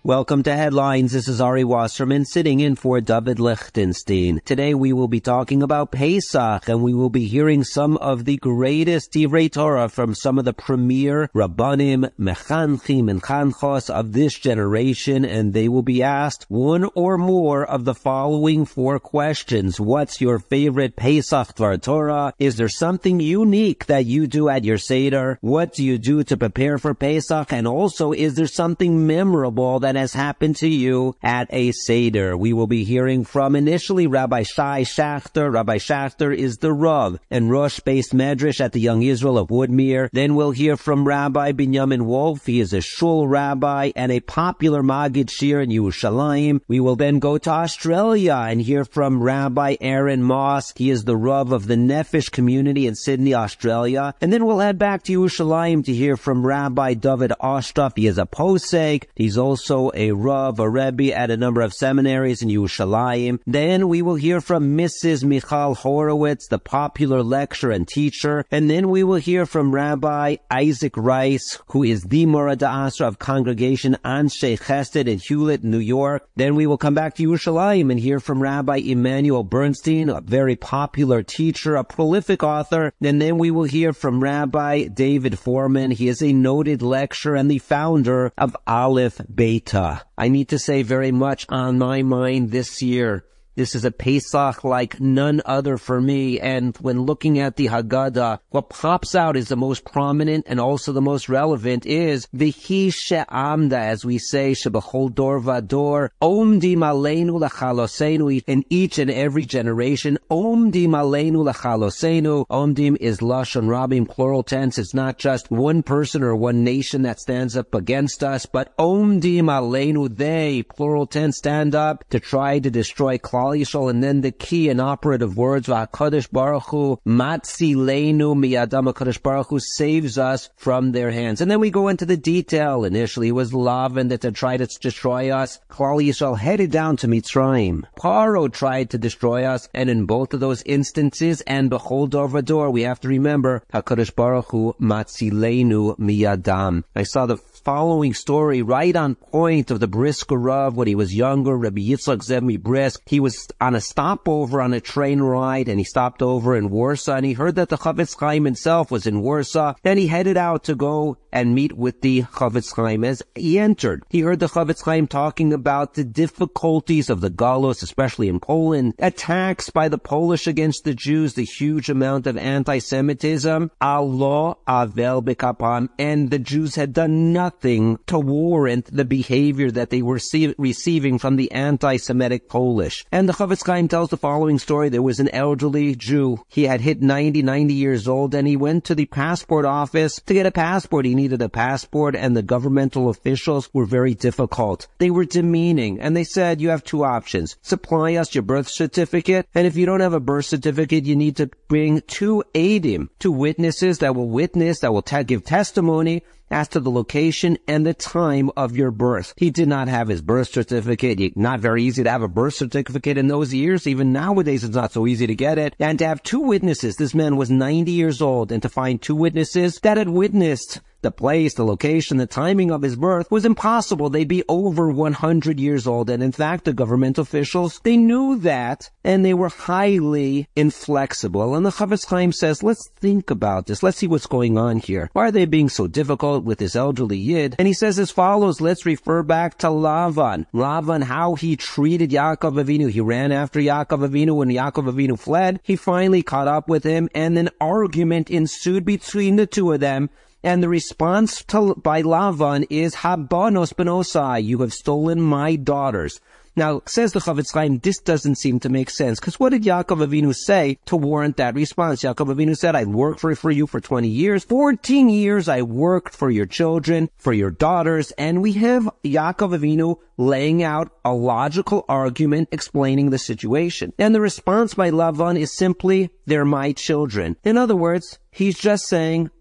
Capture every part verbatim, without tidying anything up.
Welcome to Headlines. This is Ari Wasserman sitting in for David Lichtenstein. Today we will be talking about Pesach, and we will be hearing some of the greatest Divrei Torah from some of the premier Rabbanim, Mechanchim, and Chanchos of this generation, and they will be asked one or more of the following four questions. What's your favorite Pesach Dvar Torah? Is there something unique that you do at your Seder? What do you do to prepare for Pesach? And also, is there something memorable that has happened to you at a Seder? We will be hearing from initially Rabbi Shai Schachter. Rabbi Schachter is the Rav and Rosh Beis Medrash at the Young Israel of Woodmere. Then we'll hear from Rabbi Binyamin Wolf. He is a shul rabbi and a popular Maggid Shir in Yerushalayim. We will then go to Australia and hear from Rabbi Aaron Moss. He is the Rav of the Nefesh community in Sydney, Australia. And then we'll head back to Yerushalayim to hear from Rabbi David Ostroff. He is a posek. He's also a Rav, a Rebbe at a number of seminaries in Yerushalayim. Then we will hear from Missus Michal Horowitz, the popular lecturer and teacher. And then we will hear from Rabbi Isaac Rice, who is the Mora D'Asra of Congregation Anshe Chesed in Hewlett, New York. Then we will come back to Yerushalayim and hear from Rabbi Emmanuel Bernstein, a very popular teacher, a prolific author. And then we will hear from Rabbi David Foreman. He is a noted lecturer and the founder of Aleph Beta. I need to say very much on my mind this year. This is a Pesach like none other for me, and when looking at the Haggadah, what pops out is the most prominent and also the most relevant is V'hi she'amda, as we say, shebechol dor vador, omdim aleinu l'chalosenu, in each and every generation, omdim aleinu l'chalosenu. Omdim is lashon rabim, plural tense. It's not just one person or one nation that stands up against us, but omdim aleinu, they, plural tense, stand up to try to destroy Klal Yisrael. And then the key and operative words, V'HaKadosh Baruch Hu Matzileinu miyadam, HaKadosh Baruch Hu saves us from their hands. And then we go into the detail. Initially it was Lavan that tried to destroy us. Klal Yisrael headed down to Mitzrayim. Paro tried to destroy us. And in both of those instances, and Bechol Dor Vador, we have to remember HaKadosh Baruch Hu Matzileinu miyadam. I saw the following story right on point of the Brisker Rav when he was younger, Rabbi Yitzchak Zev Brisk. He was on a stopover on a train ride, and he stopped over in Warsaw, and he heard that the Chavetz Chaim himself was in Warsaw. Then he headed out to go and meet with the Chavetz Chaim. As he entered, he heard the Chavetz Chaim talking about the difficulties of the Galus, especially in Poland, attacks by the Polish against the Jews, the huge amount of anti-Semitism, Allah avel bekapam, and the Jews had done nothing to warrant the behavior that they were see- receiving from the anti-Semitic Polish. And the Chavetz Chaim tells the following story. There was an elderly Jew. He had hit ninety, ninety years old, and he went to the passport office to get a passport. He needed a passport, and the governmental officials were very difficult. They were demeaning, and they said, you have two options. Supply us your birth certificate, and if you don't have a birth certificate, you need to bring two eidim, two witnesses that will witness, that will te- give testimony as to the location and the time of your birth. He did not have his birth certificate. Not very easy to have a birth certificate in those years. Even nowadays, it's not so easy to get it. And to have two witnesses, this man was ninety years old, and to find two witnesses that had witnessed the place, the location, the timing of his birth was impossible. They'd be over one hundred years old. And in fact, the government officials, they knew that, and they were highly inflexible. And the Chavetz Chaim says, let's think about this. Let's see what's going on here. Why are they being so difficult with this elderly Yid? And he says as follows, let's refer back to Lavan. Lavan, how he treated Yaakov Avinu. He ran after Yaakov Avinu. When Yaakov Avinu fled, he finally caught up with him, and an argument ensued between the two of them. And the response to, by Lavan is, Habanos benosai, you have stolen my daughters. Now, says the Chavetz Chaim, this doesn't seem to make sense, because what did Yaakov Avinu say to warrant that response? Yaakov Avinu said, I worked for, for you for twenty years. fourteen years I worked for your children, for your daughters, and we have Yaakov Avinu laying out a logical argument explaining the situation. And the response by Lavan is simply, they're my children. In other words, he's just saying,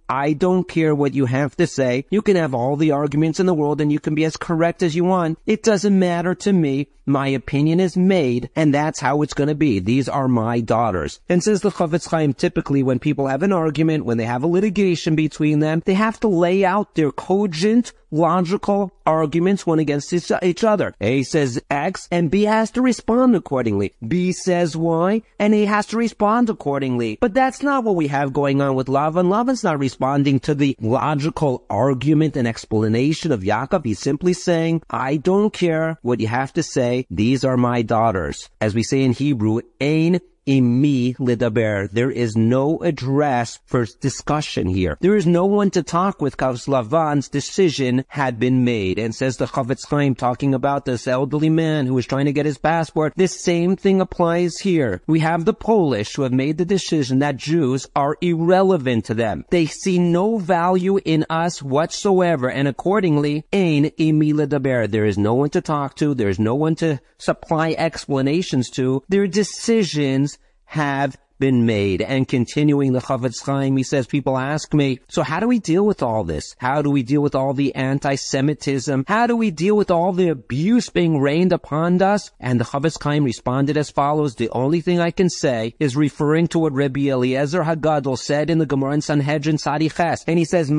I don't care what you have to say. You can have all the arguments in the world and you can be as correct as you want. It doesn't matter to me. My opinion is made, and that's how it's going to be. These are my daughters. And says the Chofetz Chaim, typically when people have an argument, when they have a litigation between them, they have to lay out their cogent, logical arguments one against each other. A says X, and B has to respond accordingly. B says Y, and A has to respond accordingly. But that's not what we have going on with Lavan. Lavan's not responding to the logical argument and explanation of Yaakov. He's simply saying, I don't care what you have to say. These are my daughters. As we say in Hebrew, Ein imi lidaber. There is no address for discussion here. There is no one to talk with because Lavan's decision had been made. And says the Chofetz Chaim, talking about this elderly man who was trying to get his passport, this same thing applies here. We have the Polish who have made the decision that Jews are irrelevant to them. They see no value in us whatsoever, and accordingly, ein imi lidaber. There is no one to talk to. There is no one to supply explanations to. Their decisions have been made. And continuing the Chofetz Chaim, he says, people ask me, so how do we deal with all this? How do we deal with all the anti-Semitism? How do we deal with all the abuse being rained upon us? And the Chofetz Chaim responded as follows, the only thing I can say is referring to what Rabbi Eliezer Hagadol said in the Gemara in Sanhedrin Tzadi Ches. And he says,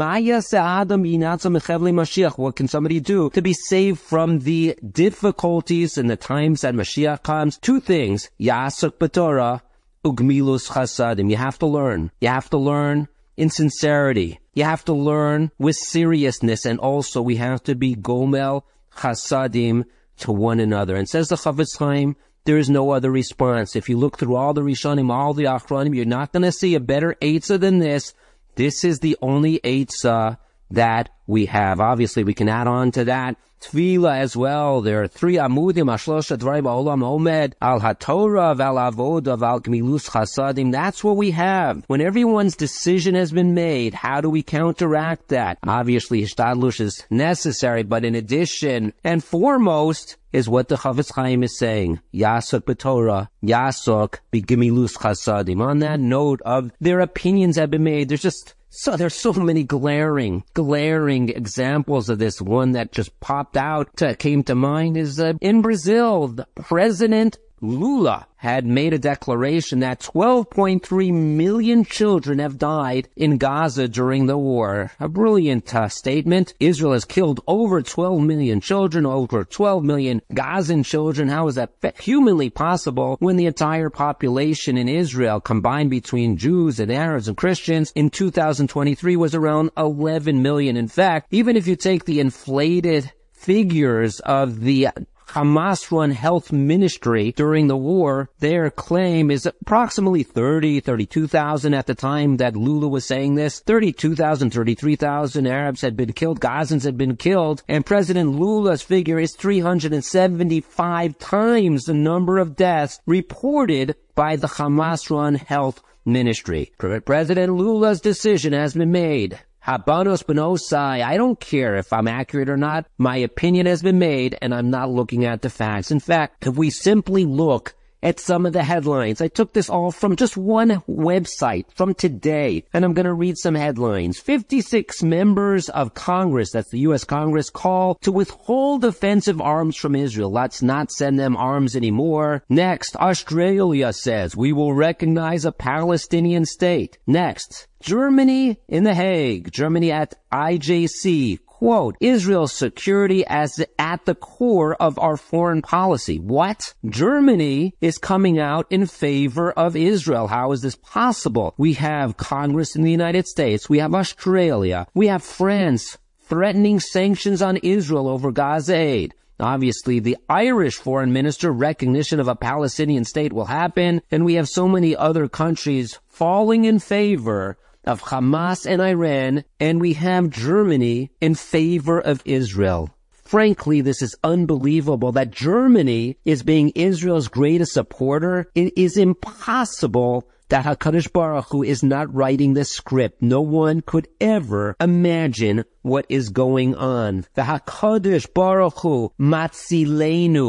what can somebody do to be saved from the difficulties in the times that Mashiach comes? Two things, Yasuk B'Torah, Ugmilus chasadim. You have to learn. You have to learn in sincerity. You have to learn with seriousness, and also we have to be gomel chasadim to one another. And says the Chofetz Chaim, there is no other response. If you look through all the Rishonim, all the Achronim, you're not going to see a better eitzah than this. This is the only eitzah that we have. Obviously, we can add on to that Tefillah as well. There are three amudim, ashlosh advarim ha'olam omed, al haTorah, val avoda, val gmilus chasadim. That's what we have. When everyone's decision has been made, how do we counteract that? Obviously, hishtadlus is necessary, but in addition and foremost is what the Chofetz Chaim is saying. Yasok b'Torah, Yasok b'gmilus chasadim. On that note of their opinions have been made, there's just So there's so many glaring, glaring examples of this. One that just popped out, uh, came to mind is uh, in Brazil, the President Lula had made a declaration that twelve point three million children have died in Gaza during the war. A brilliant uh, statement. Israel has killed over twelve million children, over twelve million Gazan children. How is that humanly possible when the entire population in Israel, combined between Jews and Arabs and Christians, in two thousand twenty-three was around eleven million? In fact, even if you take the inflated figures of the Hamas-run health ministry during the war, their claim is approximately thirty, thirty-two thousand at the time that Lula was saying this. thirty-two thousand, thirty-three thousand Arabs had been killed, Gazans had been killed, and President Lula's figure is three hundred seventy-five times the number of deaths reported by the Hamas-run health ministry. President Lula's decision has been made. Habanos benosai. I don't care if I'm accurate or not. My opinion has been made, and I'm not looking at the facts. In fact, if we simply look at some of the headlines, I took this all from just one website from today, and I'm going to read some headlines. fifty-six members of Congress, that's the U S Congress, call to withhold offensive arms from Israel. Let's not send them arms anymore. Next, Australia says we will recognize a Palestinian state. Next, Germany in The Hague, Germany at I J C, quote, Israel's security as at the core of our foreign policy. What? Germany is coming out in favor of Israel. How is this possible? We have Congress in the United States. We have Australia. We have France threatening sanctions on Israel over Gaza aid. Obviously, the Irish foreign minister, recognition of a Palestinian state will happen. And we have so many other countries falling in favor of Hamas and Iran, and we have Germany in favor of Israel. Frankly, this is unbelievable that Germany is being Israel's greatest supporter. It is impossible that HaKadosh Baruch Hu is not writing the script. No one could ever imagine what is going on. The HaKadosh Baruch Hu, Matzilenu,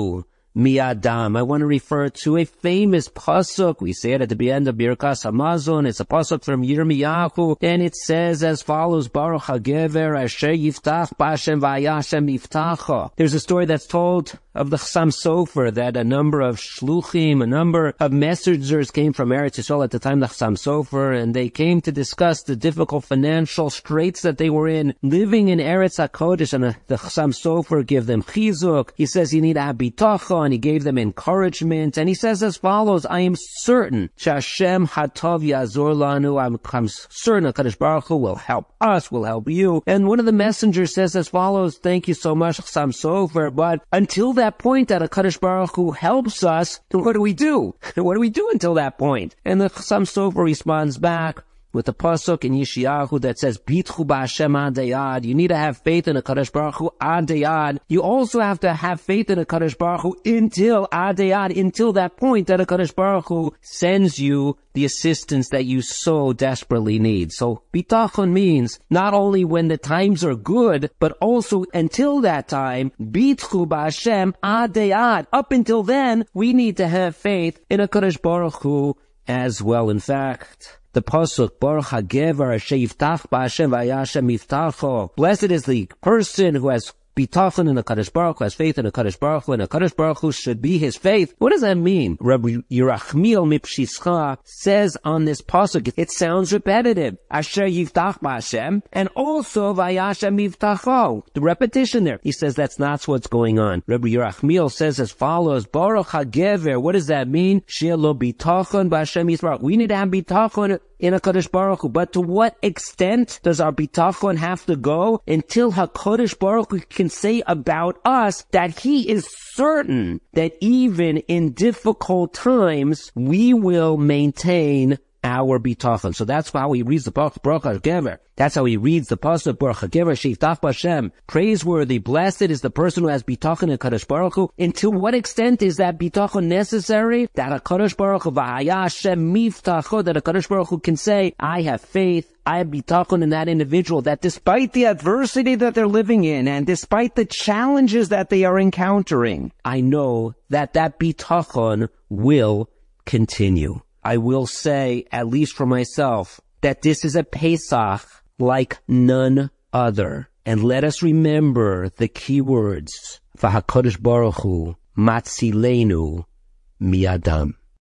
mi'adam. I want to refer to a famous pasuk. We say it at the end of Birkas Hamazon. It's a pasuk from Yirmiyahu, and it says as follows: Baruch hagever asher yiftach b'Hashem v'ayashem yiftacha. There's a story that's told of the Chassam Sofer that a number of shluchim, a number of messengers came from Eretz Yisrael at the time of the Chassam Sofer, and they came to discuss the difficult financial straits that they were in, living in Eretz HaKodesh, and the Chassam Sofer gave them chizuk. He says you need to have bitachon, and he gave them encouragement, and he says as follows: I am certain Hashem hatov yazor lanu. I'm, I'm certain HaKadosh Baruch Hu will help us, will help you. And one of the messengers says as follows: thank you so much, Chassam Sofer, but until that point that HaKadosh Baruch Hu helps us, what do we do? What do we do until that point? And the Chassam Sofer responds back with a pasuk in Yeshayahu that says, Bitchu b'Hashem ad deyad. You need to have faith in HaKadosh Baruch Hu ad deyad. You also have to have faith in HaKadosh Baruch Hu until ad deyad, until that point that HaKadosh Baruch Hu sends you the assistance that you so desperately need. So bitachon means not only when the times are good, but also until that time, Bitchu b'Hashem ad deyad. Up until then, we need to have faith in HaKadosh Baruch Hu as well. In fact, the pasuk, Baruch hagever asher yiftach b'Hashem v'ayashem yiftacho. Blessed is the person who has bitachon in the HaKadosh Baruch Hu, has faith in the HaKadosh Baruch Hu, and the HaKadosh Baruch Hu should be his faith. What does that mean? Rabbi Yerachmiel Mipshischa says on this pasuk, it sounds repetitive. Asher yiftach b'Hashem, and also v'ayashem yiftacho. The repetition there. He says that's not what's going on. Rabbi Yerachmiel says as follows: Baruch hagever. What does that mean? Sheh lo bitachon b'Hashem yisbarach. We need to have bitachon in HaKadosh Baruch Hu. But to what extent does our bitachon have to go? Until HaKadosh Baruch Hu can say about us that he is certain that even in difficult times, we will maintain our bitachon. So that's how he reads the pasuk, Baruch hagever. That's how he reads the pasuk, Baruch hagever sheyiftach b'Hashem. Praiseworthy, blessed is the person who has bitachon in HaKadosh Baruch Hu. And to what extent is that bitachon necessary? That HaKadosh Baruch Hu v'haya Hashem miftacho, that HaKadosh Baruch Hu can say, I have faith, I have bitachon in that individual, that despite the adversity that they're living in, and despite the challenges that they are encountering, I know that that bitachon will continue. I will say, at least for myself, that this is a Pesach like none other. And let us remember the key words. V'HaKadosh Baruch Hu matzilenu mi'adam.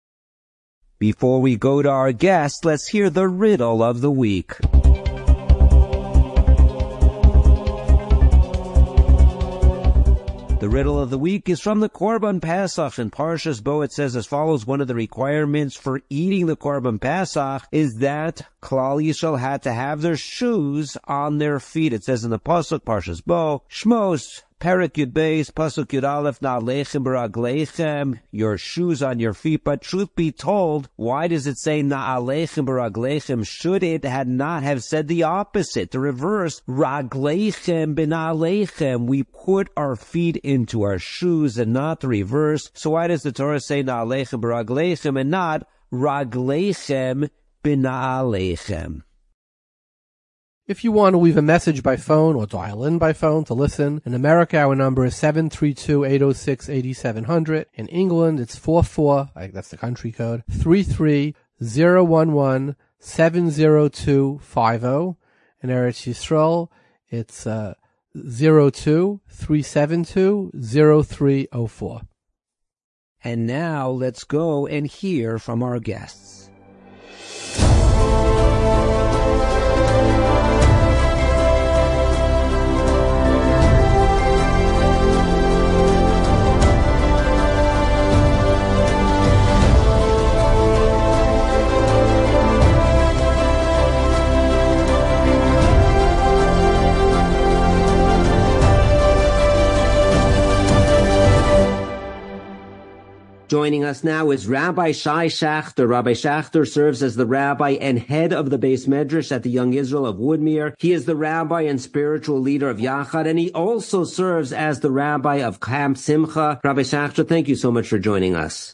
Before we go to our guest, let's hear the riddle of the week. The riddle of the week is from the Korban Pesach. In Parshas Bo, it says as follows: one of the requirements for eating the Korban Pesach is that Klal Yisrael had to have their shoes on their feet. It says in the Pasuk, Parshas Bo, Shmos, Perek Yud Beis, Pasuk Yud Aleph, Na'aleichem b'ragleichem, your shoes on your feet. But truth be told, why does it say Na'aleichem b'ragleichem? Should it had not have said the opposite, the reverse, Ragleichem b'na'aleichem? We put our feet into our shoes and not the reverse. So why does the Torah say Na'aleichem b'ragleichem and not Ragleichem b'na'aleichem? If you want to leave a message by phone or dial in by phone to listen, in America our number is seven three two, eight oh six, eight seven zero zero. In England it's four four, like that's the country code, three three zero one one seven zero two five zero. In Eretz Yisrael it's uh, zero two three seven two zero three zero four. And now let's go and hear from our guests. Joining us now is Rabbi Shai Shachter. Rabbi Shachter serves as the rabbi and head of the Beis Medrash at the Young Israel of Woodmere. He is the rabbi and spiritual leader of Yachad, and he also serves as the rabbi of Camp Simcha. Rabbi Shachter, thank you so much for joining us. Rabbi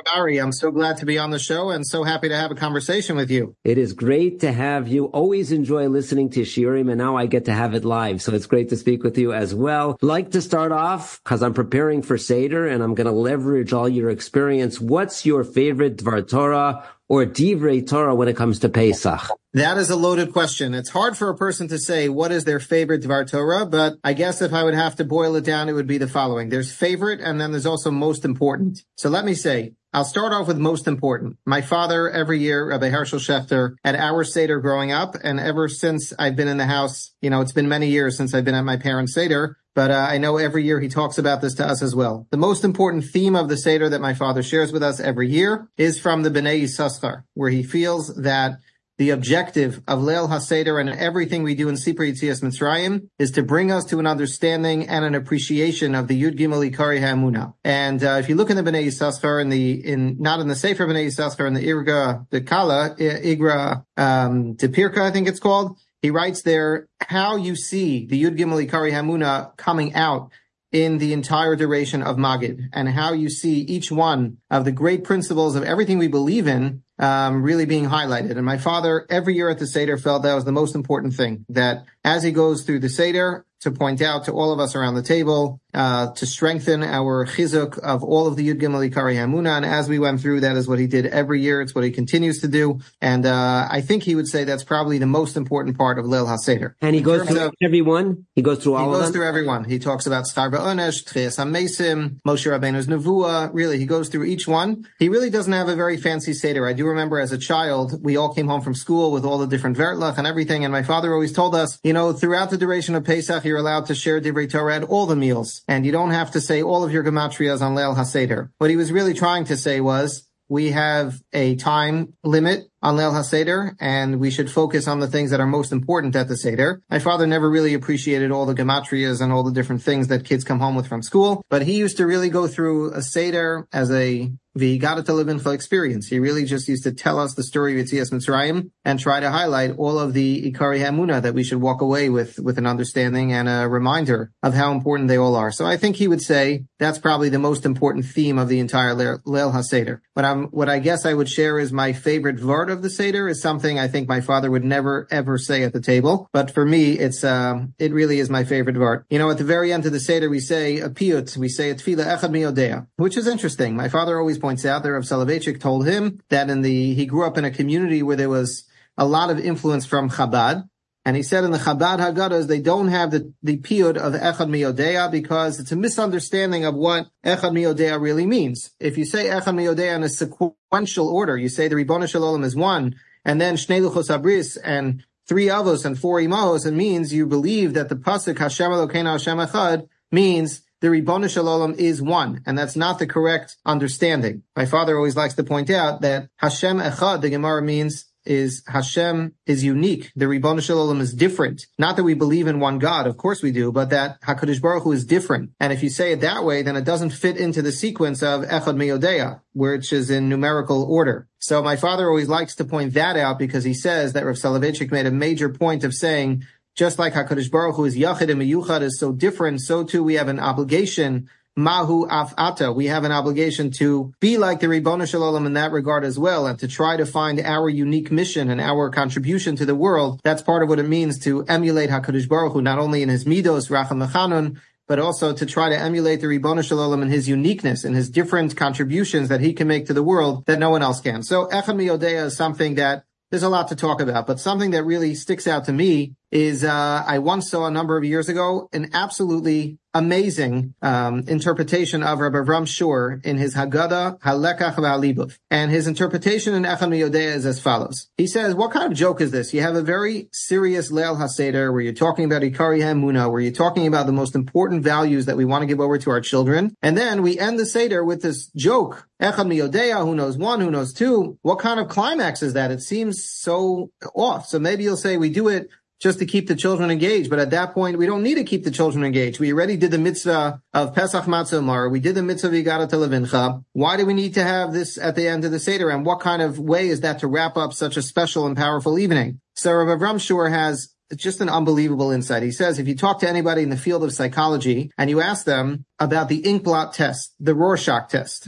Ari, I'm so glad to be on the show and so happy to have a conversation with you. It is great to have you. Always enjoy listening to Shiurim, and now I get to have it live, so it's great to speak with you as well. Like to start off, because I'm preparing for Seder, and I'm going to leverage all your experience. What's your favorite Dvar Torah or Divrei Torah when it comes to Pesach? That is a loaded question. It's hard for a person to say what is their favorite Dvar Torah, but I guess if I would have to boil it down, it would be the following. There's favorite, and then there's also most important. So let me say, I'll start off with most important. My father, every year, Rabbi Hershel Schechter, at our Seder growing up, and ever since I've been in the house, you know, it's been many years since I've been at my parents' Seder, but uh, I know every year he talks about this to us as well. The most important theme of the Seder that my father shares with us every year is from the Bnei Yissaschar, where he feels that the objective of Leil HaSeder and everything we do in Sipur Yetzias Mitzrayim is to bring us to an understanding and an appreciation of the Yud Gimel Ikari HaEmunah. And uh, if you look in the Bnei Yissaschar, in the in not in the Sefer Bnei Yissaschar, in the Irga de Kala, Igra um, de Pirka, I think it's called, he writes there how you see the Yud Gimel Ikari HaEmunah coming out in the entire duration of Magid, and how you see each one of the great principles of everything we believe in um, really being highlighted. And my father, every year at the Seder, felt that was the most important thing, that as he goes through the Seder, to point out to all of us around the table, uh, to strengthen our chizuk of all of the Yud Gimel Ikari HaEmunah. And as we went through, that is what he did every year. It's what he continues to do. And uh, I think he would say that's probably the most important part of Leil HaSeder. And he goes through of, every one? He goes through all of them? He goes through every one. He talks about Star Ba'onesh, Tchias HaMesim, Moshe Rabbeinu's Nevuah. Really, he goes through each one. He really doesn't have a very fancy Seder. I do remember as a child, we all came home from school with all the different Vertlach and everything. And my father always told us, you know, throughout the duration of Pesach, you're allowed to share Divrei Torah at all the meals, and you don't have to say all of your gematrias on Leil HaSeder. What he was really trying to say was, we have a time limit on Leil HaSeder, and we should focus on the things that are most important at the Seder. My father never really appreciated all the gematrias and all the different things that kids come home with from school, but he used to really go through a Seder as a V'Higata Levincha experience. He really just used to tell us the story of Yetzias Mitzrayim and try to highlight all of the Ikari HaEmunah that we should walk away with, with an understanding and a reminder of how important they all are. So I think he would say that's probably the most important theme of the entire Leil HaSeder. But I'm, what I guess I would share is my favorite Vart of the Seder is something I think my father would never ever say at the table. But for me, it's, um, it really is my favorite Vart. You know, at the very end of the Seder, we say a piyut, we say a tefillah echad miyodea, which is interesting. My father always points out there, Rav Soloveitchik told him that in the, he grew up in a community where there was a lot of influence from Chabad. And he said in the Chabad Haggadahs, they don't have the, the piyut of Echad Miyodea because it's a misunderstanding of what Echad Miyodea really means. If you say Echad Miyodea in a sequential order, you say the Ribono Shel Olam is one, and then Shnei Luchos Abris and three Avos and four Imahos, it means you believe that the pasuk Hashem Elokeinu Hashem Echad means the Ribono Shel Olam is one, and that's not the correct understanding. My father always likes to point out that Hashem Echad, the Gemara means, is Hashem is unique. The Ribono Shel Olam is different. Not that we believe in one God, of course we do, but that HaKadosh Baruch Hu is different. And if you say it that way, then it doesn't fit into the sequence of Echad Miyodea, which is in numerical order. So my father always likes to point that out because he says that Rav Soloveitchik made a major point of saying, just like HaKadosh Baruch Hu is Yachid and Miyuchad is so different, so too we have an obligation, Mahu Af Ata, we have an obligation to be like the Ribono Shel Olam in that regard as well, and to try to find our unique mission and our contribution to the world. That's part of what it means to emulate HaKadosh Baruch Hu, not only in his Midos, Racham Mechanun, but also to try to emulate the Ribono Shel Olam in his uniqueness and his different contributions that he can make to the world that no one else can. So Echad Miyodea is something that there's a lot to talk about, but something that really sticks out to me is uh I once saw a number of years ago an absolutely amazing um interpretation of Rabbi Avram Shur in his Haggadah Halekach V'Halibov. And his interpretation in Echad Miyodea is as follows. He says, what kind of joke is this? You have a very serious Leil HaSeder where you're talking about Ikari HaEmunah, where you're talking about the most important values that we want to give over to our children. And then we end the Seder with this joke. Echad Miyodea, who knows one, who knows two? What kind of climax is that? It seems so off. So maybe you'll say we do it just to keep the children engaged. But at that point, we don't need to keep the children engaged. We already did the mitzvah of Pesach Matzah Mar. We did the mitzvah of V'Higata Levincha. Why do we need to have this at the end of the Seder? And what kind of way is that to wrap up such a special and powerful evening? So Rabbi Avram Shur has just an unbelievable insight. He says, if you talk to anybody in the field of psychology and you ask them about the ink blot test, the Rorschach test,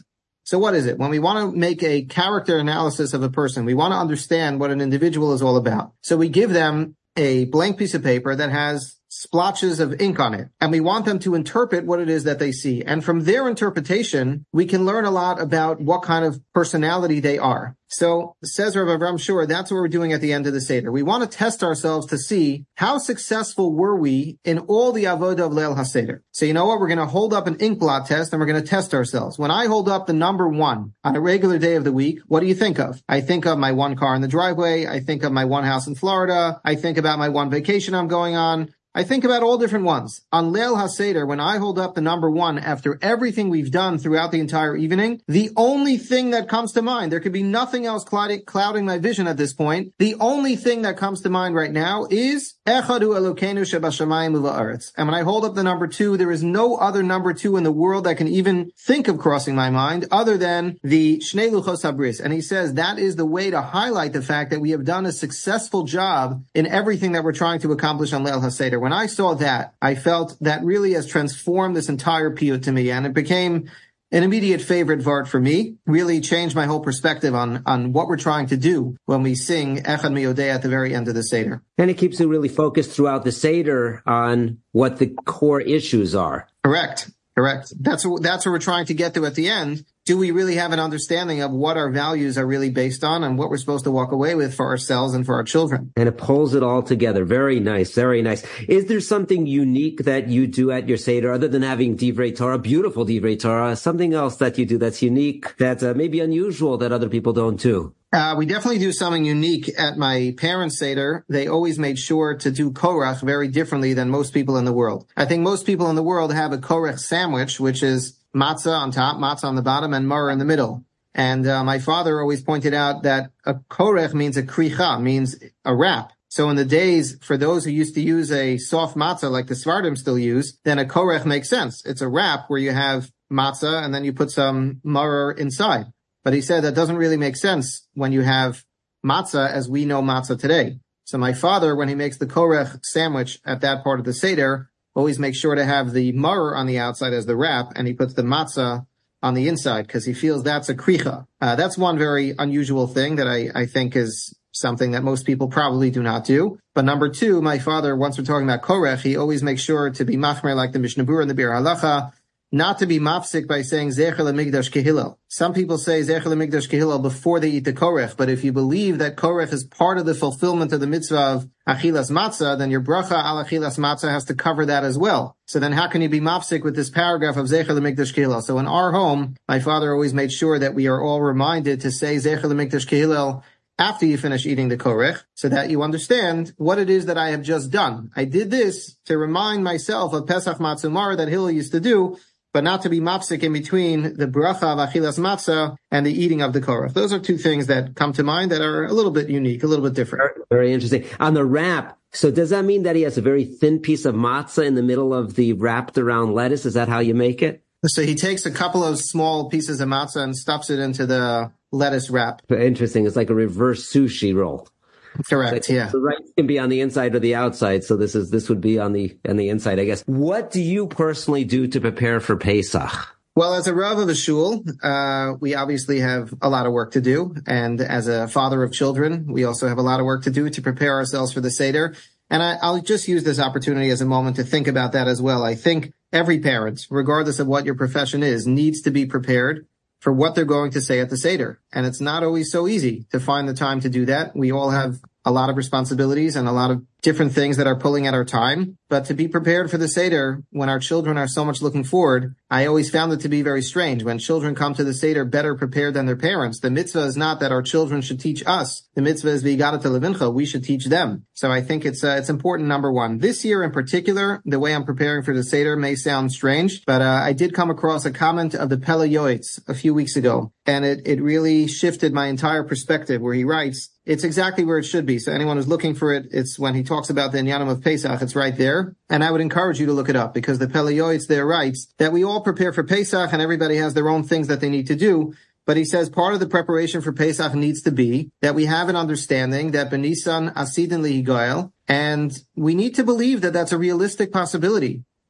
So what is it? When we want to make a character analysis of a person, we want to understand what an individual is all about. So we give them a blank piece of paper that has splotches of ink on it, and we want them to interpret what it is that they see. And from their interpretation, we can learn a lot about what kind of personality they are. So, says Rav Avram Shur, that's what we're doing at the end of the Seder. We want to test ourselves to see how successful were we in all the avodah of Leil HaSeder. So you know what? We're going to hold up an ink blot test and we're going to test ourselves. When I hold up the number one on a regular day of the week, what do you think of? I think of my one car in the driveway. I think of my one house in Florida. I think about my one vacation I'm going on. I think about all different ones. On Leil HaSeder, when I hold up the number one after everything we've done throughout the entire evening, the only thing that comes to mind, there could be nothing else clouding, clouding my vision at this point, the only thing that comes to mind right now is Echad hu Elokeinu shebashamayim u'ba'aretz. And when I hold up the number two, there is no other number two in the world that can even think of crossing my mind other than the Shnei Luchos HaBris. And he says that is the way to highlight the fact that we have done a successful job in everything that we're trying to accomplish on Leil HaSeder. When I saw that, I felt that really has transformed this entire piyut to me, and it became an immediate favorite vart for me. Really changed my whole perspective on, on what we're trying to do when we sing Echad Miyodeh at the very end of the Seder. And it keeps you really focused throughout the Seder on what the core issues are. Correct. Correct. That's that's what we're trying to get to at the end. Do we really have an understanding of what our values are really based on and what we're supposed to walk away with for ourselves and for our children? And it pulls it all together. Very nice. Very nice. Is there something unique that you do at your Seder other than having Divrei Torah, beautiful Divrei Torah, something else that you do that's unique, that's uh, maybe unusual that other people don't do? Uh, we definitely do something unique at my parents' Seder. They always made sure to do korach very differently than most people in the world. I think most people in the world have a korach sandwich, which is matzah on top, matzah on the bottom, and maror in the middle. And uh, my father always pointed out that a korech means a kricha, means a wrap. So in the days, for those who used to use a soft matzah like the Svardim still use, then a korech makes sense. It's a wrap where you have matzah and then you put some maror inside. But he said that doesn't really make sense when you have matzah as we know matzah today. So my father, when he makes the korech sandwich at that part of the Seder, always makes sure to have the maror on the outside as the wrap, and he puts the matzah on the inside because he feels that's a kricha. Uh, that's one very unusual thing that I, I think is something that most people probably do not do. But number two, my father, once we're talking about korech, he always makes sure to be machmer like the Mishnah Berurah and the Bir Halacha, not to be mafsik by saying Zecher LeMikdash Kehillel. Some people say Zecher LeMikdash Kehillel before they eat the korech, but if you believe that korech is part of the fulfillment of the mitzvah of achilas matzah, then your bracha al achilas matzah has to cover that as well. So then how can you be mafsik with this paragraph of Zecher LeMikdash Kehillel? So in our home, my father always made sure that we are all reminded to say Zecher LeMikdash Kehillel after you finish eating the korech, so that you understand what it is that I have just done. I did this to remind myself of Pesach Matzah Maror that Hillel used to do, but not to be mafsik in between the bracha of achilas matzah and the eating of the korach. Those are two things that come to mind that are a little bit unique, a little bit different. Very interesting. On the wrap, so does that mean that he has a very thin piece of matzah in the middle of the wrapped around lettuce? Is that how you make it? So he takes a couple of small pieces of matzah and stuffs it into the lettuce wrap. Interesting. It's like a reverse sushi roll. Correct. So yeah. The rice can be on the inside or the outside. So this is, this would be on the, on the inside, I guess. What do you personally do to prepare for Pesach? Well, as a Rav of a shul, uh, we obviously have a lot of work to do. And as a father of children, we also have a lot of work to do to prepare ourselves for the Seder. And I, I'll just use this opportunity as a moment to think about that as well. I think every parent, regardless of what your profession is, needs to be prepared for what they're going to say at the Seder. And it's not always so easy to find the time to do that. We all have a lot of responsibilities and a lot of different things that are pulling at our time. But to be prepared for the Seder when our children are so much looking forward, I always found it to be very strange. When children come to the Seder better prepared than their parents, the mitzvah is not that our children should teach us. The mitzvah is v'yigadat levincha. We should teach them. So I think it's uh, it's important, number one. This year in particular, the way I'm preparing for the Seder may sound strange, but uh, I did come across a comment of the Pele Yoetz a few weeks ago, and it, it really shifted my entire perspective, where he writes, it's exactly where it should be. So anyone who's looking for it, it's when he talks about the Inyanim of Pesach, it's right there. And I would encourage you to look it up, because the Pele Yoetz there writes that we all prepare for Pesach and everybody has their own things that they need to do. But he says part of the preparation for Pesach needs to be that we have an understanding that Benisan Asidin Lihigoel, and we need to believe that that's a realistic possibility.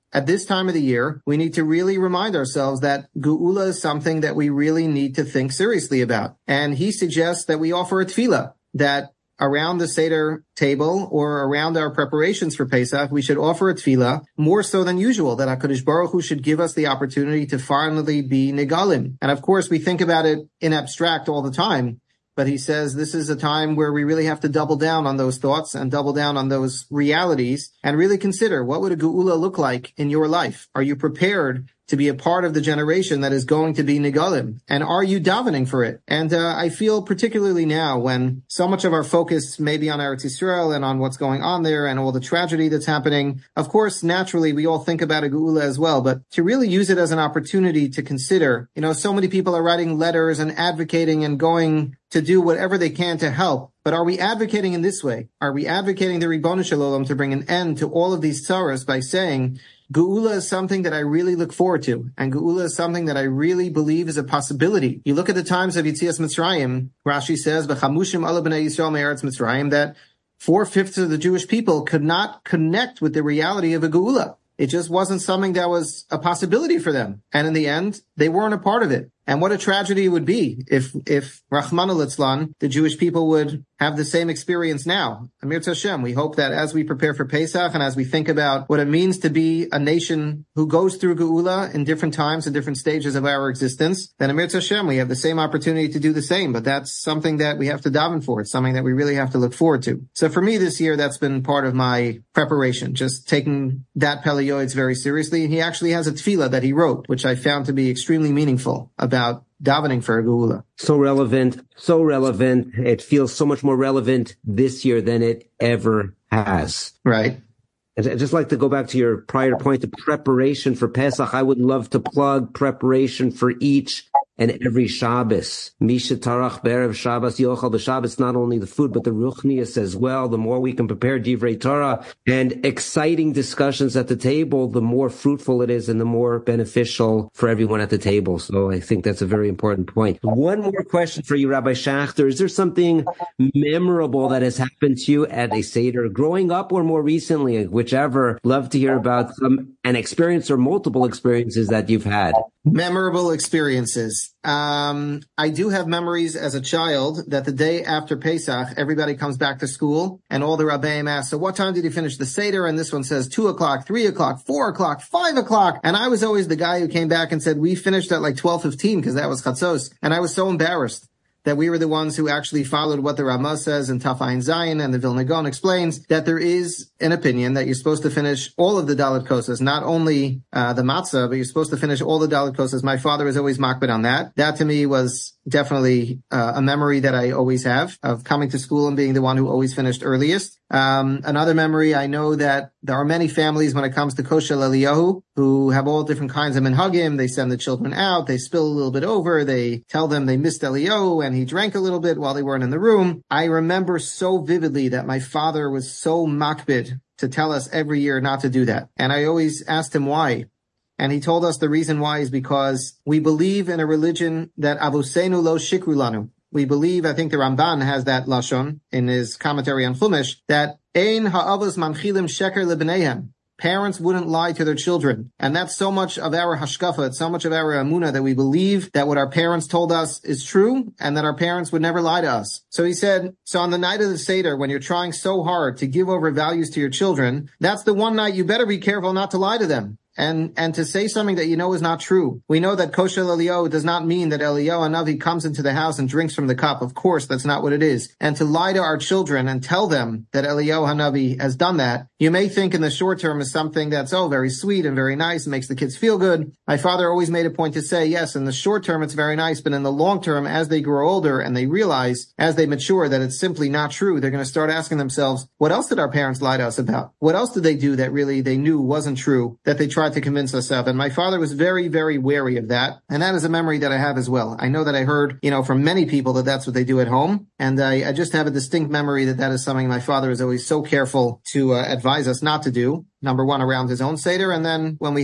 at this time of the year, we need to really remind ourselves that Geula is something that we really need to think seriously about. And he suggests that we offer a tefillah, that around the Seder table or around our preparations for Pesach, we should offer a tefillah more so than usual, that HaKadosh Baruch Hu should give us the opportunity to finally be Negalim. And of course, we think about it in abstract all the time, but he says this is a time where we really have to double down on those thoughts and double down on those realities and really consider, what would a Geula look like in your life? Are you prepared to be a part of the generation that is going to be Negalim? And are you davening for it? And uh, I feel particularly now when so much of our focus may be on Eretz Yisrael and on what's going on there and all the tragedy that's happening. Of course, naturally, we all think about a Geula as well, but to really use it as an opportunity to consider, you know, so many people are writing letters and advocating and going to do whatever they can to help. But are we advocating in this way? Are we advocating the Ribono Shel Olam to bring an end to all of these tzaras by saying, Geula is something that I really look forward to, and Geula is something that I really believe is a possibility. You look at the times of Yetzias Mitzrayim, Rashi says, V'chamushim ala b'nei Yisrael me'eretz Mitzrayim, that four-fifths of the Jewish people could not connect with the reality of a Geula. It just wasn't something that was a possibility for them. And in the end, they weren't a part of it. And what a tragedy it would be if, if Rahman al-Itzlan, the Jewish people would have the same experience now. Amir Tashem, we hope that as we prepare for Pesach and as we think about what it means to be a nation who goes through Geula in different times and different stages of our existence, then Amir Tashem, we have the same opportunity to do the same. But that's something that we have to daven for. It's something that we really have to look forward to. So for me this year, that's been part of my preparation, just taking that Pele Yoetz very seriously. And he actually has a tefillah that he wrote, which I found to be extremely meaningful about davening for a Geula. So relevant, so relevant. It feels so much more relevant this year than it ever has. Right. I'd just like to go back to your prior point of preparation for Pesach. I would love to plug preparation for each and every Shabbos. Misha Tarach Berev Shabbos Yochal b'Shabbos, not only the food, but the Ruchnius as well. The more we can prepare Divrei Torah and exciting discussions at the table, the more fruitful it is and the more beneficial for everyone at the table. So I think that's a very important point. One more question for you, Rabbi Schachter. Is there something memorable that has happened to you at a Seder, growing up or more recently, whichever? Love to hear about some, an experience or multiple experiences that you've had. Memorable experiences. Um, I do have memories as a child that the day after Pesach, everybody comes back to school and all the Rabbeim ask, so what time did you finish the Seder? And this one says two o'clock, three o'clock, four o'clock, five o'clock. And I was always the guy who came back and said, we finished at like twelve fifteen because that was Chatzos. And I was so embarrassed that we were the ones who actually followed what the Ramah says in Taf Ayin Zayin, and the Vilna Gaon explains that there is an opinion that you're supposed to finish all of the Dalet Kosas, not only uh, the matzah, but you're supposed to finish all the Dalet Kosas. My father was always makbid on that. That to me was definitely uh, a memory that I always have of coming to school and being the one who always finished earliest. Um, another memory, I know that there are many families when it comes to Kosher Eliyahu who have all different kinds of minhagim. They send the children out, they spill a little bit over, they tell them they missed Eliyahu and he drank a little bit while they weren't in the room. I remember so vividly that my father was so makbid to tell us every year not to do that. And I always asked him why. And he told us the reason why is because we believe in a religion that Avosenu lo shikru lanu. We believe, I think the Ramban has that lashon in his commentary on Chumash, that ein ha'avos manchilim sheker lebneihem. Parents wouldn't lie to their children. And that's so much of our hashkafa, it's so much of our emunah that we believe that what our parents told us is true and that our parents would never lie to us. So he said, so on the night of the Seder, when you're trying so hard to give over values to your children, that's the one night you better be careful not to lie to them. And, and to say something that you know is not true. We know that kosher Eliyahu does not mean that Eliyahu Hanavi comes into the house and drinks from the cup. Of course, that's not what it is. And to lie to our children and tell them that Eliyahu Hanavi has done that, you may think in the short term is something that's, oh, very sweet and very nice, and makes the kids feel good. My father always made a point to say, yes, in the short term it's very nice, but in the long term, as they grow older and they realize, as they mature, that it's simply not true, they're going to start asking themselves, what else did our parents lie to us about? What else did they do that really they knew wasn't true, that they tried to convince us of? And my father was very, very wary of that. And that is a memory that I have as well. I know that I heard, you know, from many people that that's what they do at home. And I, I just have a distinct memory that that is something my father is always so careful to uh, advise us not to do. Number one, around his own Seder. And then when we had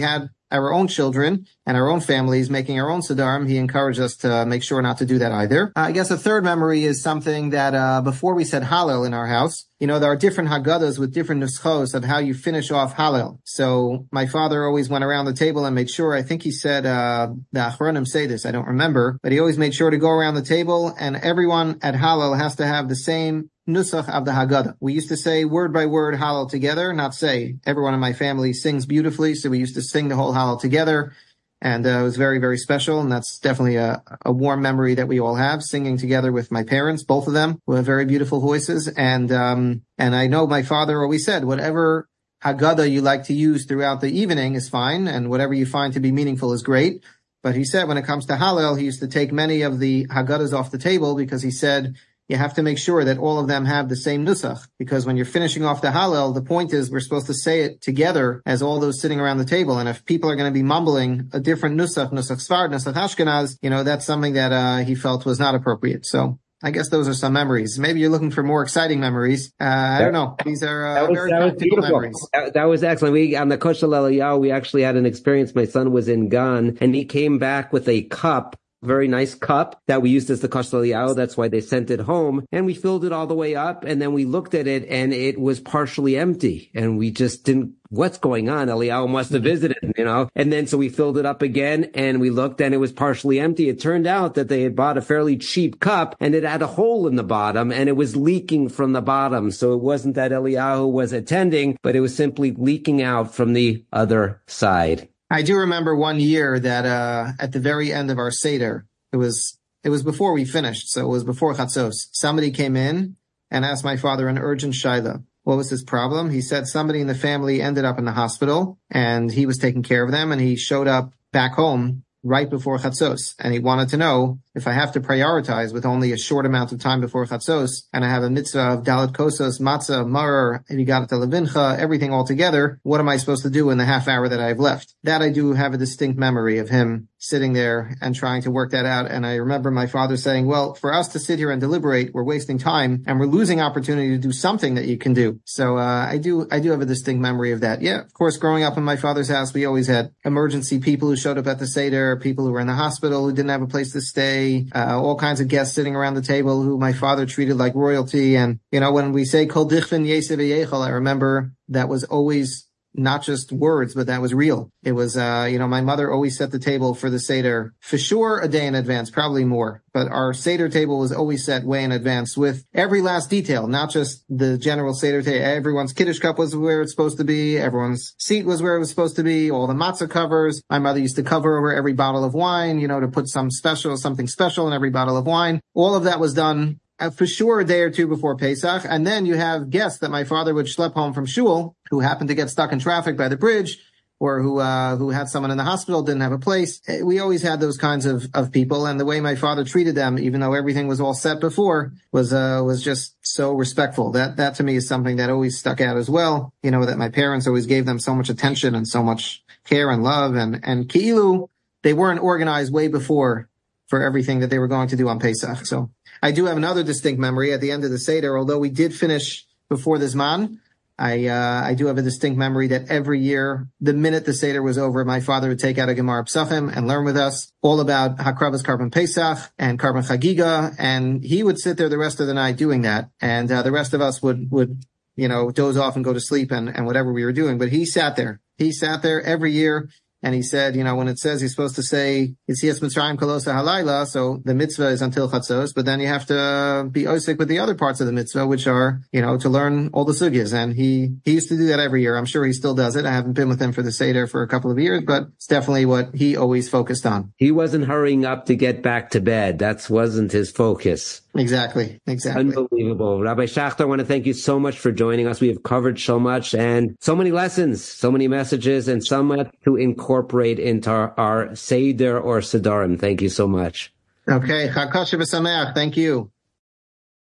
our own children and our own families making our own Sidarim, he encouraged us to make sure not to do that either. Uh, I guess a third memory is something that uh before we said Hallel in our house, you know, there are different Haggadahs with different nuschos of how you finish off Hallel. So my father always went around the table and made sure, I think he said, uh, the Achronim say this, I don't remember, but he always made sure to go around the table and everyone at Hallel has to have the same nusach of the Haggadah. We used to say word by word Hallel together, not say. Everyone in my family sings beautifully, so we used to sing the whole Hallel together. And uh, it was very, very special, and that's definitely a, a warm memory that we all have, singing together with my parents, both of them, who have very beautiful voices. And um and I know my father always said, whatever Haggadah you like to use throughout the evening is fine, and whatever you find to be meaningful is great. But he said when it comes to Hallel, he used to take many of the Haggadahs off the table because he said, you have to make sure that all of them have the same nusach, because when you're finishing off the Hallel, the point is we're supposed to say it together as all those sitting around the table. And if people are going to be mumbling a different nusach, nusach Sfard, nusach Ashkenaz, you know, that's something that uh, he felt was not appropriate. So I guess those are some memories. Maybe you're looking for more exciting memories. Uh, I don't know. These are uh, that was, very that was practical beautiful. memories. That, that was excellent. We on the Koshel Eliyahu, we actually had an experience. My son was in Gan, and he came back with a cup. Very nice cup that we used as the Koshel Eliyahu. That's why they sent it home. And we filled it all the way up. And then we looked at it and it was partially empty. And we just didn't, what's going on? Eliyahu must have visited, you know. And then so we filled it up again and we looked and it was partially empty. It turned out that they had bought a fairly cheap cup and it had a hole in the bottom and it was leaking from the bottom. So it wasn't that Eliyahu was attending, but it was simply leaking out from the other side. I do remember one year that uh at the very end of our Seder, it was it was before we finished, so it was before Chatzos. Somebody came in and asked my father an urgent shaila. What was his problem? He said somebody in the family ended up in the hospital and he was taking care of them and he showed up back home right before Chatzos. And he wanted to know if I have to prioritize with only a short amount of time before Chatzos and I have a mitzvah of Dalet Kosos, Matzah, Maror, Vigadat Levincha, everything all together, what am I supposed to do in the half hour that I have left? That I do have a distinct memory of him sitting there and trying to work that out. And I remember my father saying, well, for us to sit here and deliberate, we're wasting time and we're losing opportunity to do something that you can do. So uh, I do I do have a distinct memory of that. Yeah, of course, growing up in my father's house, we always had emergency people who showed up at the Seder, people who were in the hospital who didn't have a place to stay, uh, all kinds of guests sitting around the table who my father treated like royalty. And, you know, when we say Kol Dichvin Yeseh V'Yechol, I remember that was always not just words, but that was real. It was, uh, you know, my mother always set the table for the Seder for sure a day in advance, probably more. But our Seder table was always set way in advance with every last detail, not just the general Seder table. Everyone's Kiddush cup was where it's supposed to be. Everyone's seat was where it was supposed to be. All the matzah covers. My mother used to cover over every bottle of wine, you know, to put some special, something special in every bottle of wine. All of that was done Uh, for sure a day or two before Pesach. And then you have guests that my father would schlep home from shul who happened to get stuck in traffic by the bridge or who, uh, who had someone in the hospital, didn't have a place. We always had those kinds of, of people. And the way my father treated them, even though everything was all set before, was, uh, was just so respectful. That, that to me is something that always stuck out as well. You know, that my parents always gave them so much attention and so much care and love. And, and Ki'ilu, they weren't organized way before for everything that they were going to do on Pesach. So I do have another distinct memory at the end of the Seder, although we did finish before the Zman. I, uh, I do have a distinct memory that every year, the minute the Seder was over, my father would take out a Gemara Psachim and learn with us all about Hakravas Karban Pesach and Karban Chagiga. And he would sit there the rest of the night doing that. And, uh, the rest of us would, would, you know, doze off and go to sleep and, and whatever we were doing. But he sat there. He sat there every year. And he said, you know, when it says you're supposed to say, Yitzias Mitzrayim Kolosa Halayla, so the mitzvah is until Chatzos, but then you have to be osik with the other parts of the mitzvah, which are, you know, to learn all the sugyas. And he, he used to do that every year. I'm sure he still does it. I haven't been with him for the Seder for a couple of years, but it's definitely what he always focused on. He wasn't hurrying up to get back to bed. That wasn't his focus. Exactly. Exactly. Unbelievable. Rabbi Schachter, I want to thank you so much for joining us. We have covered so much and so many lessons, so many messages, and so much to incorporate into our, our Seder or Sedarim. Thank you so much. Okay. Chag Kosher v'Sameach. Thank you.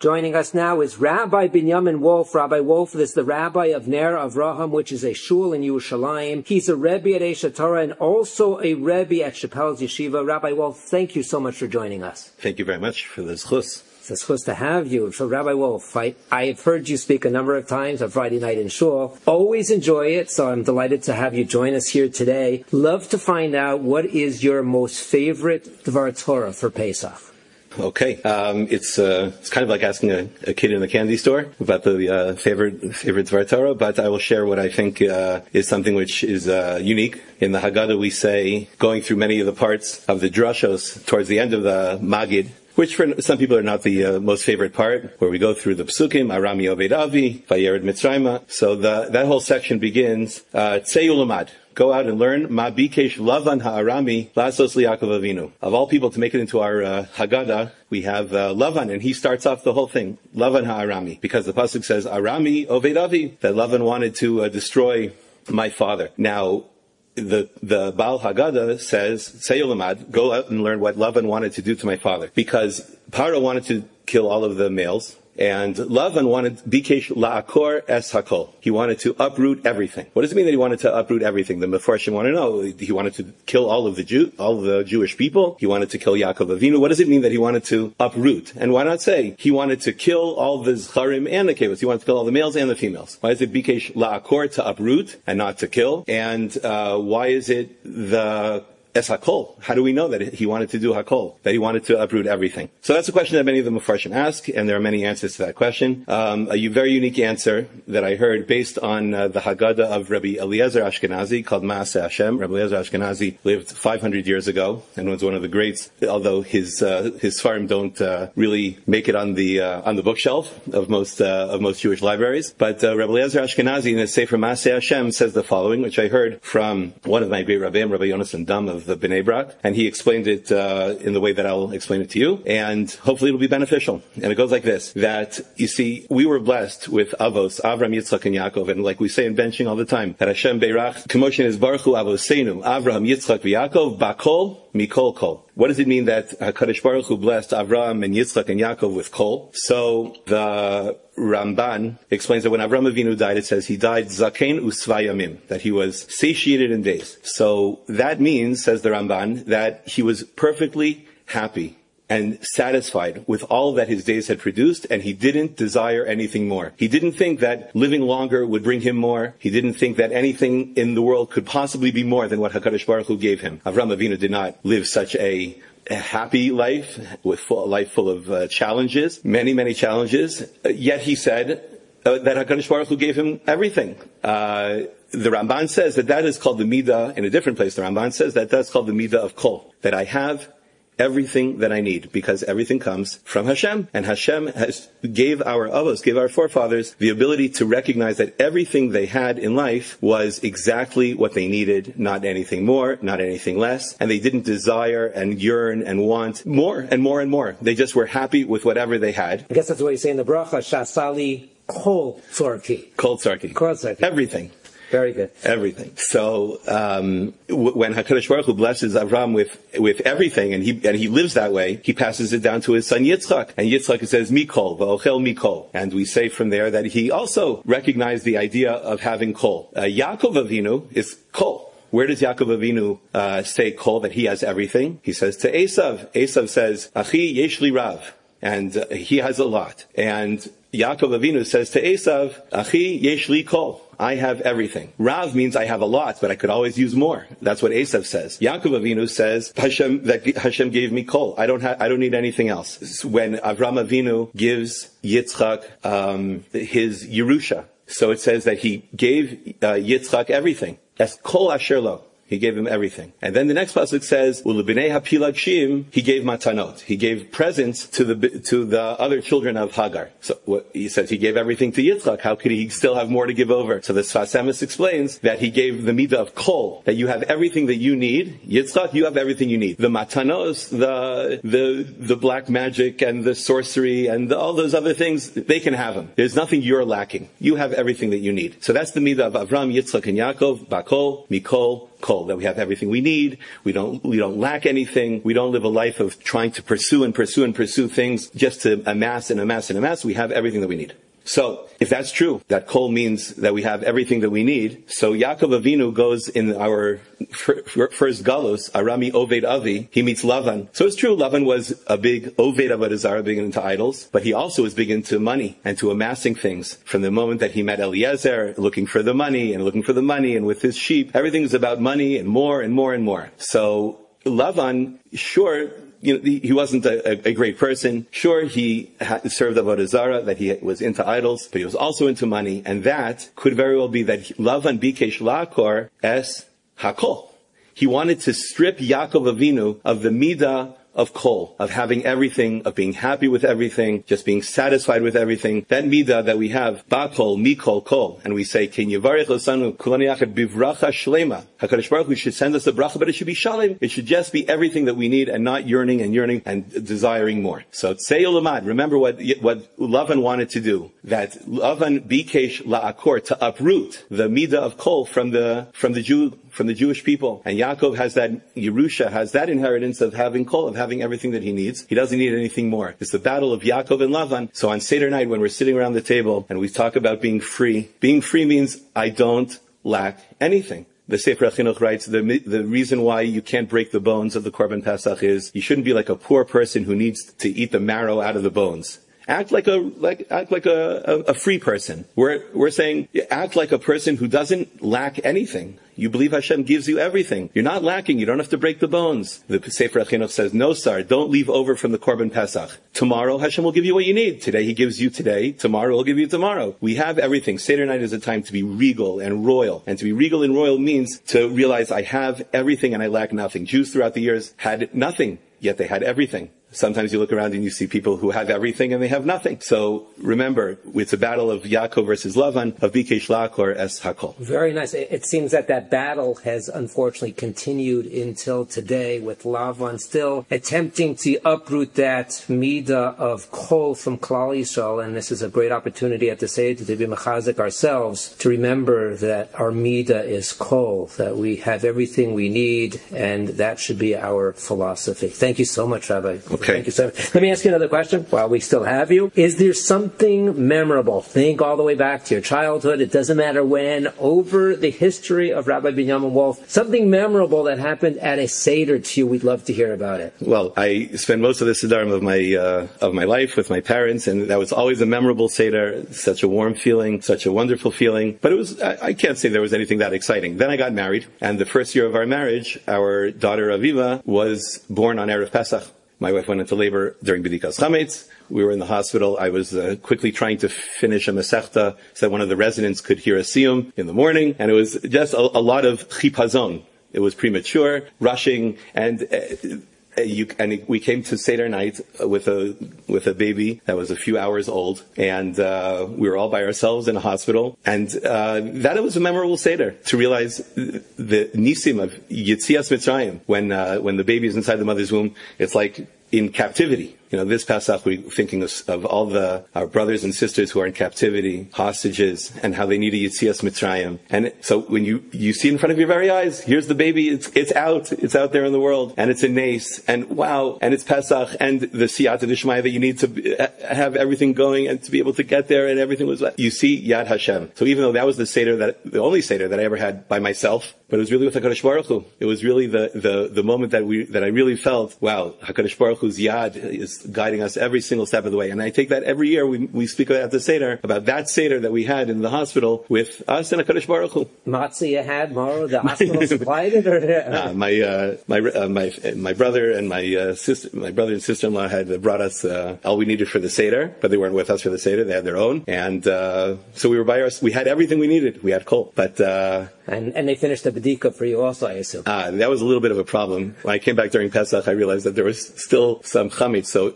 Joining us now is Rabbi Binyamin Wolf. Rabbi Wolf is the rabbi of Ner Avraham, which is a shul in Yerushalayim. He's a rebbe at Eish Torah and also a rebbe at Chappelle's Yeshiva. Rabbi Wolf, thank you so much for joining us. Thank you very much for this chus. It's a chus to have you. So, Rabbi Wolf, I, I've heard you speak a number of times on Friday night in shul. Always enjoy it, so I'm delighted to have you join us here today. Love to find out what is your most favorite Dvar Torah for Pesach. Okay, um, it's uh, it's kind of like asking a, a kid in the candy store about the uh, favorite favorite Dvar Torah, but I will share what I think uh, is something which is uh, unique. In the Haggadah, we say, going through many of the parts of the drashos towards the end of the Magid, which for some people are not the uh, most favorite part, where we go through the Psukim, Arami Oved Avi, Vayered Mitzrayma. So the, that whole section begins, uh, Tzei Ulamad. Go out and learn. Ma bikesh Lavan ha'arami lasos liYaakov Avinu. Of all people to make it into our uh, Haggadah, we have uh, Lavan, and he starts off the whole thing. Lavan ha'arami, because the pasuk says Arami Oved Avi, that Lavan wanted to uh, destroy my father. Now, the the Baal Haggadah says, Tzei Ulamad, go out and learn what Lavan wanted to do to my father, because Paro wanted to kill all of the males. And Lavan wanted bikesh la'akor es hakol. He wanted to uproot everything. What does it mean that he wanted to uproot everything? The Mefarshim want to know. He wanted to kill all of the Jew, all of the Jewish people. He wanted to kill Yaakov Avinu. What does it mean that he wanted to uproot? And why not say he wanted to kill all the Zcharim and the Kevos? He wanted to kill all the males and the females. Why is it bikesh la'akor, to uproot and not to kill? And uh, why is it the Es HaKol? How do we know that he wanted to do HaKol? That he wanted to uproot everything? So that's a question that many of the Mefarshim ask, and there are many answers to that question. Um, a very unique answer that I heard based on uh, the Haggadah of Rabbi Eliezer Ashkenazi called Maaseh Hashem. Rabbi Eliezer Ashkenazi lived five hundred years ago and was one of the greats, although his uh, his Sfarim don't uh, really make it on the uh, on the bookshelf of most uh, of most Jewish libraries. But uh, Rabbi Eliezer Ashkenazi in his Sefer Maaseh Hashem says the following, which I heard from one of my great Rabbeim, Rabbi Yonasan Dam of the Bnei Brak, and he explained it uh, in the way that I'll explain it to you, and hopefully it'll be beneficial. And it goes like this, that, you see, we were blessed with Avos, Avram, Yitzchak, and Yaakov, and like we say in benching all the time, that Hashem Beirach, K'moshen is Baruchu Avoseinu, Avram, Yitzchak, V'Yaakov, Bakol, Mikol Kol. What does it mean that HaKadosh Baruch Hu blessed Avram and Yitzchak and Yaakov with Kol? So the Ramban explains that when Avram Avinu died, it says he died Zaken Usvayamim, that he was satiated in days. So that means, says the Ramban, that he was perfectly happy and satisfied with all that his days had produced, and he didn't desire anything more. He didn't think that living longer would bring him more. He didn't think that anything in the world could possibly be more than what HaKadosh Baruch Hu gave him. Avram Avinu did not live such a a happy life, with full, a life full of uh, challenges, many, many challenges. Uh, yet he said uh, that HaKadosh Baruch Hu gave him everything. Uh, the Ramban says that that is called the midah, in a different place, the Ramban says that that's called the midah of kol, that I have everything that I need, because everything comes from Hashem. And Hashem has gave our avos, gave our forefathers the ability to recognize that everything they had in life was exactly what they needed, not anything more, not anything less. And they didn't desire and yearn and want more and more and more. They just were happy with whatever they had. I guess that's what you say in the bracha, Shasali Kol Tzorki. Kol Tzorki. Kol Tzorki. Everything. Very good. Everything. So um, w- when HaKadosh Baruch Hu blesses Avram with with everything, and he and he lives that way, he passes it down to his son Yitzchak. And Yitzchak, it says Mikol, v'ochel Mikol. And we say from there that he also recognized the idea of having kol. Uh, Yaakov Avinu is kol. Where does Yaakov Avinu uh, say kol, that he has everything? He says to Esav. Esav says, Achi yesh li rav. And uh, he has a lot. And Yaakov Avinu says to Esav, Achi yesh li kol. I have everything. Rav means I have a lot, but I could always use more. That's what Esav says. Yaakov Avinu says, Hashem, that Hashem gave me kol. I don't have, I don't need anything else. When Avram Avinu gives Yitzchak, um, his Yerusha. So it says that he gave, uh, Yitzchak everything. That's kol asher lo. He gave him everything. And then the next pasuk says, "Ulebnei hapilagshim," he gave matanot. He gave presents to the to the other children of Hagar. So what, he says he gave everything to Yitzchak. How could he still have more to give over? So the Sfas Emes explains that he gave the midah of kol, that you have everything that you need. Yitzchak, you have everything you need. The matanos, the the the black magic and the sorcery and the, all those other things, they can have them. There's nothing you're lacking. You have everything that you need. So that's the midah of Avram, Yitzchak, and Yaakov. Bakol, Mikol, kol, that we have everything we need. We don't, we don't lack anything. We don't live a life of trying to pursue and pursue and pursue things just to amass and amass and amass. We have everything that we need. So, if that's true, that kol means that we have everything that we need. So Yaakov Avinu goes in our first galus, Arami Oved Avi, he meets Lavan. So it's true, Lavan was a big Oved Avodah Zarah, big into idols, but he also was big into money and to amassing things. From the moment that he met Eliezer, looking for the money and looking for the money, and with his sheep, everything was about money and more and more and more. So Lavan, sure, you know, he wasn't a, a great person. Sure, he had served Avodah Zarah, that he was into idols, but he was also into money, and that could very well be that Lavan bikesh la'akor es hakol. He wanted to strip Yaakov Avinu of the midah of kol, of having everything, of being happy with everything, just being satisfied with everything. That midah that we have, ba-kol, mi-kol, kol, and we say, Ken yivarech osanu kulanu yachad bivracha shlema. HaKadosh Baruch Hu should send us a bracha, but it should be shalem. It should just be everything that we need and not yearning and yearning and desiring more. So, tzei ulamad, remember what, what Lavan wanted to do, that Lavan bikesh la'akor, to uproot the midah of kol from the, from the Jew, from the Jewish people. And Yaakov has that, Yerusha has that inheritance of having kol, of having everything that he needs. He doesn't need anything more. It's the battle of Yaakov and Lavan. So on Seder night, when we're sitting around the table and we talk about being free, being free means I don't lack anything. The Sefer HaChinuch writes, the, the reason why you can't break the bones of the Korban Pesach is you shouldn't be like a poor person who needs to eat the marrow out of the bones. Act like a like act like a, a, a free person. We're we're saying act like a person who doesn't lack anything. You believe Hashem gives you everything. You're not lacking. You don't have to break the bones. The Sefer HaChinuch says, no, sir, don't leave over from the Korban Pesach. Tomorrow, Hashem will give you what you need. Today, He gives you today. Tomorrow, He'll give you tomorrow. We have everything. Seder night is a time to be regal and royal. And to be regal and royal means to realize I have everything and I lack nothing. Jews throughout the years had nothing, yet they had everything. Sometimes you look around and you see people who have everything and they have nothing. So remember, it's a battle of Yaakov versus Lavan, of bikesh la'akor es hakol. Very nice. It seems that that battle has unfortunately continued until today, with Lavan still attempting to uproot that midah of kol from Klal Yisrael. And this is a great opportunity at the Seder to be mechazik ourselves, to remember that our midah is kol, that we have everything we need, and that should be our philosophy. Thank you so much, Rabbi. Okay. Thank you so much. Let me ask you another question while we still have you. Is there something memorable, think all the way back to your childhood, it doesn't matter when, over the history of Rabbi Binyamin Wolf, something memorable that happened at a Seder to you? We'd love to hear about it. Well, I spent most of the Sedarim of my uh, of my life with my parents, and that was always a memorable Seder, such a warm feeling, such a wonderful feeling. But it was, I, I can't say there was anything that exciting. Then I got married, and the first year of our marriage, our daughter Aviva was born on Erev Pesach. My wife went into labor during B'dikas Chametz. We were in the hospital. I was uh, quickly trying to finish a Masechta so that one of the residents could hear a siyum in the morning. And it was just a, a lot of chipazon. It was premature, rushing, and uh, you, and we came to Seder night with a with a baby that was a few hours old, and uh, we were all by ourselves in a hospital. And uh, that was a memorable Seder, to realize the nisim of Yetzias Mitzrayim, when uh, when the baby is inside the mother's womb. It's like in captivity. You know, this Pesach, we're thinking of, of all the our brothers and sisters who are in captivity, hostages, and how they need a Yetzias Mitzrayim. And so when you, you see in front of your very eyes, here's the baby, it's it's out, it's out there in the world, and it's a nace, and wow, and it's Pesach, and the Siyata D'Shmaya that you need to have everything going and to be able to get there, and everything was, you see Yad Hashem. So even though that was the Seder, that the only Seder that I ever had by myself, but it was really with HaKadosh Baruch Hu. It was really the, the, the moment that we, that I really felt, wow, HaKadosh Baruch Hu's Yad is guiding us every single step of the way. And I take that every year. We, we speak at the Seder about that Seder that we had in the hospital with us and HaKadosh Baruch Hu. Matzah you had, Moro, the hospital supplied it? Or ah, my, uh, my, uh, my, my brother and my, uh, sister, my brother and sister-in-law had brought us, uh, all we needed for the Seder, but they weren't with us for the Seder. They had their own. And, uh, so we were by our, we had everything we needed. We had kol. But, uh, And, and they finished the B'dika for you also, I assume. Ah, that was a little bit of a problem. When I came back during Pesach, I realized that there was still some chametz. So th-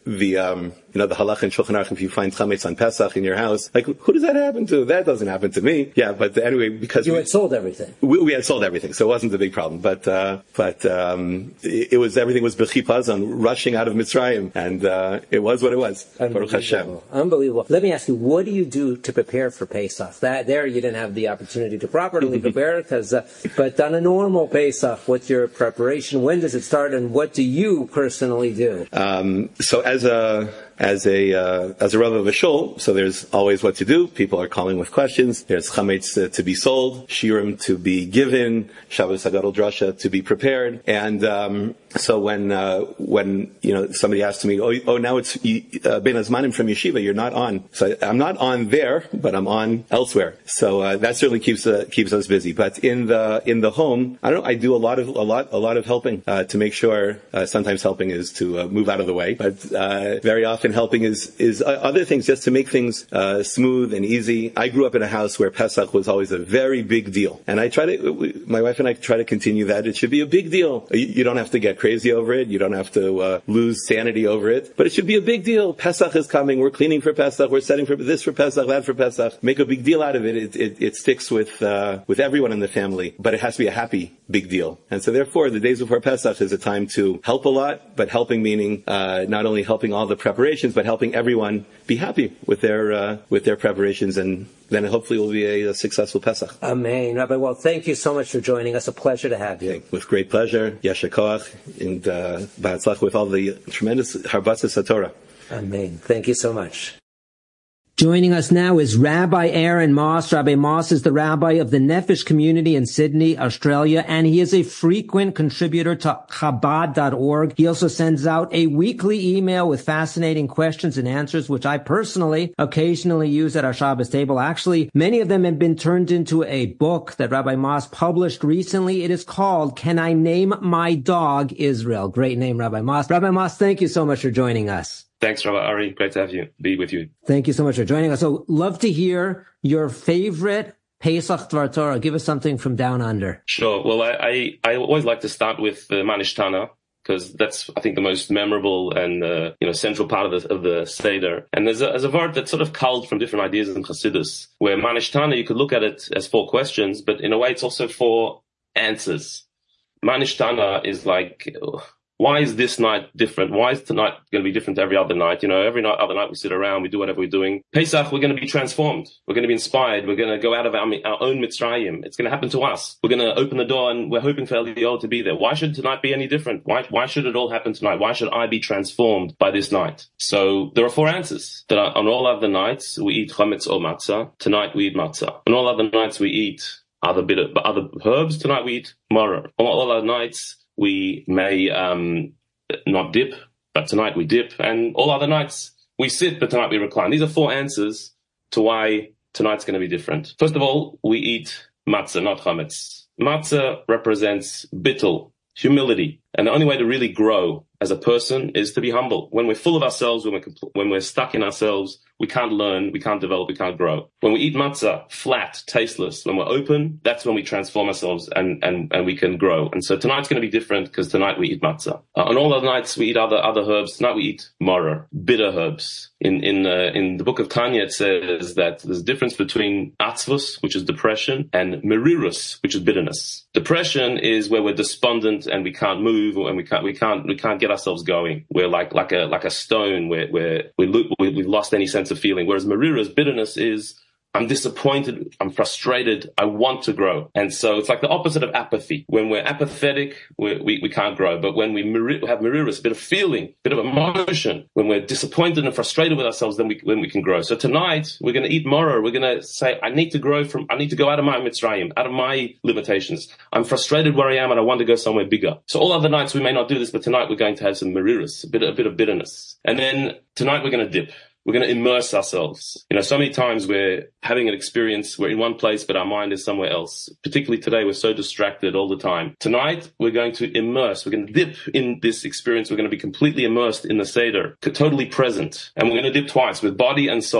the, um, you know, the halach and Shulchan Aruch, if you find chametz on Pesach in your house, like, who does that happen to? That doesn't happen to me. Yeah, but anyway, because you we, had sold everything. We, we had sold everything, so it wasn't a big problem. But, uh, but, um, it, it was, everything was b'chipazon, rushing out of Mitzrayim, and, uh, it was what it was. Baruch Hashem. Unbelievable. Let me ask you, what do you do to prepare for Pesach? That, there you didn't have the opportunity to properly prepare, because, uh, but on a normal Pesach, what's your preparation? When does it start, and what do you personally do? Um, so as a, As a uh, as a Rav of a shul, so there's always what to do. People are calling with questions. There's chametz uh, to be sold, shirim to be given, Shabbos Hagadol Drasha to be prepared. And um, so when uh, when you know somebody asks me, oh, oh now it's uh, Ben Azmanim from yeshiva, you're not on. So I, I'm not on there, but I'm on elsewhere. So uh, that certainly keeps uh, keeps us busy. But in the in the home, I don't know. I do a lot of a lot a lot of helping uh, to make sure. Uh, sometimes helping is to uh, move out of the way, but uh, very often helping is is other things just to make things uh, smooth and easy. I grew up in a house where Pesach was always a very big deal, and I try to, my wife and I try to continue that. It should be a big deal. You, you don't have to get crazy over it. You don't have to uh, lose sanity over it, but it should be a big deal. Pesach is coming. We're cleaning for Pesach. We're setting for this for Pesach, that for Pesach. Make a big deal out of it. It, it, it sticks with uh, with everyone in the family, but it has to be a happy big deal. And so therefore, the days before Pesach is a time to help a lot, but helping meaning uh, not only helping all the preparations, but helping everyone be happy with their uh, with their preparations, and then hopefully it will be a, a successful Pesach. Amen. Rabbi, well, thank you so much for joining us. A pleasure to have you. Okay. With great pleasure. Yasher Koach, and uh, Ba'atzlach with all the tremendous Harbatzas HaTorah. Amen. Thank you so much. Joining us now is Rabbi Aaron Moss. Rabbi Moss is the rabbi of the Nefesh community in Sydney, Australia, and he is a frequent contributor to Chabad dot org. He also sends out a weekly email with fascinating questions and answers, which I personally occasionally use at our Shabbos table. Actually, many of them have been turned into a book that Rabbi Moss published recently. It is called Can I Name My Dog Israel? Great name, Rabbi Moss. Rabbi Moss, thank you so much for joining us. Thanks, Rabbi Ari. Great to have you, be with you. Thank you so much for joining us. So, love to hear your favorite Pesach Dvar Torah. Give us something from down under. Sure. Well, I I, I always like to start with the uh, Manishtana, because that's, I think, the most memorable and uh, you know central part of the of the Seder. And there's a, there's a word that's sort of culled from different ideas in Chassidus, where Manishtana, you could look at it as four questions, but in a way it's also four answers. Manishtana is like, ugh, why is this night different? Why is tonight going to be different to every other night? You know, every night, other night we sit around, we do whatever we're doing. Pesach, we're going to be transformed. We're going to be inspired. We're going to go out of our, our own Mitzrayim. It's going to happen to us. We're going to open the door, and we're hoping for Eliyahu to be there. Why should tonight be any different? Why, why should it all happen tonight? Why should I be transformed by this night? So there are four answers. That are, on all other nights, we eat chametz or matzah. Tonight we eat matzah. On all other nights, we eat other bit of, other herbs. Tonight we eat maror. On all other nights, we may um, not dip, but tonight we dip. And all other nights we sit, but tonight we recline. These are four answers to why tonight's going to be different. First of all, we eat matzah, not chametz. Matzah represents bittul, humility. And the only way to really grow as a person is to be humble. When we're full of ourselves, when we're, compl- when we're stuck in ourselves, we can't learn, we can't develop, we can't grow. When we eat matzah, flat, tasteless, when we're open, that's when we transform ourselves and, and, and we can grow. And so tonight's going to be different because tonight we eat matzah. Uh, on all other nights, we eat other, other herbs. Tonight we eat maror, bitter herbs. In, in, uh, in the book of Tanya, it says that there's a difference between atzvus, which is depression, and merirus, which is bitterness. Depression is where we're despondent and we can't move, and we can't, we can't, we can't get ourselves going. We're like, like a, like a stone where, where we, lo- we, we've lost any sense of feeling. Whereas merirus, bitterness, is I'm disappointed, I'm frustrated, I want to grow. And so it's like the opposite of apathy. When we're apathetic, we're, we we can't grow. But when we mir- have merirus, a bit of feeling, a bit of emotion, when we're disappointed and frustrated with ourselves, then we then we can grow. So tonight, we're going to eat maror. We're going to say, I need to grow from, I need to go out of my Mitzrayim, out of my limitations. I'm frustrated where I am and I want to go somewhere bigger. So all other nights we may not do this, but tonight we're going to have some merirus, a bit, a bit of bitterness. And then tonight we're going to dip. We're going to immerse ourselves. You know, so many times we're having an experience, we're in one place, but our mind is somewhere else. Particularly today, we're so distracted all the time. Tonight, we're going to immerse. We're going to dip in this experience. We're going to be completely immersed in the Seder, totally present. And we're going to dip twice with body and soul.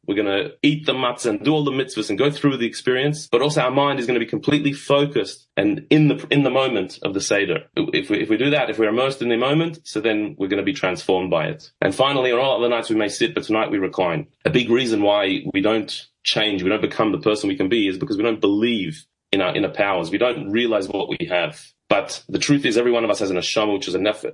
We're going to eat the matzah and do all the mitzvahs and go through the experience, but also our mind is going to be completely focused and in the in the moment of the Seder. If we, if we do that, if we're immersed in the moment, so then we're going to be transformed by it. And finally, on all other nights we may sit, but tonight we recline. A big reason why we don't change, we don't become the person we can be, is because we don't believe in our inner powers. We don't realize what we have. But the truth is, every one of us has an neshama, which is a nef-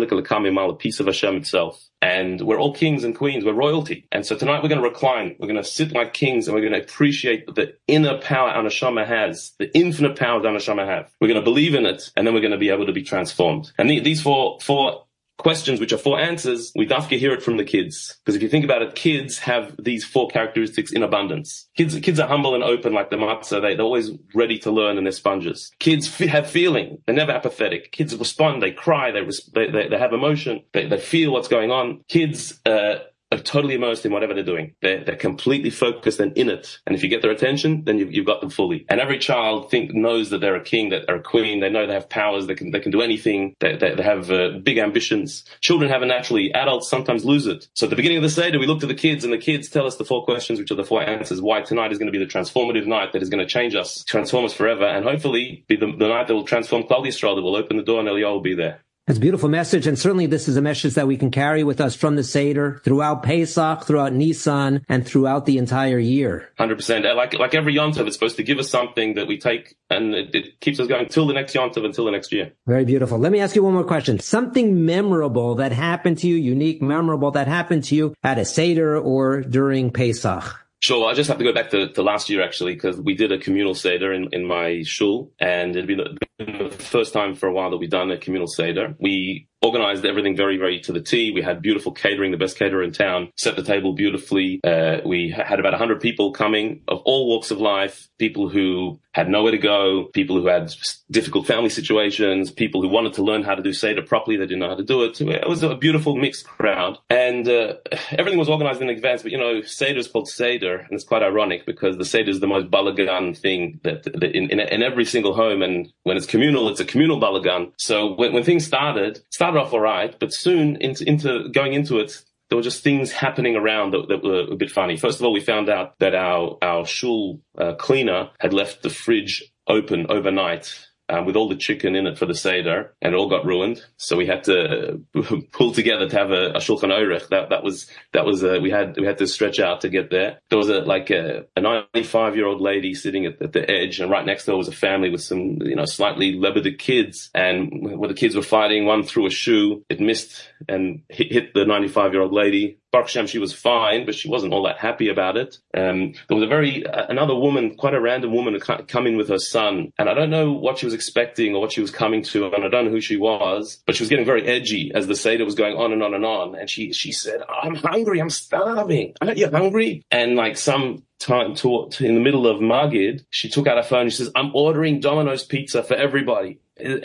a piece of Hashem itself. And we're all kings and queens. We're royalty. And so tonight we're going to recline. We're going to sit like kings, and we're going to appreciate the inner power our neshama has, the infinite power that our neshama have. We're going to believe in it, and then we're going to be able to be transformed. And the, these four, four questions, which are four answers, we dafka hear it from the kids. Because if you think about it, kids have these four characteristics in abundance. Kids kids are humble and open like the matzah. They, they're always ready to learn, and they're sponges. Kids f- have feeling. They're never apathetic. Kids respond. They cry. They res- they, they, they have emotion. They, they feel what's going on. Kids uh, are totally immersed in whatever they're doing. They're, they're completely focused and in it. And if you get their attention, then you've, you've got them fully. And every child think knows that they're a king, that they're a queen. They know they have powers. They can they can do anything. They, they, they have uh, big ambitions. Children have it naturally. Adults sometimes lose it. So at the beginning of the Seder, we look to the kids, and the kids tell us the four questions, which are the four answers. Why tonight is going to be the transformative night that is going to change us, transform us forever, and hopefully be the, the night that will transform Klal Yisrael, that will open the door and Eliyahu will be there. It's a beautiful message, and certainly this is a message that we can carry with us from the Seder throughout Pesach, throughout Nisan, and throughout the entire year. one hundred percent. Like like every Yom Tov, it's supposed to give us something that we take, and it, it keeps us going till the next Yom Tov, until the next year. Very beautiful. Let me ask you one more question. Something memorable that happened to you, unique, memorable, that happened to you at a Seder or during Pesach? Sure, I just have to go back to, to last year, actually, because we did a communal Seder in, in my shul, and it'd been the first time for a while that we'd done a communal Seder. We organized everything very, very to the T. We had beautiful catering, the best caterer in town, set the table beautifully. Uh, we had about one hundred people coming of all walks of life, people who had nowhere to go, people who had difficult family situations, people who wanted to learn how to do Seder properly. They didn't know how to do it. It was a beautiful mixed crowd. And uh, everything was organized in advance. But, you know, Seder is called Seder, and it's quite ironic because the Seder is the most balagan thing that, that in, in, in every single home. And when it's communal, it's a communal balagan. So when, when things started, started off all right, but soon into, into going into it, there were just things happening around that, that were a bit funny. First of all, we found out that our, our shul uh, cleaner had left the fridge open overnight um, with all the chicken in it for the Seder, and it all got ruined. So we had to pull together to have a, a Shulchan Aruch. That, that was, that was, uh, we had, we had to stretch out to get there. There was a, like a, a ninety-five year old lady sitting at, at the edge, and right next to her was a family with some, you know, slightly lebedik kids. And when the kids were fighting, one threw a shoe, it missed and hit, hit the ninety-five year old lady. Baruch Hashem, she was fine, but she wasn't all that happy about it. Um, there was a very, uh, another woman, quite a random woman, who come in with her son. And I don't know what she was expecting or what she was coming to, and I don't know who she was, but she was getting very edgy as the Seder was going on and on and on. And she, she said, I'm hungry, I'm starving. Aren't you hungry? And like some time to, to in the middle of Magid, she took out her phone and she says, I'm ordering Domino's pizza for everybody.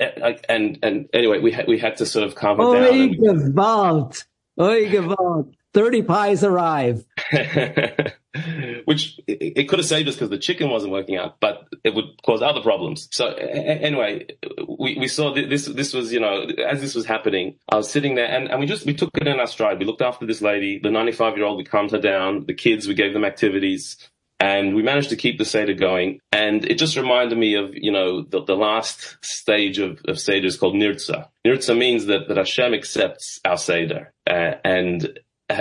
And, and anyway, we had, we had to sort of calm her down. Oy gewalt. Oy gewalt. thirty pies arrive. Which it, it could have saved us because the chicken wasn't working out, but it would cause other problems. So a- anyway, we, we saw this, this was, you know, as this was happening, I was sitting there and, and we just, we took it in our stride. We looked after this lady, the ninety-five year old, we calmed her down, the kids, we gave them activities. And we managed to keep the Seder going. And it just reminded me of, you know, the, the last stage of, of Seder is called Nirtza. Nirtza means that, that Hashem accepts our Seder. Uh, and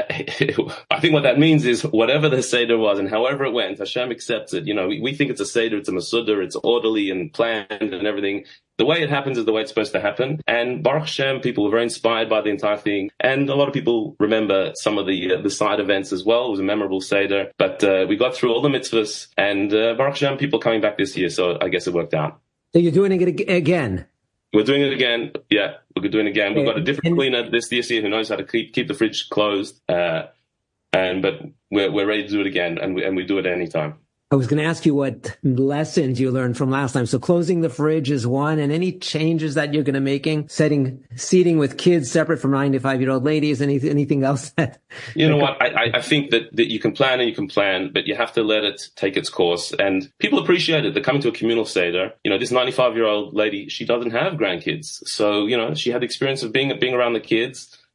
I think what that means is whatever the Seder was and however it went, Hashem accepts it. You know, we, we think it's a Seder, it's a Masudar, it's orderly and planned and everything. The way it happens is the way it's supposed to happen. And Baruch Hashem, people were very inspired by the entire thing. And a lot of people remember some of the uh, the side events as well. It was a memorable Seder. But uh, we got through all the mitzvahs. And uh, Baruch Hashem, people coming back this year. So I guess it worked out. So you're doing it again? We're doing it again. Yeah, we're doing it again. We've got a different cleaner this this year who knows how to keep keep the fridge closed. Uh, and but we're we're ready to do it again, and we and we do it any time. I was going to ask you what lessons you learned from last time. So closing the fridge is one, and any changes that you're going to making, setting seating with kids separate from ninety-five year old ladies, any, anything else that you know what? I, I think that, that you can plan and you can plan, but you have to let it take its course. And people appreciate it. They're coming to a communal Seder. You know, this ninety-five year old lady, she doesn't have grandkids. So, you know, she had the experience of being, being around the kids.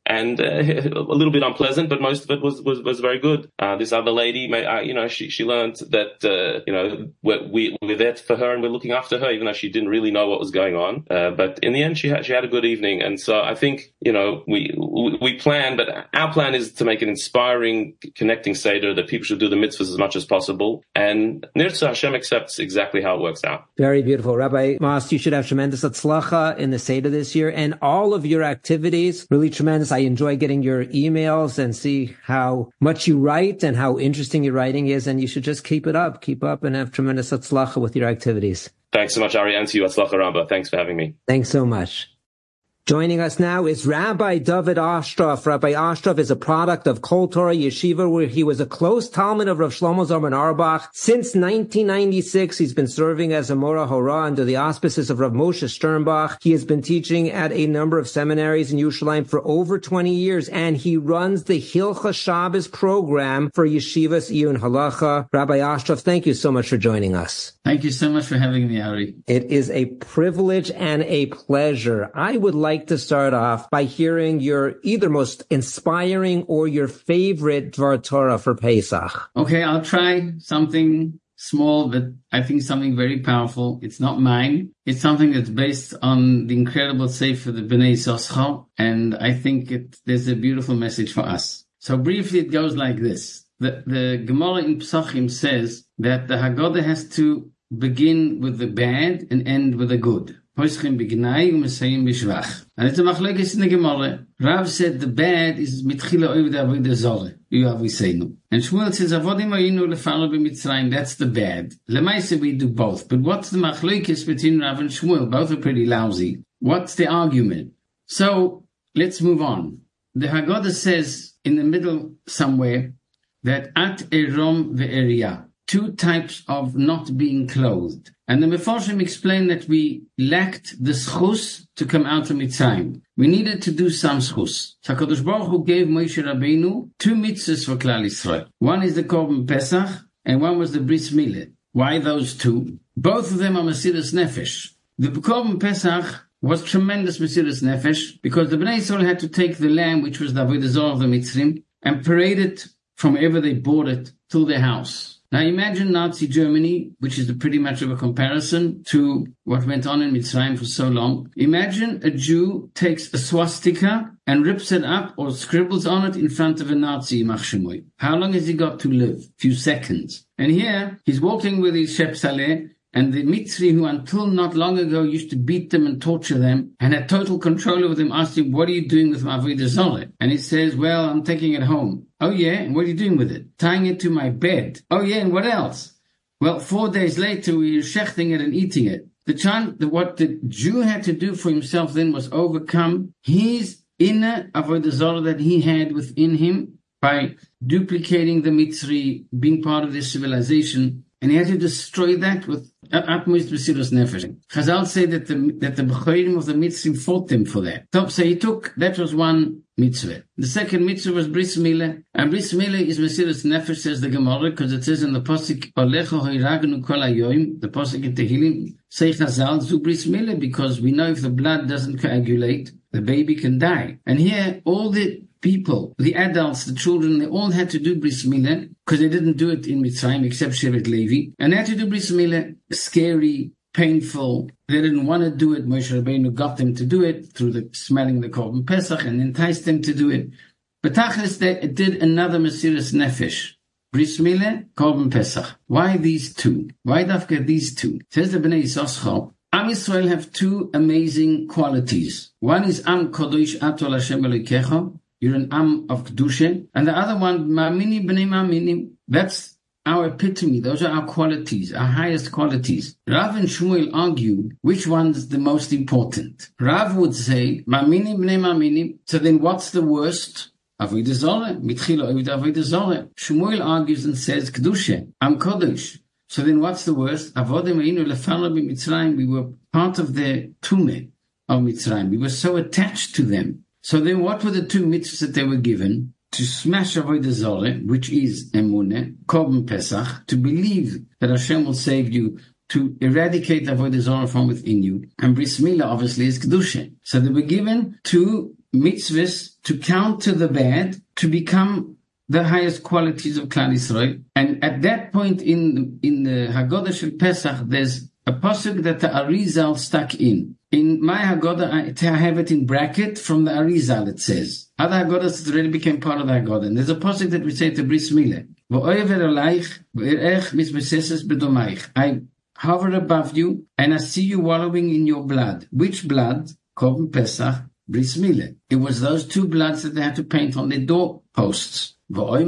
and uh, a little bit unpleasant, but most of it was was, was very good. Uh, this other lady, may, uh, you know, she she learned that uh, you know we're, we, we're there for her and we're looking after her, even though she didn't really know what was going on. Uh, but in the end, she had she had a good evening, and so I think you know we we plan, but our plan is to make an inspiring, connecting Seder that people should do the mitzvahs as much as possible, and Nirtzah Hashem accepts exactly how it works out. Very beautiful. Rabbi Moss, you should have tremendous atzlacha in the Seder this year, and all of your activities, really tremendous. I enjoy getting your emails and see how much you write and how interesting your writing is, and you should just keep it up, keep up, and have tremendous atzlacha with your activities. Thanks so much, Ari, and to you, Atzlacha Rabba. Thanks for having me. Thanks so much. Joining us now is Rabbi David Ostroff. Rabbi Ostroff is a product of Kol Torah Yeshiva, where he was a close Talmud of Rav Shlomo Zalman Auerbach. Since nineteen ninety-six, he's been serving as a Mora Hora under the auspices of Rav Moshe Sternbach. He has been teaching at a number of seminaries in Yerushalayim for over twenty years, and he runs the Hilcha Shabbos program for Yeshivas Iyun Halacha. Rabbi Ostroff, thank you so much for joining us. Thank you so much for having me, Ari. It is a privilege and a pleasure. I would like to start off by hearing your either most inspiring or your favorite Dvar Torah for Pesach. Okay, I'll try something small, but I think something very powerful. It's not mine. It's something that's based on the incredible Sefer, the Bnei Yissaschar, and I think it, there's a beautiful message for us. So briefly, it goes like this. The, the Gemara in Pesachim says that the Haggadah has to begin with the bad and end with the good. And it's a machlokes in the Gemara. Rav said the bad is mitchila oiv de avodah zarah. And Shmuel says avodim ayinu lefaro b'mitzrayim. That's the bad. Lemaisa we do both. But what's the machlokes between Rav and Shmuel? Both are pretty lousy. What's the argument? So let's move on. The Haggadah says in the middle somewhere that at erom ve'eria, two types of not being clothed. And the Mefarshim explained that we lacked the schus to come out of Mitzrayim. We needed to do some schus. So HaKadosh Baruch Hu gave Moshe Rabbeinu two mitzvahs for Klal Yisrael. One is the Korban Pesach, and one was the Bris Milah. Why those two? Both of them are Mesiras Nefesh. The Korban Pesach was tremendous Mesiras Nefesh, because the Bnei Yisrael had to take the lamb, which was the Avodah Zarah of the Mitzrim, and parade it from wherever they bought it to their house. Now imagine Nazi Germany, which is pretty much of a comparison to what went on in Mitzrayim for so long. Imagine a Jew takes a swastika and rips it up or scribbles on it in front of a Nazi. How long has he got to live? A few seconds. And here, he's walking with his Shep Saleh, and the Mitzri, who until not long ago used to beat them and torture them and had total control over them, asked him, what are you doing with my Avodah Zarah? And he says, well, I'm taking it home. Oh yeah, and what are you doing with it? Tying it to my bed. Oh yeah, and what else? Well, four days later, we were shechting it and eating it. The child, the, what the Jew had to do for himself then was overcome his inner Avodah Zarah that he had within him by duplicating the Mitzri, being part of this civilization. And he had to destroy that with utmost Mesiras Nefesh. Chazal say that the that the Bechorim of the Mitzrim fought them for that. Top say he took, that was one mitzvah. The second mitzvah was Bris Milah. And Bris Milah is Mesiras Nefesh, says the Gemara, because it says in the Pasuk, Olecho hoiragnu kol hayoim, the Pasuk in Tehillim, say Chazal, zu Bris Milah, because we know if the blood doesn't coagulate, the baby can die. And here, all the people, the adults, the children, they all had to do Bris Milah, because they didn't do it in Mitzrayim except Shevet Levi. And they had to do Bris Milah, scary, painful. They didn't want to do it. Moshe Rabbeinu got them to do it through the smelling the Korban Pesach and enticed them to do it. But Tachlis, they did another Mesiras Nefesh. Bris Milah, Korban Pesach. Why these two? Why Dafka these two? Says the Bnei Yissaschar, Am Yisrael have two amazing qualities. One is Am Kodosh Atol Hashem Elokecha. You're an Am of Kedusha. And the other one, Ma'amini B'nei Ma'aminim. That's our epitome. Those are our qualities, our highest qualities. Rav and Shmuel argue which one's the most important. Rav would say, Ma'amini B'nei Ma'aminim. So then what's the worst? Avodah Zarah. Mitchila Avodah Zarah. Shmuel argues and says, Kedusha, Am Kodesh. So then what's the worst? Avodah Meinu Lefana B'Mitzrayim. We were part of the Tumeh of Mitzrayim. We were so attached to them. So then what were the two mitzvahs that they were given? To smash Avodah Zarah, which is Emunah, Korban Pesach, to believe that Hashem will save you, to eradicate Avodah Zarah from within you. And Bris Milah obviously is Kedusha. So they were given two mitzvahs to counter the bad, to become the highest qualities of Klal Yisrael. And at that point in in the Haggadah Shel Pesach, there's a pasuk that the Arizal stuck in. In my Haggadah, I have it in bracket from the Arizal, it says. Other Haggadahs, it already became part of the Haggadah. And there's a pasuk that we say to Bris Milah. I hover above you, and I see you wallowing in your blood. Which blood? Korban Pesach, Bris Milah. It was those two bloods that they had to paint on the doorposts. Twice.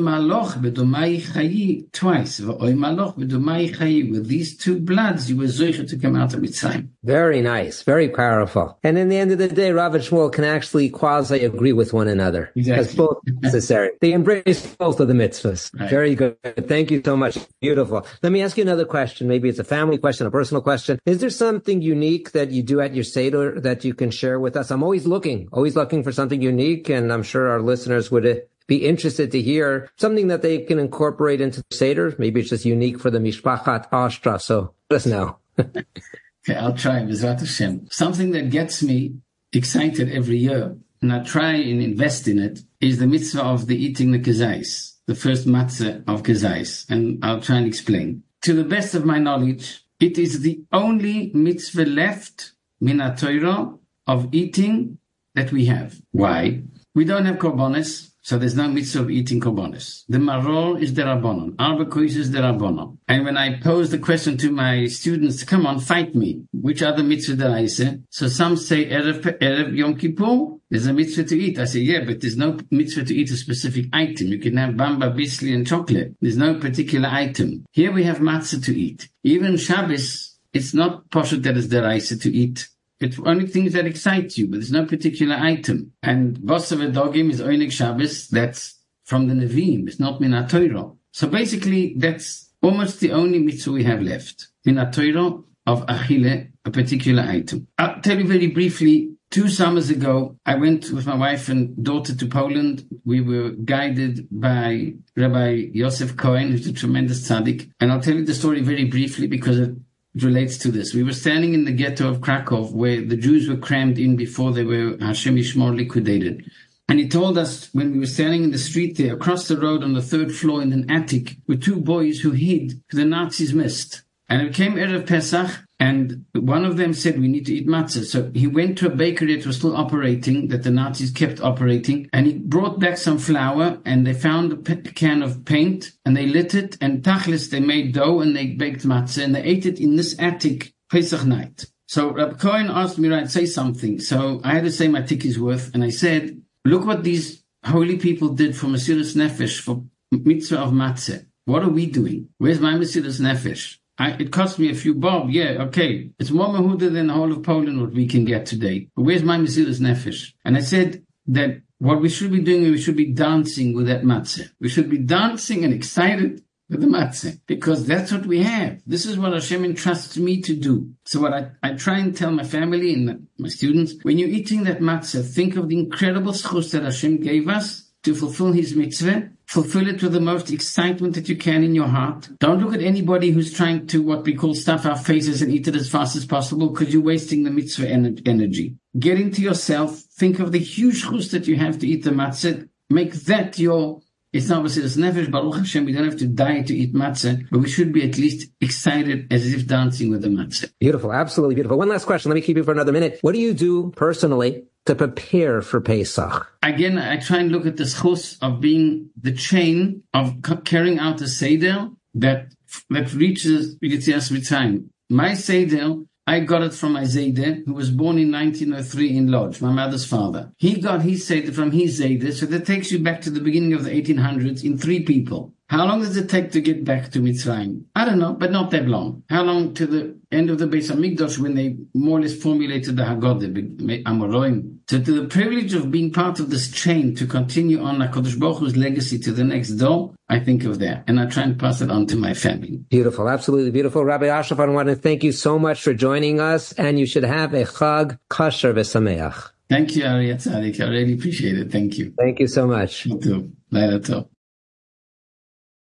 With these two bloods, you were zoicha to come out of Mitzrayim. Very nice, very powerful. And in the end of the day, Rav and Shmuel can actually quasi agree with one another. Exactly. That's both necessary. They embrace both of the mitzvahs. Right. Very good. Thank you so much. Beautiful. Let me ask you another question. Maybe it's a family question, a personal question. Is there something unique that you do at your Seder that you can share with us? I'm always looking, always looking for something unique, and I'm sure our listeners would uh, be interested to hear something that they can incorporate into the Seder. Maybe it's just unique for the Mishpachat Ashtra. So let us know. Okay, I'll try, B'ezrat Hashem. Something that gets me excited every year, and I try and invest in it, is the mitzvah of the eating the kezais, the first matzah of kezais. And I'll try and explain. To the best of my knowledge, it is the only mitzvah left, min ha-Torah, of eating that we have. Why? We don't have korbanos. So there's no mitzvah of eating korbanos. The maror is the rabbanon. Arba kois is the rabbanon. And when I pose the question to my students, come on, fight me. Which other mitzvah did I say? So some say Erev, Erev Yom Kippur, there's a mitzvah to eat. I say, yeah, but there's no mitzvah to eat a specific item. You can have bamba, bisli, and chocolate. There's no particular item. Here we have matzah to eat. Even Shabbos, it's not poshut that is deraisa to eat. It's only things that excite you, but there's no particular item. And Bosav Dogim is Oinig Shabbos, that's from the Nevi'im, it's not Min ha-Torah. So basically, that's almost the only mitzvah we have left. Min ha-Torah of Achille, a particular item. I'll tell you very briefly, two summers ago, I went with my wife and daughter to Poland. We were guided by Rabbi Yosef Cohen, who's a tremendous tzaddik. And I'll tell you the story very briefly because it relates to this. We were standing in the ghetto of Krakow where the Jews were crammed in before they were Hashem Yishmor liquidated. And he told us when we were standing in the street there, across the road on the third floor in an attic, were two boys who hid, the Nazis missed. And it came Erev Pesach, and one of them said, we need to eat matzah. So he went to a bakery that was still operating, that the Nazis kept operating, and he brought back some flour, and they found a pe- can of paint, and they lit it, and tachlis, they made dough, and they baked matzah, and they ate it in this attic, Pesach night. So Rabbi Cohen asked me, right, say something. So I had to say my tikki's worth, and I said, look what these holy people did for Mesiras Nefesh, for mitzvah of matzah. What are we doing? Where's my Mesiras Nefesh? I, it cost me a few bob. Yeah, okay. It's more mehuda than the whole of Poland what we can get today. But where's my Mesiras Nefesh? And I said that what we should be doing, we should be dancing with that matzah. We should be dancing and excited with the matzah because that's what we have. This is what Hashem entrusts me to do. So what I, I try and tell my family and my students, when you're eating that matzah, think of the incredible schus that Hashem gave us to fulfill His mitzvah. Fulfill it with the most excitement that you can in your heart. Don't look at anybody who's trying to, what we call, stuff our faces and eat it as fast as possible because you're wasting the mitzvah en- energy. Get into yourself. Think of the huge chus that you have to eat the matzah. Make that your... It's not Mesiras Nefesh, Baruch Hashem. We don't have to die to eat matzah, but we should be at least excited as if dancing with the matzah. Beautiful. Absolutely beautiful. One last question. Let me keep you for another minute. What do you do personally to prepare for Pesach? Again, I try and look at the schus of being the chain of carrying out a Seder that that reaches Yetzias Mitzrayim. My Seder, I got it from my Zayde, who was born in nineteen oh three in Lodz, my mother's father. He got his Seder from his Zayde, so that takes you back to the beginning of the eighteen hundreds in three people. How long does it take to get back to Mitzrayim? I don't know, but not that long. How long to the end of the Beis HaMikdash when they more or less formulated the Haggadah, Amoraim? So to the privilege of being part of this chain to continue on HaKadosh Baruch Hu's legacy to the next door, I think of that. And I try and pass it on to my family. Beautiful. Absolutely beautiful. Rabbi Ashraf, I want to thank you so much for joining us. And you should have a Chag Kasher V'Sameach. Thank you, Ari Tzadik. I really appreciate it. Thank you. Thank you so much. You too. Later too.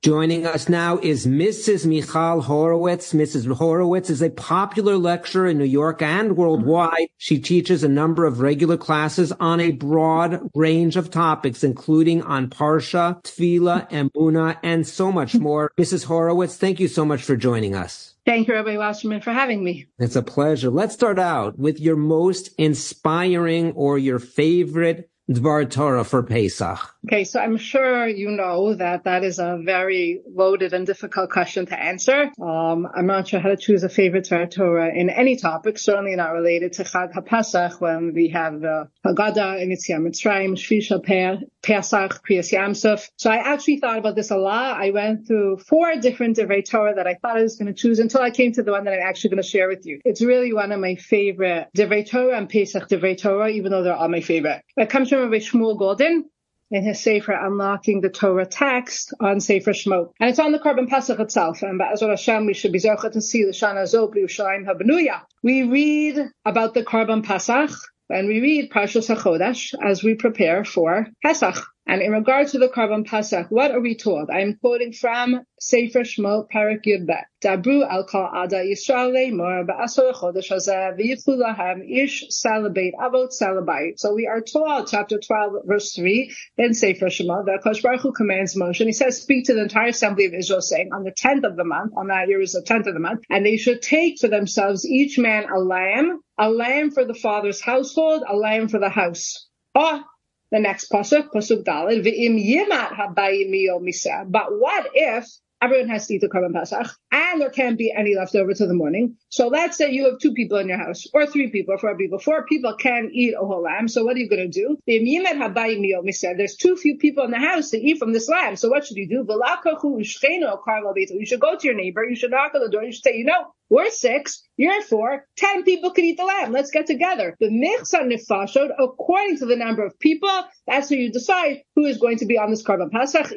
Joining us now is Missus Michal Horowitz. Missus Horowitz is a popular lecturer in New York and worldwide. She teaches a number of regular classes on a broad range of topics, including on Parsha, Tefillah, Emunah, and so much more. Missus Horowitz, thank you so much for joining us. Thank you, Rabbi Wasserman, for having me. It's a pleasure. Let's start out with your most inspiring or your favorite Dvar Torah for Pesach. Okay, so I'm sure you know that that is a very loaded and difficult question to answer. Um, I'm not sure how to choose a favorite Dvar Torah in any topic, certainly not related to Chag HaPesach, when we have the Haggadah, Yetziat Mitzrayim, Shvi Shel Pesach, Kriyas Yamsuf. So I actually thought about this a lot. I went through four different Divrei Torah that I thought I was going to choose until I came to the one that I'm actually going to share with you. It's really one of my favorite Divrei Torah and Pesach Divrei Torah, even though they're all my favorite. It comes from Rabbi Shmuel Golden in his Sefer Unlocking the Torah Text on Sefer Shemot. And it's on the Korban Pesach itself. And Ba'ezrat Hashem, we should be zochet to see the Shana Zot B'Yushalayim HaBenuya. We read about the Korban Pesach, and we read Parshas HaChodesh as we prepare for Pesach. And in regard to the Korban Pesach, what are we told? I'm quoting from Sefer Shemot, Parak Yud Bet. Dabru al kol ada Yisrael le'mor ba'asor chodesh hazeh v'yichlu lahem ish salabeit avot salabayit. So we are told, chapter twelve, verse three, in Sefer Shemot, that Kosh Baruch Hu commands Moshe, and he says, speak to the entire assembly of Israel, saying, on the tenth of the month, on that year is the tenth of the month, and they should take for themselves each man a lamb, a lamb for the father's household, a lamb for the house. Oh, the next pasuk, pasuk daled, v'im yimat habayim miyom miseh. But what if everyone has to eat the Korban Pesach and there can't be any left over to the morning? So let's say you have two people in your house, or three people, or four people. Four people can eat a whole lamb. So what are you going to do? V'im yimat habayim miyom miseh. There's too few people in the house to eat from this lamb. So what should you do? V'lakachu u'shchenu karlo beito. You should go to your neighbor. You should knock on the door. You should say, you know, we're six, you're four, ten people could eat the lamb. Let's get together. The michsa nefashot, according to the number of people, that's how you decide who is going to be on this Korban Pesach.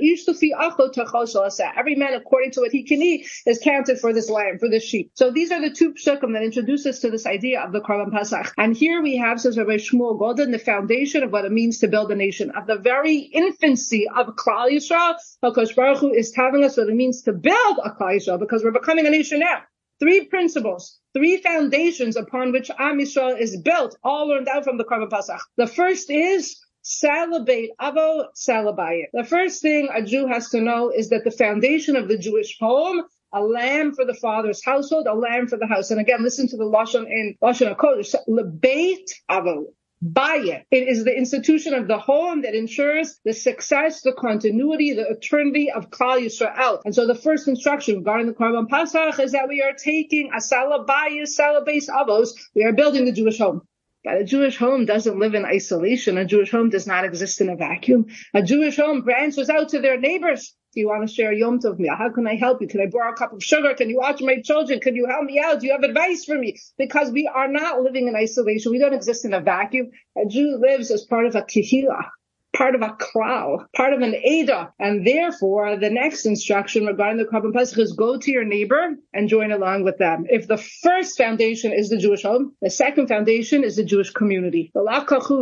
Every man, according to what he can eat, is counted for this lamb, for this sheep. So these are the two psukim that introduce us to this idea of the Korban Pesach. And here we have, says Rabbi Shmuel Golden, the foundation of what it means to build a nation. Of the very infancy of Klal Yisrael, HaKadosh Baruch Hu is telling us what it means to build a Klal Yisrael, because we're becoming a nation now. Three principles, three foundations upon which Am Yisrael is built, all learned out from the Korban Pesach. The first is salabeit avo salabayit. The first thing a Jew has to know is that the foundation of the Jewish home, a lamb for the father's household, a lamb for the house. And again, listen to the Lashon in Lashon HaKodesh, lebeit avo. Bayit. It is the institution of the home that ensures the success, the continuity, the eternity of Klal Yisrael. And so the first instruction regarding the Korban Pesach is that we are taking a salabayis, salabais avos. We are building the Jewish home. But a Jewish home doesn't live in isolation. A Jewish home does not exist in a vacuum. A Jewish home branches out to their neighbors. Do you want to share Yom Tov with me? How can I help you? Can I borrow a cup of sugar? Can you watch my children? Can you help me out? Do you have advice for me? Because we are not living in isolation. We don't exist in a vacuum. A Jew lives as part of a kehillah, part of a klal, part of an Eidah. And therefore, the next instruction regarding the Korban Pesach is go to your neighbor and join along with them. If the first foundation is the Jewish home, the second foundation is the Jewish community. Go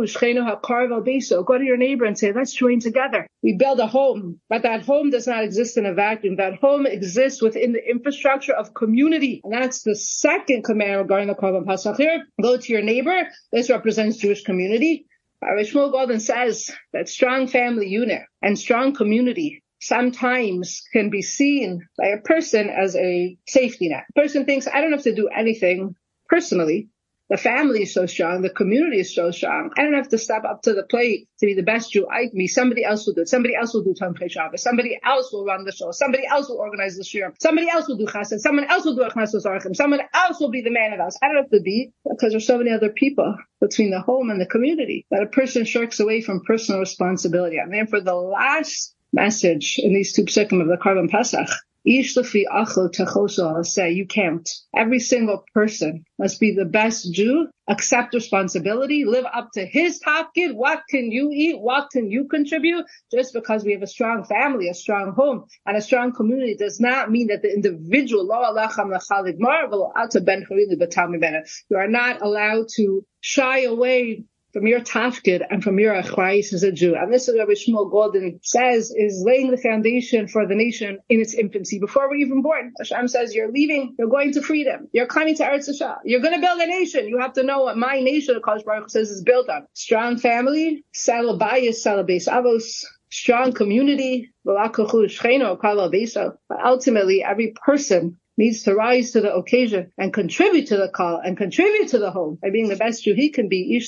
to your neighbor and say, let's join together. We build a home, but that home does not exist in a vacuum. That home exists within the infrastructure of community. And that's the second command regarding the Korban Pesach here. Go to your neighbor. This represents Jewish community. Rabbi Shmuel Golden says that strong family unit and strong community sometimes can be seen by a person as a safety net. A person thinks, I don't have to do anything personally. The family is so strong. The community is so strong. I don't have to step up to the plate to be the best Jew I can be. Somebody else will do it. Somebody else will do Tomchei Shabbos. Somebody else will run the show. Somebody else will organize the shiur. Somebody else will do chesed. Someone else will do Achnas Zarchim. Someone else will be the man of us. I don't have to be, because there's so many other people between the home and the community that a person shirks away from personal responsibility. And therefore, the last message in these two psukim of the Korban Pesach, Ish lefi acho techoso, say you can't. Every single person must be the best Jew, accept responsibility, live up to his tafkid. What can you eat? What can you contribute? Just because we have a strong family, a strong home, and a strong community does not mean that the individual, you are not allowed to shy away from your tafkid and from your achrais as a Jew. And this is what Shmuel Golden says is laying the foundation for the nation in its infancy before we're even born. Hashem says you're leaving, you're going to freedom, you're coming to Eretz Yisrael, you're going to build a nation. You have to know what my nation, Akash Baruch says, is built on. Strong family, settle bias, settle base avos, strong community, but ultimately every person needs to rise to the occasion and contribute to the call and contribute to the home by being the best Jew he can be.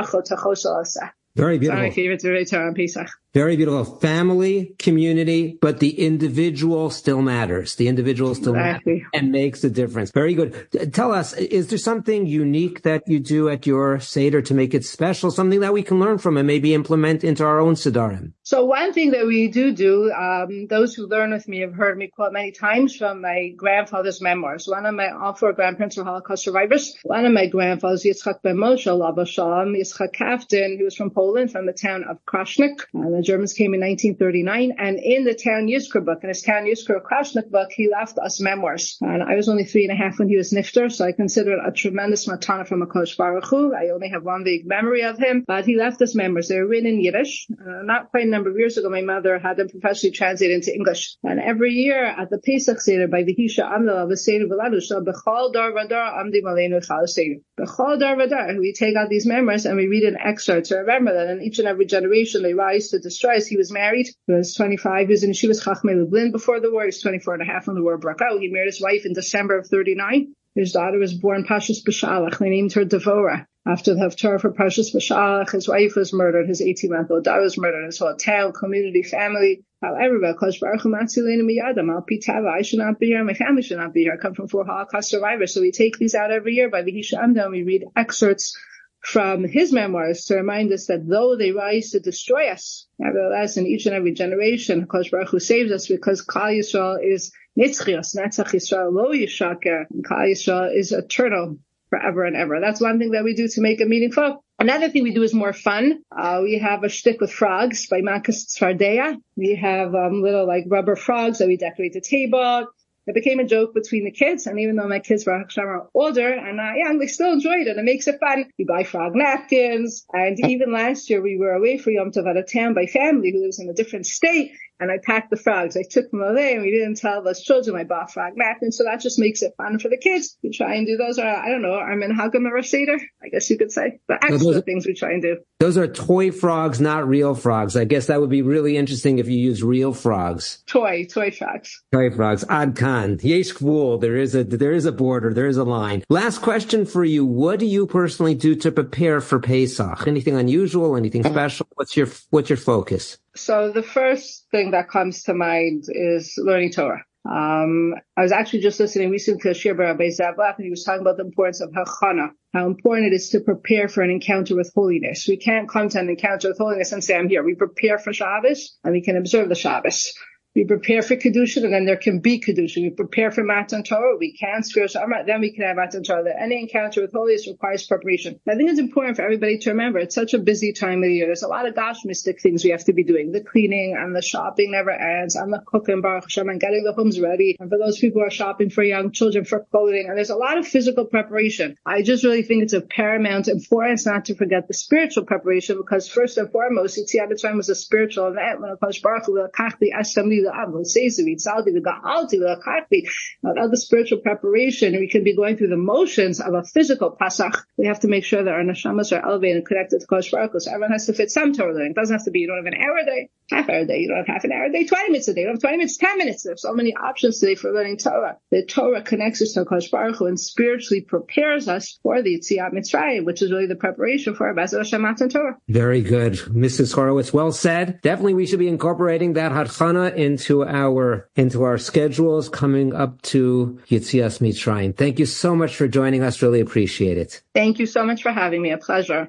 Very beautiful. It's my favorite Torah on Pesach. Very beautiful. Family, community, but the individual still matters. The individual still exactly. matters and makes a difference. Very good. Tell us, is there something unique that you do at your Seder to make it special, something that we can learn from and maybe implement into our own Sedarim? So one thing that we do do, um, those who learn with me have heard me quote many times from my grandfather's memoirs. One of my, all four grandparents were Holocaust survivors. One of my grandfathers, Yitzchak Ben Moshe, Alav Shalom, Yitzchak Kaftin, he was from Poland, from the town of Krasnik. And the Germans came in nineteen thirty-nine. And in the town Yizkor book, in his town Yizkor Krasnik book, he left us memoirs. And I was only three and a half when he was nifter, so I consider it a tremendous matana from HaKadosh Baruch Hu. I only have one vague memory of him, but he left us memoirs. They were written in Yiddish. Uh, not quite a number of years ago, my mother had them professionally translated into English. And every year at the Pesach Seder, by the Hisha Amdala, the Seder V'ladu, so B'chol Dar Vadar Amdi Malenu Chal Seder. B'chol Dar Vadar, we take out these memoirs and we read an excerpt to remember that in each and every generation they rise to destroy us. He was married, he was twenty-five, he was in Shivas Chachmei Lublin before the war, he was twenty-four and a half when the war broke out. He married his wife in December of thirty-nine. His daughter was born Pashas B'Shalach. They named her Devorah. After the Haftarah for Pashas B'Shalach, his wife was murdered, his eighteen-month-old daughter was murdered, his whole town, community, family. However, Kosh Baruch Hu Matzilenu Miyadam, Al Pi Tava, I should not be here, my family should not be here. I come from four Holocaust survivors. So we take these out every year by the Hisha Amda, and we read excerpts from his memoirs to remind us that though they rise to destroy us, nevertheless, in each and every generation, Kosh Baruch Hu saves us because Klal Yisrael is Nitzchios, Netzach Yisrael, Lo Yishaker, and Klal Yisrael is eternal forever and ever. That's one thing that we do to make it meaningful. Another thing we do is more fun. Uh, we have a shtick with frogs by Makas Tzfardeya. We have um, little like rubber frogs that we decorate the table. It became a joke between the kids, and even though my kids were are older and uh, young, they still enjoyed it. It makes it fun. We buy frog napkins, and even last year we were away for Yom Tov out of town by family who lives in a different state, and I packed the frogs. I took them away, and we didn't tell those children I bought frog napkins, so that just makes it fun for the kids. We try and do those, or I don't know, our minhagim or Seder, I guess you could say. The extra so those, things we try and do. Those are toy frogs, not real frogs. I guess that would be really interesting if you use real frogs. Toy, toy frogs. Toy frogs. Ad kan. Yesh gvul. There is a, there is a border. There is a line. Last question for you. What do you personally do to prepare for Pesach? Anything unusual? Anything special? What's your, what's your focus? So the first thing that comes to mind is learning Torah. Um, I was actually just listening recently to Shir Rabbi Zavlach, and he was talking about the importance of Hachana, how important it is to prepare for an encounter with holiness. We can't come to an encounter with holiness and say, I'm here. We prepare for Shabbos, and we can observe the Shabbos. We prepare for Kedushin, and then there can be Kedushin. We prepare for Matan Torah. We can spiritual Amrit, then we can have Matan Torah. That any encounter with holiness requires preparation. I think it's important for everybody to remember it's such a busy time of the year. There's a lot of gosh mystic things we have to be doing. The cleaning and the shopping never ends, and the cooking, Baruch Hashem, and getting the homes ready. And for those people who are shopping for young children, for clothing, and there's a lot of physical preparation. I just really think it's of paramount importance not to forget the spiritual preparation, because first and foremost, Yetziat Mitzrayim was a spiritual event. When HaKadosh Baruch Hu lekachti ashamli le'av l'seisavi tzalti le'ga'alti le'kachti. Other spiritual preparation, we can be going through the motions of a physical Pasach. We have to make sure that our neshamas are elevated and connected to HaKadosh Baruch Hu. So everyone has to fit some Torah learning. It doesn't have to be, you don't have an hour a day, half hour a day, you don't have half an hour a day, twenty minutes a day, you don't have twenty minutes, ten minutes. There's so many options today for learning Torah. The Torah connects us to HaKadosh Baruch Hu and spiritually prepares us for the Yetziat Mitzrayim, which is really the preparation for our B'ezras Hashem Matan Torah. Very good. Missus Horowitz, well said. Definitely we should be incorporating that Hadchana into our, into our schedules coming up to Yetziat Mitzrayim. Thank you so much for joining us. Really appreciate it. Thank you so much for having me. A pleasure.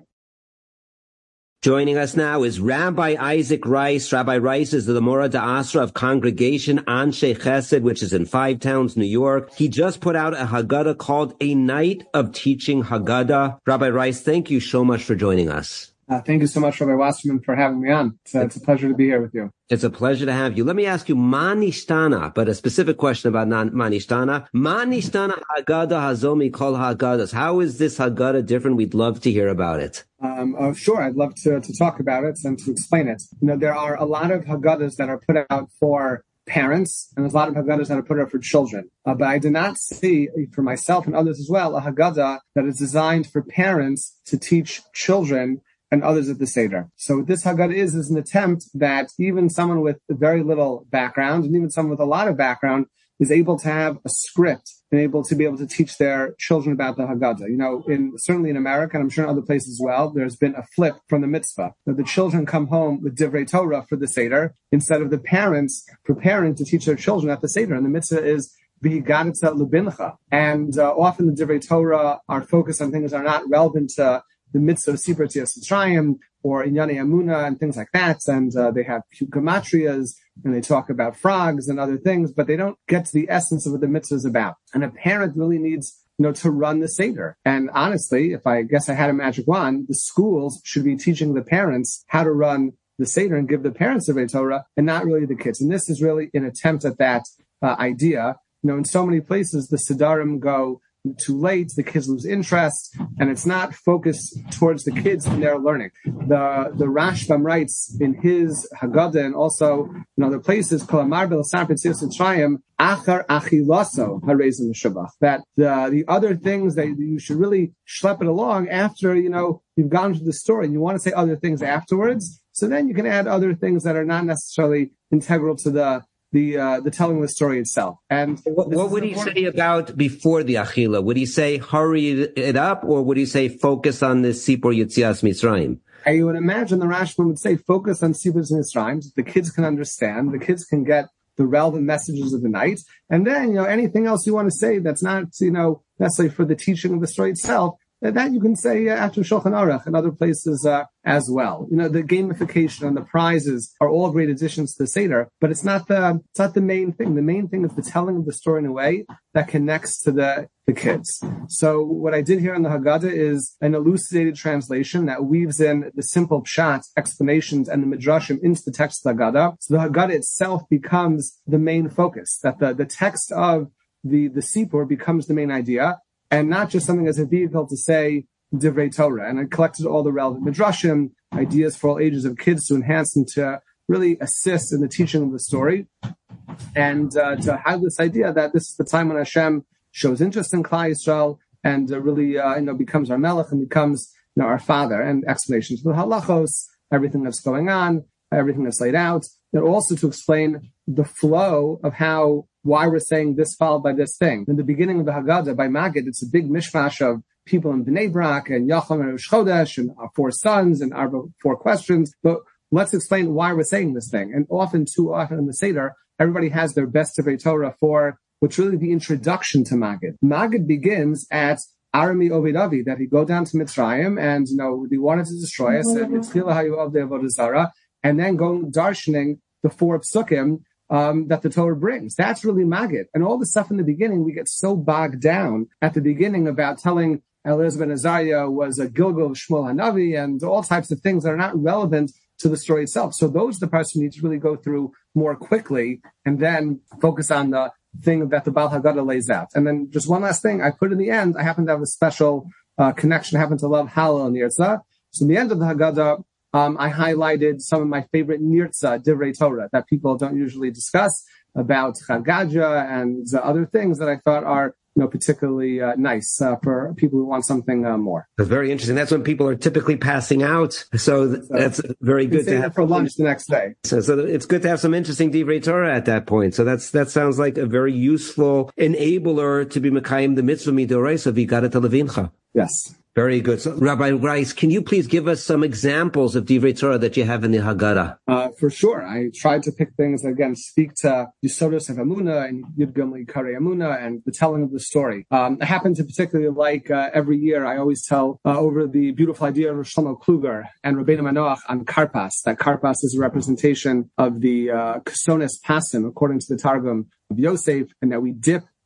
Joining us now is Rabbi Isaac Rice. Rabbi Rice is the Mora D'Asra of Congregation Anshe Chesed, which is in Five Towns, New York. He just put out a Haggadah called A Night of Teaching Haggadah. Rabbi Rice, thank you so much for joining us. Uh, thank you so much, Rabbi Wasserman, for having me on. It's, uh, it's a pleasure to be here with you. It's a pleasure to have you. Let me ask you, Ma nishtana, but a specific question about Ma nishtana. Ma nishtana Haggadah Hazomi Kol Haggadahs. How is this Haggadah different? We'd love to hear about it. Um, oh, sure, I'd love to, to talk about it and to explain it. You know, there are a lot of Haggadahs that are put out for parents, and there's a lot of Haggadahs that are put out for children. Uh, but I did not see, for myself and others as well, a Haggadah that is designed for parents to teach children and others at the Seder. So what this Haggadah is, is an attempt that even someone with very little background, and even someone with a lot of background, is able to have a script and able to be able to teach their children about the Haggadah. You know, in certainly in America, and I'm sure in other places as well, there's been a flip from the mitzvah. That the children come home with Divrei Torah for the Seder, instead of the parents preparing to teach their children at the Seder. And the mitzvah is V'higadatza L'bincha. And uh, often the Divrei Torah are focused on things that are not relevant to the mitzvah of Sipur Tzias Mitzrayim or Inyane Amuna and things like that. And uh, they have gematrias and they talk about frogs and other things, but they don't get to the essence of what the mitzvah is about. And a parent really needs, you know, to run the Seder. And honestly, if I guess I had a magic wand, the schools should be teaching the parents how to run the Seder and give the parents the Torah and not really the kids. And this is really an attempt at that uh, idea. You know, in so many places, the Sedarim go too late, the kids lose interest, and it's not focused towards the kids and their learning. The the Rashbam writes in his Haggadah and also in other places, that the, the other things that you should really schlep it along after, you know, you've gone through the story and you want to say other things afterwards. So then you can add other things that are not necessarily integral to the the uh, the telling of the story itself. And what, what would he say about before the Achila? Would he say hurry it up, or would he say focus on the Sipur Yetzias Mitzrayim? I would imagine the Rashbam would say focus on Sipur Mitzrayim. The kids can understand. The kids can get the relevant messages of the night. And then, you know, anything else you want to say that's not, you know, necessarily for the teaching of the story itself, that you can say uh, after Shulchan Aruch and other places uh, as well. You know, the gamification and the prizes are all great additions to the Seder, but it's not the it's not the main thing. The main thing is the telling of the story in a way that connects to the the kids. So what I did here in the Haggadah is an elucidated translation that weaves in the simple pshat explanations and the midrashim into the text of the Haggadah. So the Haggadah itself becomes the main focus. That the the text of the the Sipur becomes the main idea, and not just something as a vehicle to say Divrei Torah. And I collected all the relevant midrashim, ideas for all ages of kids to enhance and to really assist in the teaching of the story, and uh, to have this idea that this is the time when Hashem shows interest in Klal Yisrael and uh, really, uh, you know, becomes our Melech and becomes, you know, our Father, and explanations for the halachos, everything that's going on, everything that's laid out, and also to explain the flow of how, why we're saying this followed by this thing. In the beginning of the Haggadah, by Magid, it's a big mishmash of people in Bnei Brak and Yacham and Rosh Chodesh and our four sons and our four questions. But let's explain why we're saying this thing. And often, too often in the Seder, everybody has their best Divrei Torah for what's really the introduction to Magid. Magid begins at Arami Oved Avi, that he go down to Mitzrayim and, you know, they wanted to destroy us, and Yitzchila Hayu Avdei Avodah Zarah, and then going darshaning the four psukim um, that the Torah brings. That's really Magid. And all the stuff in the beginning, we get so bogged down at the beginning about telling Eliezer ben Azariah was a Gilgal of Shmuel Hanavi and all types of things that are not relevant to the story itself. So those are the parts we need to really go through more quickly and then focus on the thing that the Baal Haggadah lays out. And then just one last thing, I put in the end, I happen to have a special uh, connection, I happen to love Hallel and Nirtzah. So in the end of the Haggadah, um, I highlighted some of my favorite Nirtzah, Divrei Torah, that people don't usually discuss about Chag Gadya and uh, other things that I thought are, you know, particularly uh, nice uh, for people who want something uh, more. That's very interesting. That's when people are typically passing out. So, th- so that's very good to have for lunch the next day. So, so it's good to have some interesting Divrei Torah at that point. So that's that sounds like a very useful enabler to be Mekayim the mitzvah midoraisa v'higadat levincha. Yes. Very good. So, Rabbi Rice, can you please give us some examples of Divrei Torah that you have in the Haggadah? Uh, for sure. I tried to pick things that, again, speak to Yesodot of Emunah and Yudgam L'Ikari Emunah and the telling of the story. Um, I happen to particularly like, uh, every year, I always tell uh, over the beautiful idea of Rosh Shlomo Kluger and Rabbeinu Manoach on Karpas, that Karpas is a representation of the uh, Kesones Pasim, according to the Targum of Yosef, and that we dip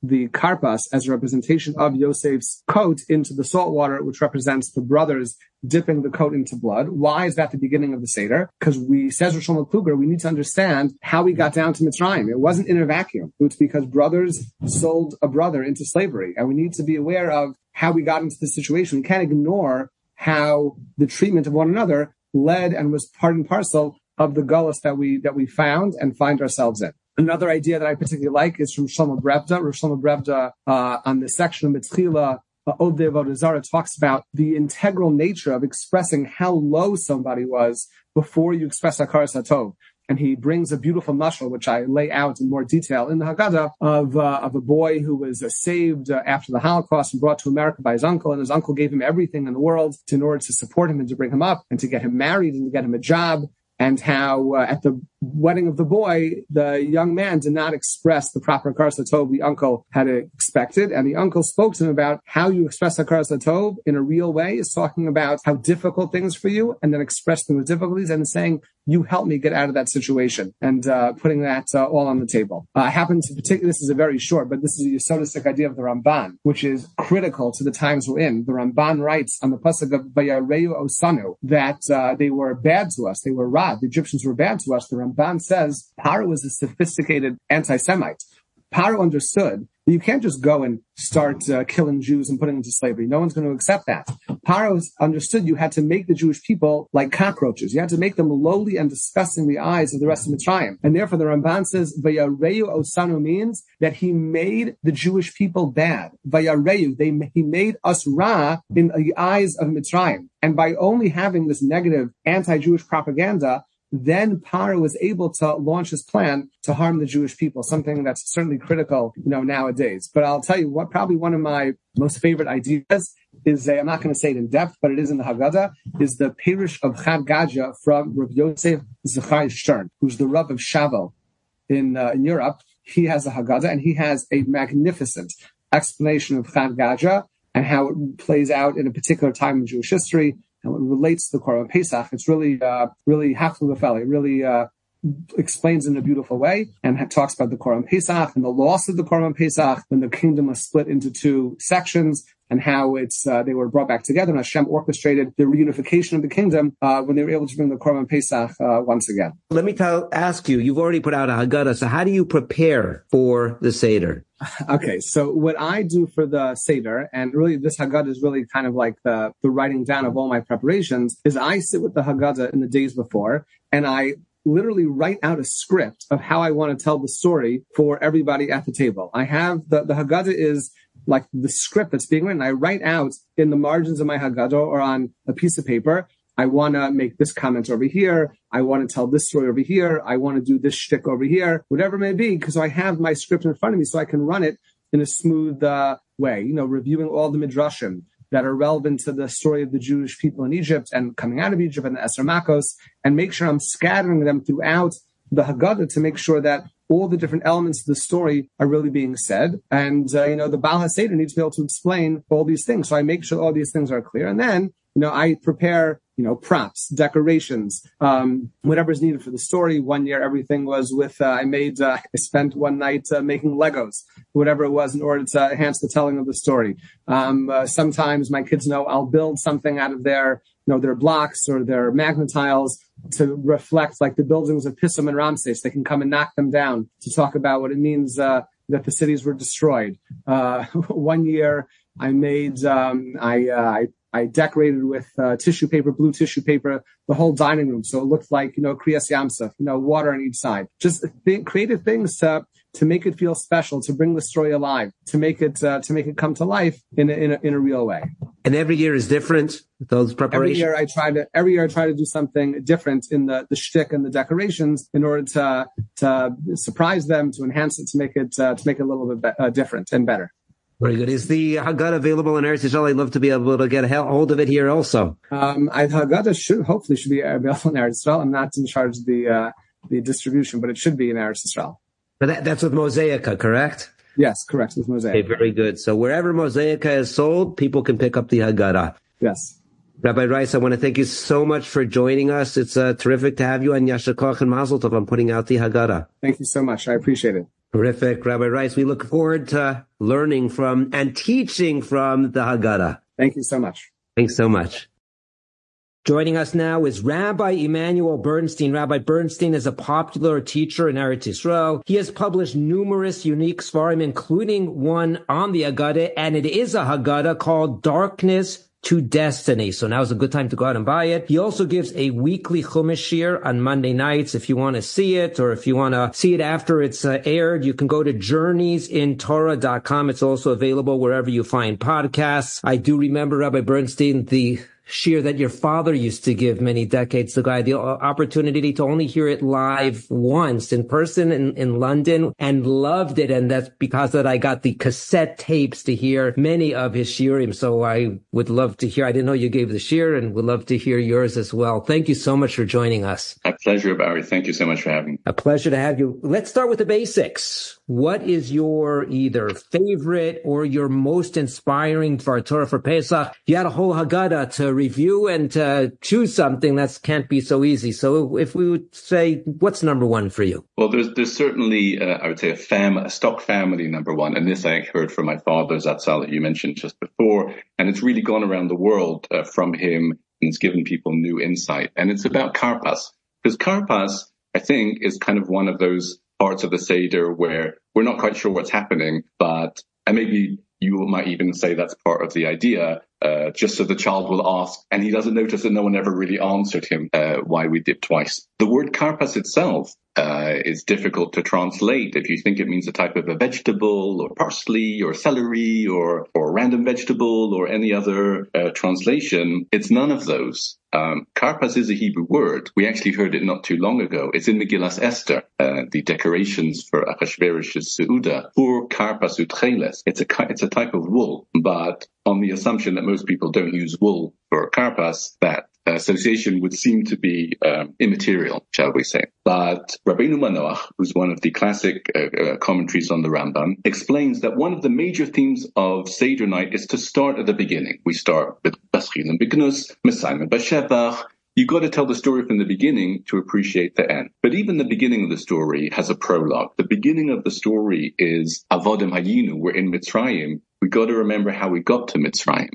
the karpas as a representation of Yosef's coat into the salt water, which represents the brothers dipping the coat into blood. Why is that the beginning of the Seder? Because we, says Rosh Shlomo Kluger, we need to understand how we got down to Mitzrayim. It wasn't in a vacuum. It's because brothers sold a brother into slavery. And we need to be aware of how we got into this situation. We can't ignore how the treatment of one another led and was part and parcel of the gullus that we that we found and find ourselves in. Another idea that I particularly like is from Shlomo Brevda. Rosh Shlomo Brevda, uh, on the section of Mitzchila, Od Avodah Zarah, talks about the integral nature of expressing how low somebody was before you express Hakaras HaTov. And he brings a beautiful mashal, which I lay out in more detail in the Haggadah, of uh, of a boy who was uh, saved uh, after the Holocaust and brought to America by his uncle. And his uncle gave him everything in the world to, in order to support him and to bring him up and to get him married and to get him a job. And how uh, at the wedding of the boy, the young man did not express the proper Hakaras HaTov the uncle had expected. And the uncle spoke to him about how you express Hakaras HaTov in a real way, is talking about how difficult things for you, and then expressing the difficulties and saying, you help me get out of that situation, and uh, putting that uh, all on the table. Uh, I happen to particularly, this is a very short, but this is a Yesodistic idea of the Ramban, which is critical to the times we're in. The Ramban writes on the pasuk of Vayareu Osanu that uh, they were bad to us, they were rad, the Egyptians were bad to us. The Ramban says Paro was a sophisticated anti-Semite. Paro understood that you can't just go and start uh, killing Jews and putting them into slavery. No one's going to accept that. Paro understood you had to make the Jewish people like cockroaches. You had to make them lowly and disgusting in the eyes of the rest of Mitzrayim. And therefore the Ramban says, Vayareu Osanu means that he made the Jewish people bad. Vayareu, they, he made us ra in the eyes of Mitzrayim. And by only having this negative anti-Jewish propaganda, then Paro was able to launch his plan to harm the Jewish people, something that's certainly critical, you know, nowadays. But I'll tell you what, probably one of my most favorite ideas is, uh, I'm not going to say it in depth, but it is in the Haggadah, is the Perush of Chad Gadya from Rav Yosef Zachariah Stern, who's the Rav of Shavel in, uh, in Europe. He has a Haggadah, and he has a magnificent explanation of Chad Gadya and how it plays out in a particular time in Jewish history. And what relates to the Korban Pesach, it's really, uh, really Hafel It really uh, explains in a beautiful way, and talks about the Korban Pesach and the loss of the Korban Pesach when the kingdom was split into two sections, and how it's uh, they were brought back together, and Hashem orchestrated the reunification of the kingdom uh, when they were able to bring the Korban Pesach uh, once again. Let me tell, ask you, you've already put out a Haggadah, so how do you prepare for the Seder? Okay, so what I do for the Seder, and really this Haggadah is really kind of like the, the writing down of all my preparations, is I sit with the Haggadah in the days before, and I literally write out a script of how I want to tell the story for everybody at the table. I have, the, the Haggadah is like the script that's being written. I write out in the margins of my Haggadah or on a piece of paper, I want to make this comment over here. I want to tell this story over here. I want to do this shtick over here, whatever it may be, because I have my script in front of me so I can run it in a smooth uh, way, you know, reviewing all the midrashim that are relevant to the story of the Jewish people in Egypt and coming out of Egypt and the Esser Makos, and make sure I'm scattering them throughout the Haggadah to make sure that all the different elements of the story are really being said. And, uh, you know, the Baal HaSeder needs to be able to explain all these things. So I make sure all these things are clear. And then, you know, I prepare, you know, props, decorations, um, whatever is needed for the story. One year, everything was with, uh, I made, uh, I spent one night uh, making Legos, whatever it was, in order to enhance the telling of the story. Um, uh, sometimes my kids know I'll build something out of their, you know, their blocks or their magnetiles to reflect like the buildings of Pissam and Ramses. They can come and knock them down to talk about what it means, uh, that the cities were destroyed. Uh, one year I made, um, I, uh, I, I decorated with uh, tissue paper, blue tissue paper, the whole dining room. So it looked like, you know, Kriyas Yamsuf, you know, water on each side. Just th- creative things to, to make it feel special, to bring the story alive, to make it, uh, to make it come to life in a, in a, in a real way. And every year is different, those preparations? Every year I try to, every year I try to do something different in the, the shtick and the decorations in order to, to surprise them, to enhance it, to make it, uh, to make it a little bit be- uh, different and better. Very good. Is the Haggadah available in Eretz Yisrael? I'd love to be able to get a hold of it here also. Um, I, Haggadah should, hopefully should be available in Eretz Yisrael. I'm not in charge of the, uh, the distribution, but it should be in Eretz Yisrael. But that, that's with Mosaica, correct? Yes, correct, with Mosaica. Okay, very good. So wherever Mosaica is sold, people can pick up the Haggadah. Yes. Rabbi Rice, I want to thank you so much for joining us. It's uh, terrific to have you, and Yasher Koach and Mazel Tov on putting out the Haggadah. Thank you so much. I appreciate it. Terrific, Rabbi Rice. We look forward to learning from and teaching from the Haggadah. Thank you so much. Thanks so much. Joining us now is Rabbi Emanuel Bernstein. Rabbi Bernstein is a popular teacher in Eretz Yisrael. He has published numerous unique svarim, including one on the Haggadah, and it is a Haggadah called Darkness to Destiny. So now is a good time to go out and buy it. He also gives a weekly Chumash shir on Monday nights. If you want to see it, or if you want to see it after it's uh, aired, you can go to journeys in torah dot com. It's also available wherever you find podcasts. I do remember, Rabbi Bernstein, the shir that your father used to give many decades ago. I had the opportunity to only hear it live once in person in, in London and loved it. And that's because that I got the cassette tapes to hear many of his shirim. So I would love to hear. I didn't know you gave the shir, and would love to hear yours as well. Thank you so much for joining us. A pleasure, Barry. Thank you so much for having me. A pleasure to have you. Let's start with the basics. What is your either favorite or your most inspiring Dvar Torah for Pesach? You had a whole Haggadah to review and to choose something. That can't be so easy. So if we would say, what's number one for you? Well, there's there's certainly, uh, I would say, a, fam- a stock family number one. And this I heard from my father, Zatzal, that you mentioned just before. And it's really gone around the world uh, from him, and it's given people new insight. And it's about Karpas. Because Karpas, I think, is kind of one of those parts of the Seder where we're not quite sure what's happening, but and maybe you might even say that's part of the idea, uh, just so the child will ask, and he doesn't notice that no one ever really answered him uh, why we dip twice. The word karpas itself uh, is difficult to translate. If you think it means a type of a vegetable, or parsley, or celery, or or random vegetable, or any other uh, translation, it's none of those. Um, karpas is a Hebrew word. We actually heard it not too long ago. It's in Megillas Esther, uh, the decorations for Achashverosh's Seuda, for karpas utcheles. It's a it's a type of wool, but on the assumption that most people don't use wool for karpas, that association would seem to be um, immaterial, shall we say. But Rabbeinu Manoach, who's one of the classic uh, uh, commentaries on the Rambam, explains that one of the major themes of Seder night is to start at the beginning. We start with Baschilim B'Gnus, Mesayim B'Shevach. You've got to tell the story from the beginning to appreciate the end. But even the beginning of the story has a prologue. The beginning of the story is Avodim Hayinu. We're in Mitzrayim. We've got to remember how we got to Mitzrayim.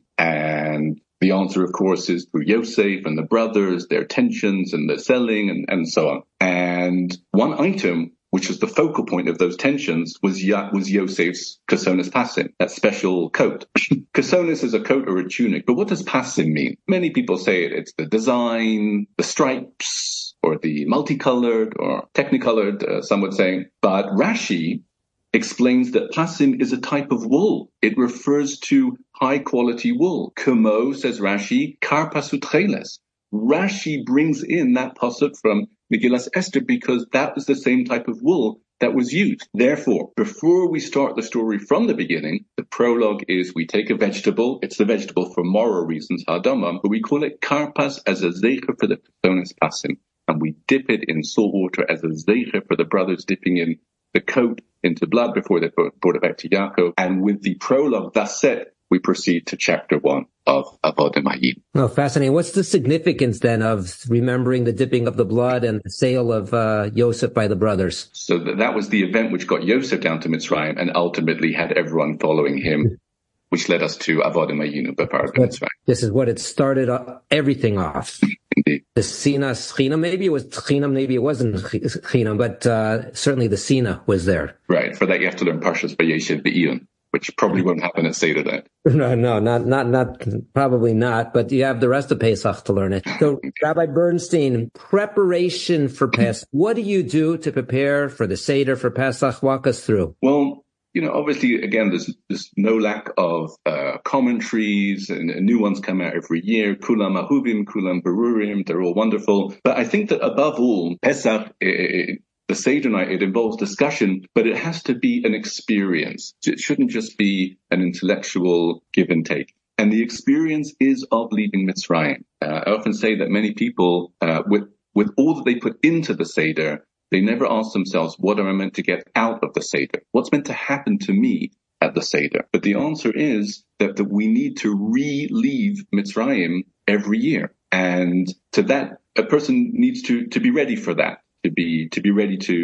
And the answer, of course, is through Yosef and the brothers, their tensions and the selling and, and so on. And one item, which was the focal point of those tensions, was ya- was Yosef's Kesonis Pasim, that special coat. Kesonis is a coat or a tunic, but what does Pasim mean? Many people say it, it's the design, the stripes, or the multicolored, or technicolored, uh, some would say. But Rashi explains that Pasim is a type of wool. It refers to high-quality wool. Kumo, says Rashi, karpas utcheles. Rashi brings in that pasuk from Megillas Esther because that was the same type of wool that was used. Therefore, before we start the story from the beginning, the prologue is we take a vegetable. It's the vegetable for moral reasons, hadamam, but we call it karpas as a zeicher for the Kesonis Pasim. And we dip it in salt water as a zeicher for the brothers dipping in the coat into blood before they brought it back to Yaakov. And with the prologue thus set, we proceed to chapter one of Avodim Hayim. Oh, fascinating. What's the significance then of remembering the dipping of the blood and the sale of uh, Yosef by the brothers? So th- that was the event which got Yosef down to Mitzrayim and ultimately had everyone following him, which led us to Avodim Hayim, B'Parat Mitzrayim. This is what it started uh, everything off. Indeed. The Sina Chinam, maybe it was Chinam, maybe it wasn't Chinam, but uh, certainly the Sina was there. Right. For that, you have to learn Parshas Vayeshev Be'iyun, which probably won't happen at Seder night. No, no, not, not, not, probably not, but you have the rest of Pesach to learn it. So, Rabbi Bernstein, preparation for Pesach. What do you do to prepare for the Seder for Pesach? Walk us through. Well, you know, obviously, again, there's, there's no lack of uh, commentaries, and, and new ones come out every year. Kulam Ahuvim, Kulam Berurim, they're all wonderful. But I think that above all, Pesach, it, the Seder night, it involves discussion, but it has to be an experience. It shouldn't just be an intellectual give and take. And the experience is of leaving Mitzrayim. Uh, I often say that many people, uh, with, with all that they put into the Seder, they never ask themselves, what am I meant to get out of the Seder? What's meant to happen to me at the Seder? But the answer is that, that we need to re-leave Mitzrayim every year. And to that, a person needs to, to be ready for that, to be, to be ready to,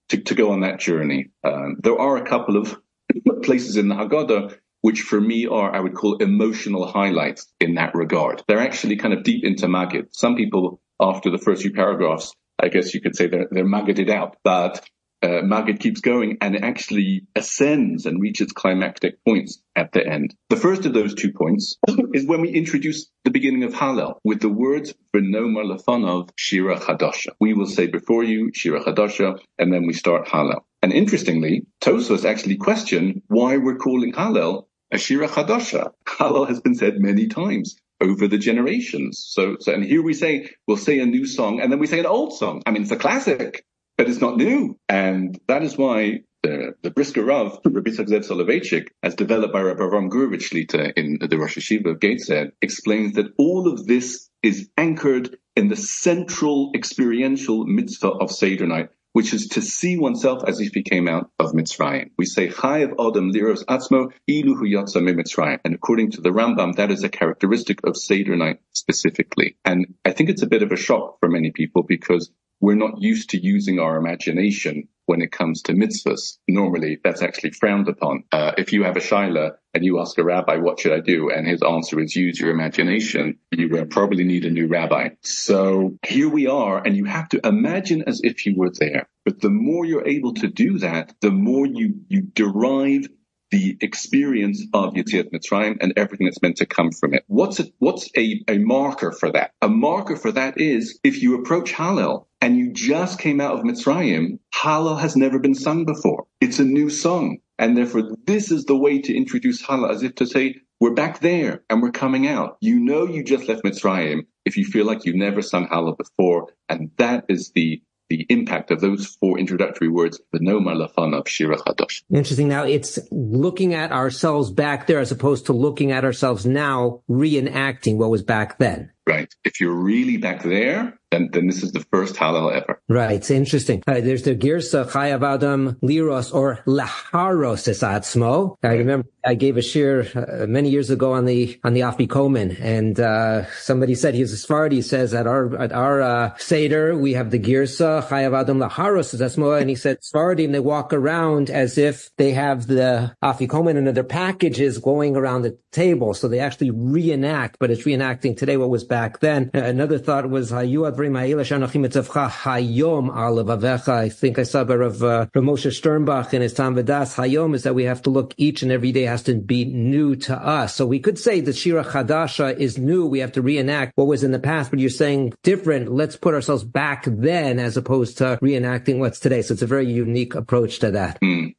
to, to go on that journey. Um, there are a couple of places in the Haggadah which for me are, I would call, emotional highlights in that regard. They're actually kind of deep into Maggid. Some people, after the first few paragraphs, I guess you could say they're, they're Maggided out, but uh, Maggid keeps going and it actually ascends and reaches climactic points at the end. The first of those two points is when we introduce the beginning of Hallel with the words V'nomer lefanov Shira Chadasha. We will say before you Shira Chadasha, and then we start Hallel. And interestingly, Tosfos actually questioned why we're calling Hallel a Shira Chadasha. Hallel has been said many times over the generations. So, so, and here we say, we'll say a new song, and then we say an old song. I mean, it's a classic, but it's not new. And that is why the, the Brisker Rav, Rabbi Yitzchak Zev Soloveitchik, as developed by Rabbi Avram Gurevitch Shlita in the Rosh Hashiva of Gateshead, explains that all of this is anchored in the central experiential mitzvah of Seder night, which is to see oneself as if he came out of Mitzrayim. We say, Chayev Adam Liros Atzmo Ilu Hu Yatsa Mi Mitzrayim. And according to the Rambam, that is a characteristic of Seder night specifically. And I think it's a bit of a shock for many people because we're not used to using our imagination when it comes to mitzvahs. Normally, that's actually frowned upon. Uh, if you have a shaila and you ask a rabbi, what should I do? And his answer is use your imagination. You uh, probably need a new rabbi. So here we are, and you have to imagine as if you were there. But the more you're able to do that, the more you, you derive the experience of Yetziat Mitzrayim and everything that's meant to come from it. What's a, what's a, a marker for that? A marker for that is if you approach Hallel and you just came out of Mitzrayim, Hallel has never been sung before. It's a new song. And therefore, this is the way to introduce Hallel, as if to say, we're back there and we're coming out. You know you just left Mitzrayim if you feel like you've never sung Hallel before. And that is the the impact of those four introductory words, the V'nomer lefanov Shira Chadash. Interesting. Now, it's looking at ourselves back there as opposed to looking at ourselves now, reenacting what was back then. Right. If you're really back there, then, then this is the first Hallel ever. Right. It's interesting. Uh, there's the Girsa Chayav Adam Liros or Laharos es Atzmo. I remember I gave a shir uh, many years ago on the on the Afikomen, and uh, somebody said he's a Sephardi. He says at our at our uh, Seder we have the Girsa Chayav Adam Laharos es Atzmo, and he said Sephardi, and they walk around as if they have the Afikomen and their packages going around the table, so they actually reenact, but it's reenacting today what was back then. Another thought was Hayyu Advarim Ha'ila Shanochim Etzavcha Hayom Al Levavecha. I think I saw by Rav uh, Moshe Sternbach in his Tam V'das. Hayom is that we have to look each and every day has to be new to us. So we could say that Shira Chadasha is new. We have to reenact what was in the past, but you're saying different. Let's put ourselves back then as opposed to reenacting what's today. So it's a very unique approach to that. Mm.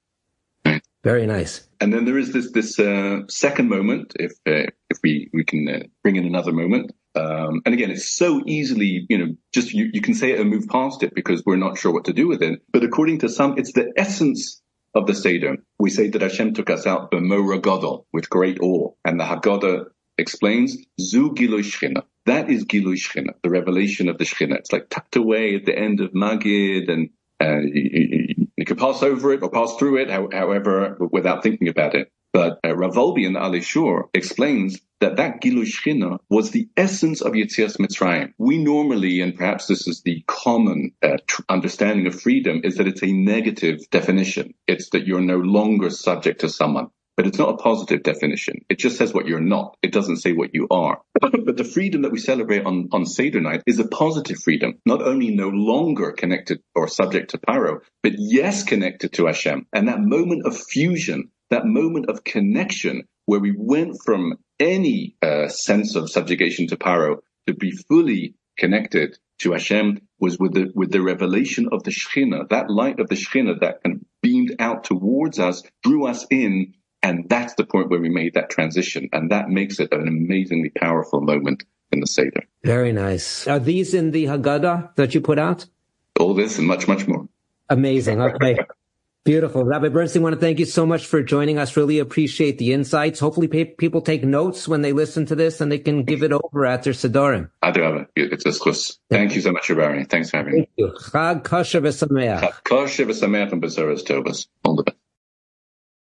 Very nice. And then there is this this uh, second moment, if uh, if we we can uh, bring in another moment. Um, and again, it's so easily, you know, just you, you can say it and move past it because we're not sure what to do with it. But according to some, it's the essence of the Seder. We say that Hashem took us out b'mora gadol, with great awe. And the Haggadah explains, Zu Gilui Shechina. That is Gilui Shechina, the revelation of the Shechina. It's like tucked away at the end of Maggid, and uh, you, you, you can pass over it or pass through it, however, without thinking about it. But uh, Rav Wolbe in the Alei Shur explains that that Gilui Shechina was the essence of Yetzias Mitzrayim. We normally, and perhaps this is the common uh, tr- understanding of freedom, is that it's a negative definition. It's that you're no longer subject to someone. But it's not a positive definition. It just says what you're not. It doesn't say what you are. But the freedom that we celebrate on, on Seder night is a positive freedom, not only no longer connected or subject to Paro, but yes, connected to Hashem. And that moment of fusion, that moment of connection where we went from any uh, sense of subjugation to Paro to be fully connected to Hashem was with the with the revelation of the Shechina, that light of the Shechina that kind of beamed out towards us, drew us in. And that's the point where we made that transition. And that makes it an amazingly powerful moment in the Seder. Very nice. Are these in the Haggadah that you put out? All this and much, much more. Amazing. Okay. Beautiful. Rabbi Bernstein, I want to thank you so much for joining us. Really appreciate the insights. Hopefully pe- people take notes when they listen to this and they can give it over at their Sidorim. Adrava. It's a schus. Thank you so much, Rabbi. Thanks for having me. Thank you. Chag kosher v'sameach. Chag kosher v'sameach and besoros tovos. All the best.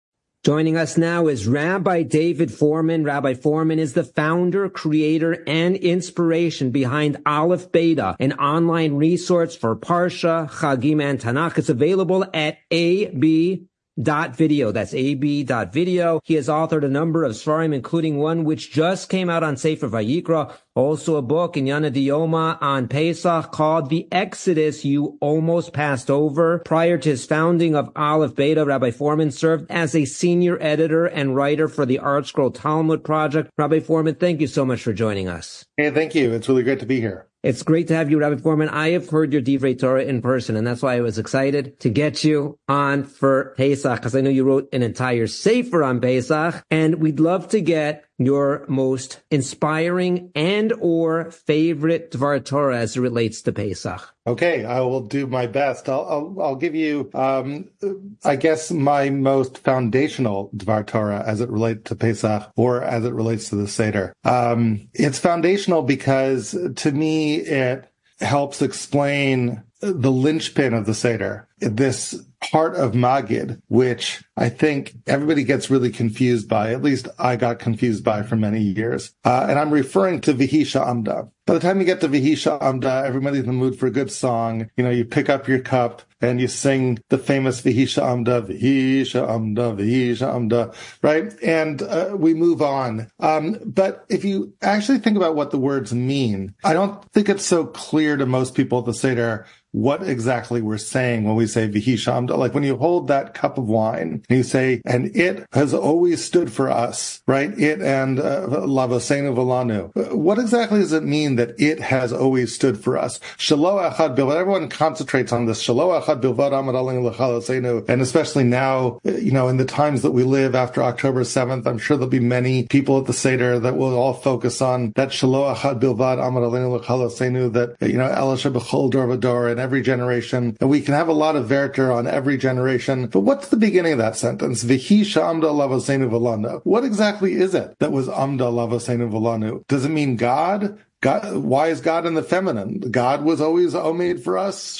Joining us now is Rabbi David Fohrman. Rabbi Fohrman is the founder, creator, and inspiration behind Aleph Beta, an online resource for Parsha, Chagim, and Tanakh. It's available at A B dot video. That's A B dot video. He has authored a number of Sfarim, including one which just came out on Sefer Vayikra, also a book in Yana Dioma on Pesach called The Exodus You Almost Passed Over. Prior to his founding of Aleph Beta, Rabbi Fohrman served as a senior editor and writer for the ArtScroll Talmud Project. Rabbi Fohrman, thank you so much for joining us. Hey, thank you. It's really great to be here. It's great to have you, Rabbi Fohrman. I have heard your Divrei Torah in person, and that's why I was excited to get you on for Pesach, because I know you wrote an entire Sefer on Pesach, and we'd love to get your most inspiring and or favorite Dvar Torah as it relates to Pesach. Okay, I will do my best. I'll I'll, I'll give you, um, I guess, my most foundational Dvar Torah as it relates to Pesach or as it relates to the Seder. Um, it's foundational because, to me, it helps explain the linchpin of the Seder, this part of Magid, which I think everybody gets really confused by. At least I got confused by for many years. Uh, and I'm referring to Vihi Sha'amda. By the time you get to Vihi Sha'amda, everybody's in the mood for a good song. You know, you pick up your cup and you sing the famous Vihi Sha'amda, Vihi Sha'amda, Vihi Sha'amda, right? And uh, we move on. Um, but if you actually think about what the words mean, I don't think it's so clear to most people at the Seder what exactly we're saying when we say Vihi Sha'amda. Like when you hold that cup of wine and you say, and it has always stood for us, right? It and Lavosenu V'lanu. What exactly does it mean that it has always stood for us? Shelo Echad Bilvad. Everyone concentrates on this. Shelo Echad Bilvad Amad Aleinu L'Chalosenu. And especially now, you know, in the times that we live after October seventh, I'm sure there'll be many people at the Seder that will all focus on that Shelo Echad Bilvad Amad Aleinu L'Chalosenu, that, you know, Elisha B'chol Dor V'Dor, and every generation, and we can have a lot of Werter on every generation. But what's the beginning of that sentence? Vihi Sha'amda Lavosenu V'lanu. What exactly is it that was Amda Lavosenu V'lanu? Does it mean God? God, why is God in the feminine? God was always omed for us.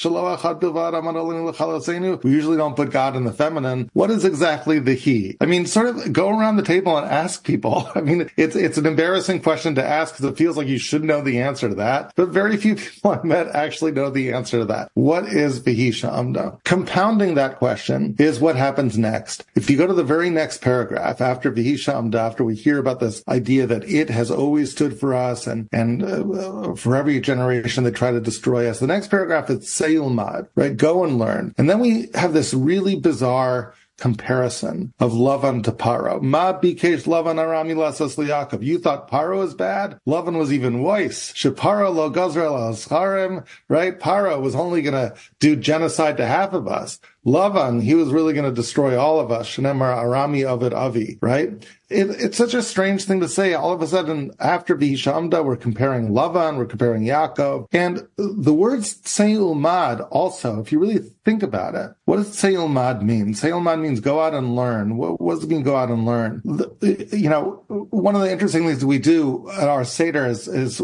We usually don't put God in the feminine. What is exactly the he? I mean, sort of go around the table and ask people. I mean, it's it's an embarrassing question to ask because it feels like you should know the answer to that. But very few people I met actually know the answer to that. What is Vihi Sha'amda? Compounding that question is what happens next. If you go to the very next paragraph after Vihi Sha'amda, after we hear about this idea that it has always stood for us and and Uh, for every generation they try to destroy us. The next paragraph is Seilmad, right? Go and learn. And then we have this really bizarre comparison of Lavan to Paro. Ma bikesh Lavan arami lasas liyakov. You thought Paro was bad? Lavan was even worse. Sheparo lo gazrel al-scharim, right? Paro was only going to do genocide to half of us. Lavan, he was really going to destroy all of us. Shenemar arami avid avi, right? It, it's such a strange thing to say. All of a sudden, after Vihi Sha'amda, we're comparing Lavan, we're comparing Yaakov. And the words Seilmad also, if you really think about it, what does Seilmad mean? Seilmad means go out and learn. What, what does it mean go out and learn? The, you know, one of the interesting things that we do at our Seder is, is,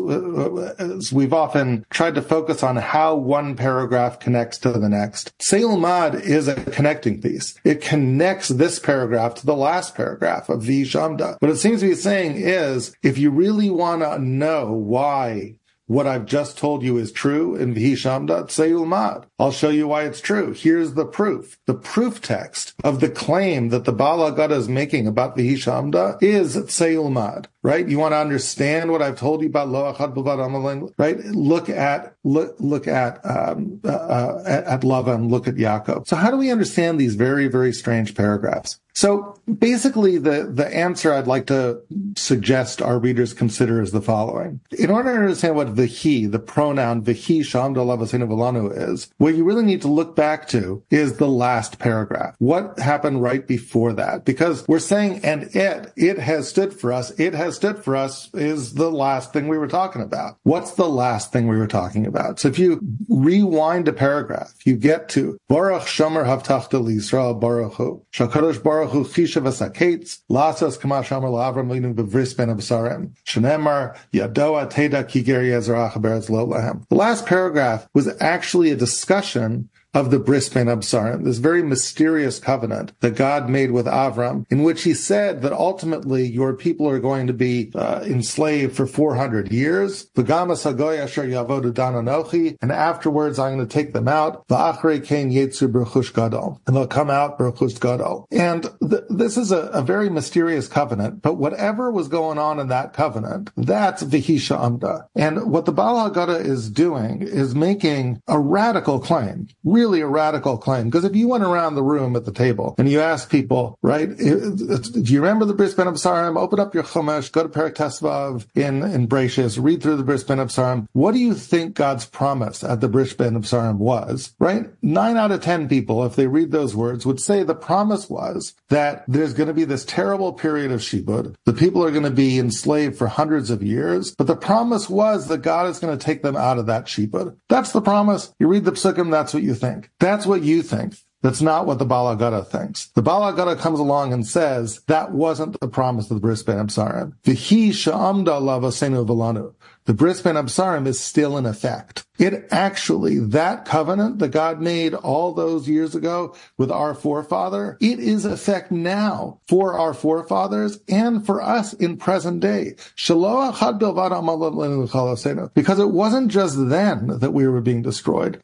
is we've often tried to focus on how one paragraph connects to the next. Seilmad is a connecting piece. It connects this paragraph to the last paragraph of Vihi Sha'amda. What it seems to be saying is, if you really want to know why what I've just told you is true in Vihi Sha'amda, Seilmad. I'll show you why it's true. Here's the proof. The proof text of the claim that the Baal HaGada is making about Vihi Sha'amda is Seilmad, right? You want to understand what I've told you about Lo Echad Bilvad Amad, right? Look at, look, look at, um, uh, at, at Lavan, look at Yaakov. So how do we understand these very, very strange paragraphs? So basically the, the answer I'd like to suggest our readers consider is the following. In order to understand what the he, the pronoun Vihi Sha'amda Lavosenu V'lanu is, what you really need to look back to is the last paragraph. What happened right before that? Because we're saying, and it, it has stood for us, it has stood for us is the last thing we were talking about. What's the last thing we were talking about? So if you rewind a paragraph, you get to Baruch Shomer Havtachta L'Yisrael Baruch Hu. Shakadosh Baruch Hu Chishav Asaketz Lasas Kama Shomer L'Avram Linu B'Vris Ben Absarim Shenemar Yadoa Teda Kigeri Ezrach Beretz Lo Lahem. The last paragraph was actually a discussion of the Bris Ben Absarim, this very mysterious covenant that God made with Avram, in which he said that ultimately your people are going to be uh, enslaved for four hundred years. V'gamas hagoy asher yavodu dan anochi, and afterwards I'm going to take them out. V'achrei kein yetzu b'rechush gadol, and they'll come out b'rechush gadol. And th- this is a, a very mysterious covenant, but whatever was going on in that covenant, that's V'hisha Amda. And what the Baal HaGada is doing is making a radical claim, really a radical claim. Because if you went around the room at the table and you asked people, right, do you remember the Bris Ben Absarim? Open up your Chumash, go to Perek Tesvav in, in Bereishis, read through the Bris Ben Absarim. What do you think God's promise at the Bris Ben Absarim was, right? Nine out of ten people, if they read those words, would say the promise was that there's going to be this terrible period of Shibud. The people are going to be enslaved for hundreds of years, but the promise was that God is going to take them out of that Shibud. That's the promise. You read the Psukim, that's what you think. That's what you think. That's not what the Baal HaGada thinks. The Baal HaGada comes along and says that wasn't the promise of the Bris Ben Absarim. V'hi she'amda lavasenu v'lanu. The Bris Ben Absarim is still in effect. It actually, that covenant that God made all those years ago with our forefather, it is effect now for our forefathers and for us in present day. Because it wasn't just then that we were being destroyed.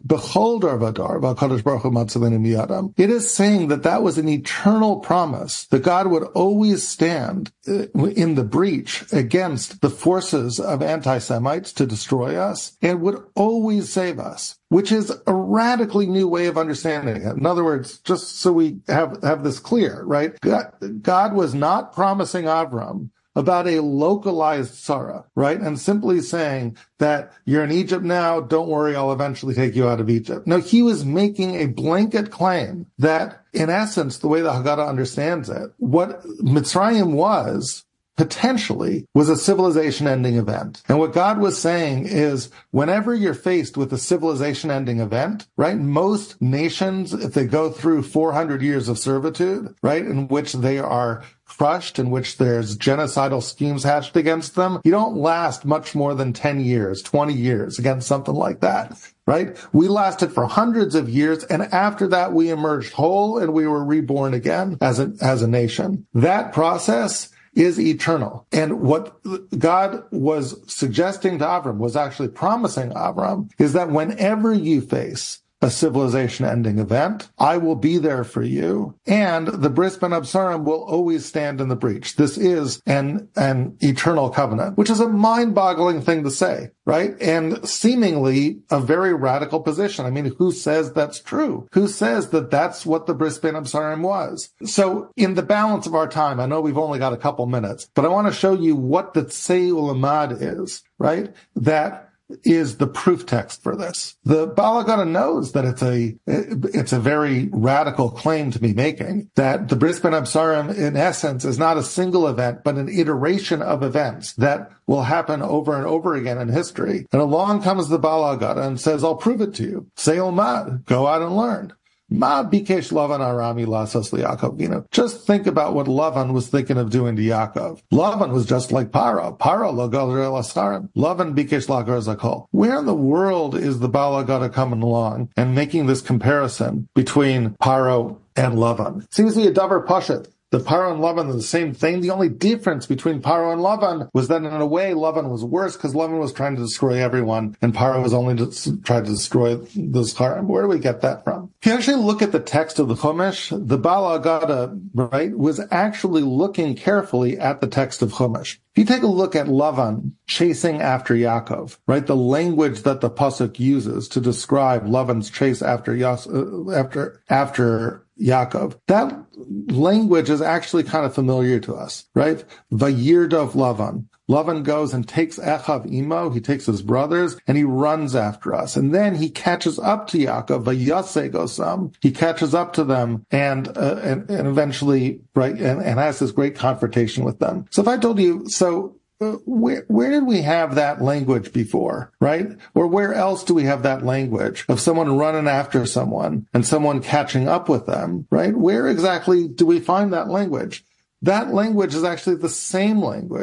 It is saying that that was an eternal promise, that God would always stand in the breach against the forces of anti-Semites to destroy us and would always save us, which is a radically new way of understanding it. In other words, just so we have, have this clear, right? God, God was not promising Avram about a localized Sarah, right? And simply saying that you're in Egypt now, don't worry, I'll eventually take you out of Egypt. No, he was making a blanket claim that, in essence, the way the Haggadah understands it, what Mitzrayim was, potentially was a civilization-ending event. And what God was saying is, whenever you're faced with a civilization-ending event, right, most nations, if they go through four hundred years of servitude, right, in which they are crushed, in which there's genocidal schemes hatched against them, you don't last much more than ten years, twenty years against something like that. Right? We lasted for hundreds of years, and after that we emerged whole and we were reborn again as a, as a nation. That process is eternal. And what God was suggesting to Avram, was actually promising Avram, is that whenever you face a civilization-ending event, I will be there for you, and the Bris Ben Absarim will always stand in the breach. This is an an eternal covenant, which is a mind-boggling thing to say, right? And seemingly a very radical position. I mean, who says that's true? Who says that that's what the Bris Ben Absarim was? So in the balance of our time, I know we've only got a couple minutes, but I want to show you what the Tzei Ulamad is, right? That is the proof text for this. The Baal HaGada knows that it's a it's a very radical claim to be making, that the Bris Ben Absarim, in essence, is not a single event, but an iteration of events that will happen over and over again in history. And along comes the Baal HaGada and says, I'll prove it to you. Say Ilmad, go out and learn. Ma bikesh Lavan Arami lasas liYaakov. You know, just think about what Lavan was thinking of doing to Yaakov. Lavan was just like Paro. Paro lagal re'elasarim. Lavan bikesh lagar zakol. Where in the world is the Baal HaGada coming along and making this comparison between Paro and Lavan? Seems to be a davar pashat. The Paro and Lavan are the same thing. The only difference between Paro and Lavan was that in a way Lavan was worse because Lavan was trying to destroy everyone and Paro was only to try to destroy the Zcharim. Where do we get that from? If you actually look at the text of the Chumash, the Baal HaGada, right, was actually looking carefully at the text of Chumash. If you take a look at Lavan chasing after Yaakov, right, the language that the pasuk uses to describe Lavan's chase after Yas, uh, after after Yaakov, that language is actually kind of familiar to us, right? Vayirdav Lavan. Lavan goes and takes Echav Imo, he takes his brothers, and he runs after us. And then he catches up to Yaakov, Vayase Gosam. He catches up to them and, uh, and, and eventually, right, and, and has this great confrontation with them. So if I told you, so, Uh, where, where did we have that language before, right? Or where else do we have that language of someone running after someone and someone catching up with them, right? Where exactly do we find that language? That language is actually the same language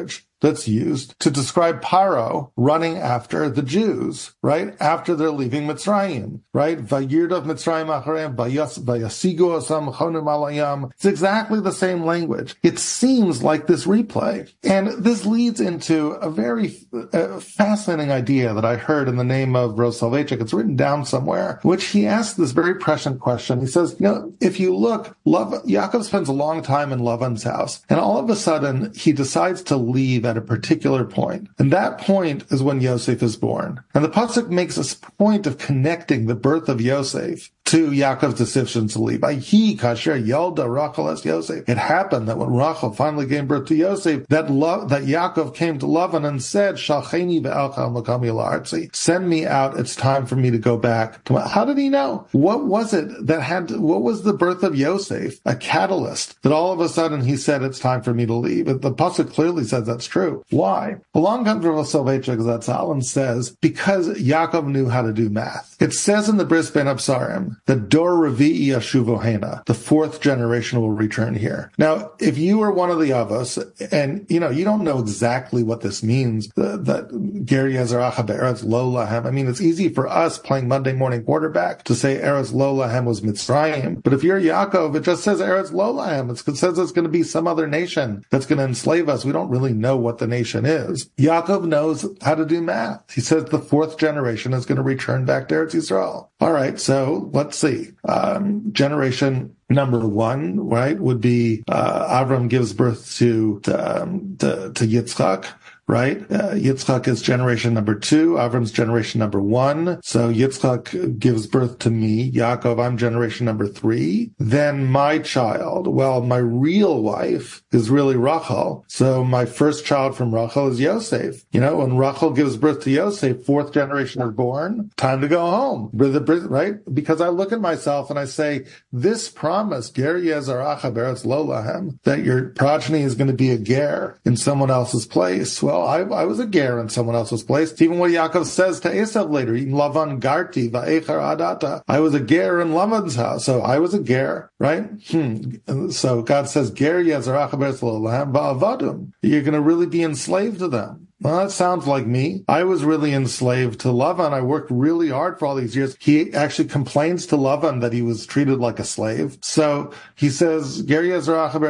that's used to describe Paro running after the Jews, right? After they're leaving Mitzrayim, right? Vayirdav Mitzrayim acharem, vayasigu osam chonim alayam. It's exactly the same language. It seems like this replay. And this leads into a very uh, fascinating idea that I heard in the name of Rose Soloveitchik. It's written down somewhere, which he asked this very prescient question. He says, you know, if you look, Lav- Yaakov spends a long time in Lavan's house, and all of a sudden he decides to leave at a particular point. And that point is when Yosef is born. And the pasuk makes a point of connecting the birth of Yosef to Yaakov's decision to leave. He kasher yelda Rachel es Yosef. It happened that when Rachel finally gave birth to Yosef, that Lo- that Yaakov came to Lavan and said, "Shalcheni ve'elcha l'kami la'artzi." Send me out. It's time for me to go back. To my... How did he know? What was it that had? To... What was the birth of Yosef? A catalyst that all of a sudden he said, "It's time for me to leave." But the pasuk clearly says that's true. Why? Along comes Rav Soloveitchik Zatzal and says because Yaakov knew how to do math. It says in the Bris Ben Absarim, the Dor Revi'i Yashuvohena, the fourth generation will return here. Now, if you are one of the Avos, and you know you don't know exactly what this means, that, that Ger Yezer Acha Be'eretz Lo Lahem. I mean, it's easy for us playing Monday morning quarterback to say Eretz Lo Lahem was Mitzrayim, but if you're Yaakov, it just says Eretz Lo Lahem. It's, it says it's going to be some other nation that's going to enslave us. We don't really know what the nation is. Yaakov knows how to do math. He says the fourth generation is going to return back to Eretz Yisrael. All right, so let's see. Um, generation number one, right, would be uh, Avram gives birth to to, um, to, to Yitzchak. Right? Uh, Yitzchak is generation number two. Avram's generation number one. So Yitzchak gives birth to me. Yaakov, I'm generation number three. Then my child, well, my real wife is really Rachel. So my first child from Rachel is Yosef. You know, when Rachel gives birth to Yosef, fourth generation is born. Time to go home. Right? Because I look at myself and I say, this promise, Ger Yezer Acha Be'eretz Lo Lahem, that your progeny is going to be a ger in someone else's place. Well, I, I was a ger in someone else's place. Even what Yaakov says to Esav later, in Lavan Garti, Va'echar Adata. I was a ger in Lavan's house, so I was a ger, right? Hmm. So God says, Ger Yezer Acha Be'eretz Lo Lahem Va'avadum. You're going to really be enslaved to them. Well, that sounds like me. I was really enslaved to Lavan. I worked really hard for all these years. He actually complains to Lavan that he was treated like a slave. So he says, I had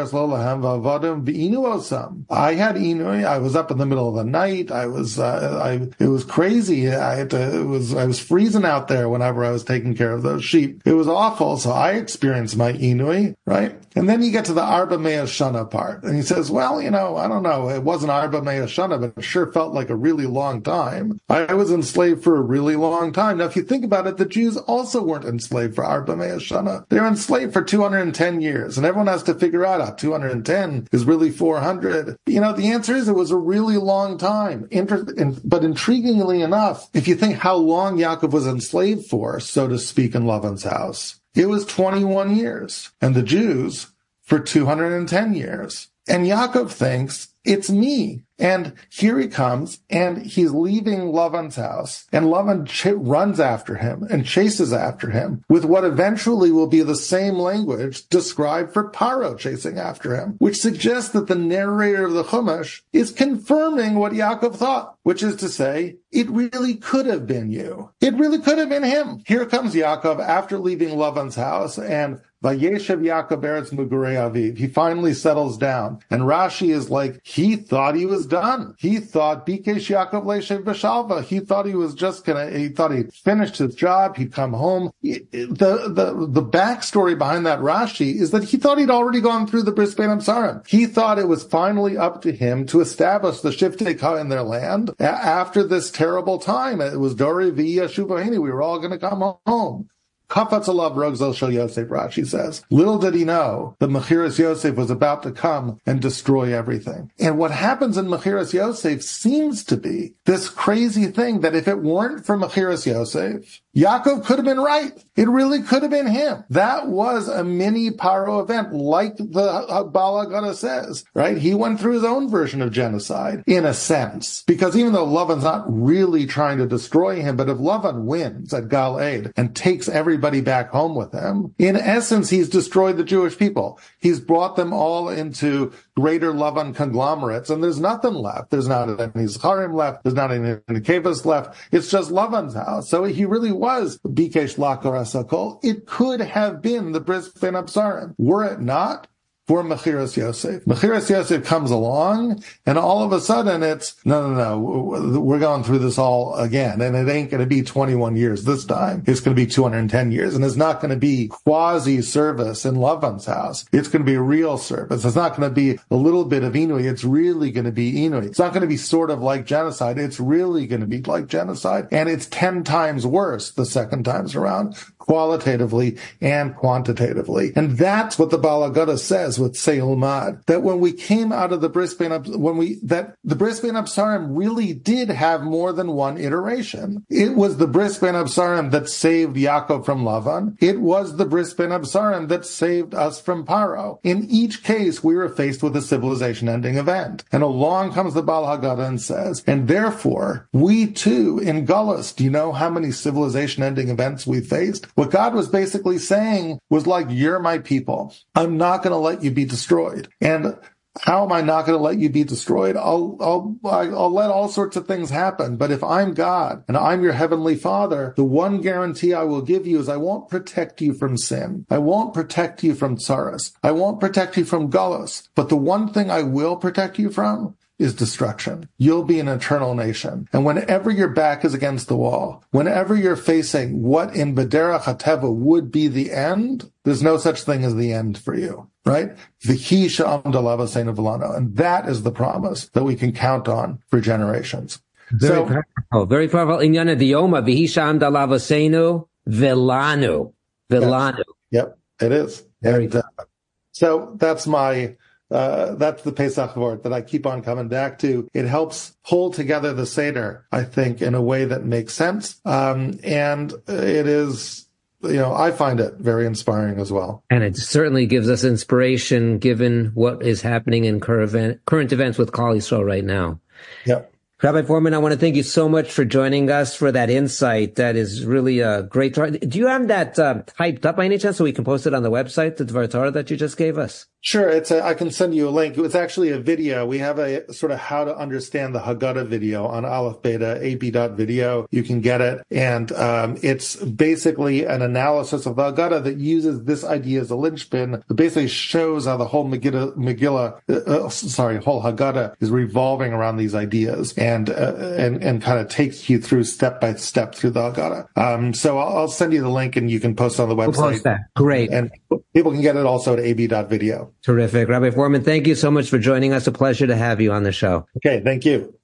Inui. I was up in the middle of the night. I was, uh, I, it was crazy. I had to, it was, I was freezing out there whenever I was taking care of those sheep. It was awful. So I experienced my Inui, right? And then you get to the Arba Mea Shana part. And he says, well, you know, I don't know. It wasn't Arba Mea Shana, but it sure felt like a really long time. I was enslaved for a really long time. Now, if you think about it, the Jews also weren't enslaved for Arba Mea Shana. They were enslaved for two hundred ten years. And everyone has to figure out how two hundred ten is really four hundred. You know, the answer is it was a really long time. Inter- but intriguingly enough, if you think how long Yaakov was enslaved for, so to speak, in Lavan's house, it was twenty-one years. And the Jews for two hundred ten years. And Yaakov thinks, it's me. And here he comes, and he's leaving Lavan's house, and Lavan ch- runs after him and chases after him with what eventually will be the same language described for Paro chasing after him, which suggests that the narrator of the Chumash is confirming what Yaakov thought, which is to say, it really could have been you. It really could have been him. Here comes Yaakov after leaving Lavan's house, and Vayeshev Yaakov Eretz Mugurei Aviv. He finally settles down. And Rashi is like, he thought he was done. He thought Bikesh Yaakov Leishev B'Shalva. He thought he was just gonna, he thought he'd finished his job, he'd come home. The, the, the backstory behind that Rashi is that he thought he'd already gone through the Bris Bein Hamsarim. He thought it was finally up to him to establish the Shiftei Ka in their land after this terrible time. It was Dori V'Yah Shuvahini. We were all gonna come home. Kafatz alav rogzel shel Yosef, Rashi says. Little did he know that Mechiras Yosef was about to come and destroy everything. And what happens in Mechiras Yosef seems to be this crazy thing that if it weren't for Mechiras Yosef, Yaakov could have been right. It really could have been him. That was a mini Paro event, like the Baal HaGada says, right? He went through his own version of genocide, in a sense. Because even though Lavan's not really trying to destroy him, but if Lavan wins at Gal Eid and takes everybody back home with him, in essence, he's destroyed the Jewish people. He's brought them all into greater Lavan conglomerates, and there's nothing left. There's not any Zacharim left. There's not any Nekevas left. It's just Lavan's house. So he really was Bikesh Lakor Asakol. It could have been the Bris Ben Absarim. Were it not for Mechiras Yosef. Mechiras Yosef comes along, and all of a sudden it's, no, no, no, we're going through this all again, and it ain't going to be twenty-one years this time. It's going to be two hundred ten years, and it's not going to be quasi-service in Lavan's house. It's going to be real service. It's not going to be a little bit of Inui. It's really going to be Inui. It's not going to be sort of like genocide. It's really going to be like genocide, and it's ten times worse the second times around, qualitatively and quantitatively. And that's what the Baal HaGada says with Seil Mad, that when we came out of the Bris Ben, when we, that the Bris Ben Absarim really did have more than one iteration. It was the Bris Ben Absarim that saved Yaakov from Lavan. It was the Bris Ben Absarim that saved us from Paro. In each case, we were faced with a civilization-ending event. And along comes the Baal HaGada and says, and therefore, we too, in Gullus, do you know how many civilization-ending events we faced? What God was basically saying was like, you're my people. I'm not going to let you be destroyed. And how am I not going to let you be destroyed? I'll, I'll, I'll let all sorts of things happen. But if I'm God and I'm your heavenly Father, the one guarantee I will give you is I won't protect you from sin. I won't protect you from tsaras. I won't protect you from gullus. But the one thing I will protect you from is destruction. You'll be an eternal nation. And whenever your back is against the wall, whenever you're facing what in Bederach HaTeva would be the end, there's no such thing as the end for you, right? V'hi she'amda l'avaseinu v'lano. And that is the promise that we can count on for generations. Very so, powerful. Very powerful. Inyana diyoma, v'hi she'amda l'avaseinu v'lano. V'lano. Yep, it is. Very and, uh, so that's my... Uh, that's the Pesach word that I keep on coming back to. It helps hold together the Seder, I think, in a way that makes sense. Um, and it is, you know, I find it very inspiring as well. And it certainly gives us inspiration given what is happening in current, event, current events with Klal Yisrael right now. Yep. Rabbi Fohrman, I want to thank you so much for joining us, for that insight. That is really a great. Do you have that uh, typed up by any chance so we can post it on the website, the Dvar Torah that you just gave us? Sure. It's a, I can send you a link. It's actually a video. We have a sort of how to understand the Haggadah video on Aleph Beta, A B dot video. You can get it. And um, it's basically an analysis of the Haggadah that uses this idea as a linchpin. It basically shows how the whole Megillah, Megillah uh, sorry, whole Haggadah is revolving around these ideas. And And, uh, and, and kind of takes you through step by step through the Haggadah. Um, so I'll, I'll send you the link and you can post it on the website. We'll post that. Great. And people can get it also at A B dot video. Terrific. Rabbi Fohrman, thank you so much for joining us. A pleasure to have you on the show. Okay. Thank you.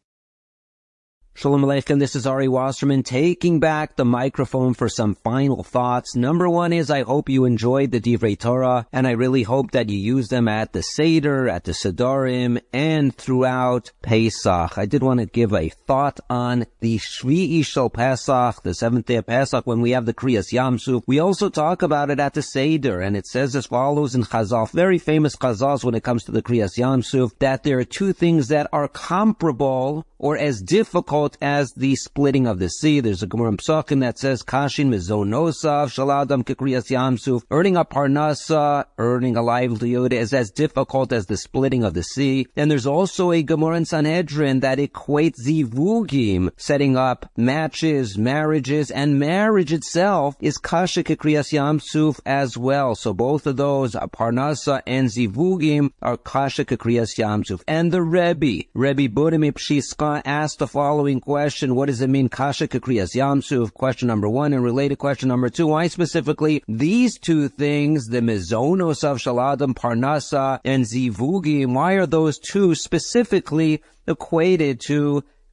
Shalom Aleichem, this is Ari Wasserman taking back the microphone for some final thoughts. Number one is I hope you enjoyed the Divrei Torah, and I really hope that you use them at the Seder, at the Sedarim, and throughout Pesach. I did want to give a thought on the Shvi'i Shel Pesach, the seventh day of Pesach, when we have the Kriyas Yamsuf. We also talk about it at the Seder, and it says as follows in Chazal, very famous Chazals when it comes to the Kriyas Yamsuf, that there are two things that are comparable or as difficult as the splitting of the sea. There's a Gemara in Pesachim that says, Kashin mizonosav shaladam kekriyas yamsuf. Earning a parnasa, earning a livelihood is as difficult as the splitting of the sea. And there's also a Gemara in Sanhedrin that equates zivugim, setting up matches, marriages, and marriage itself is kasha kekriyas yamsuf as well. So both of those, parnasa and zivugim, are kasha kekriyas yamsuf. And the Rebbe, Rebbe Budim Ipshiska, asked the following question: what does it mean, kasha kekriyas yamsuf? Question number one, and related question number two: why specifically these two things, the mizonos of shaladam, parnasa, and zivugim? Why are those two specifically equated to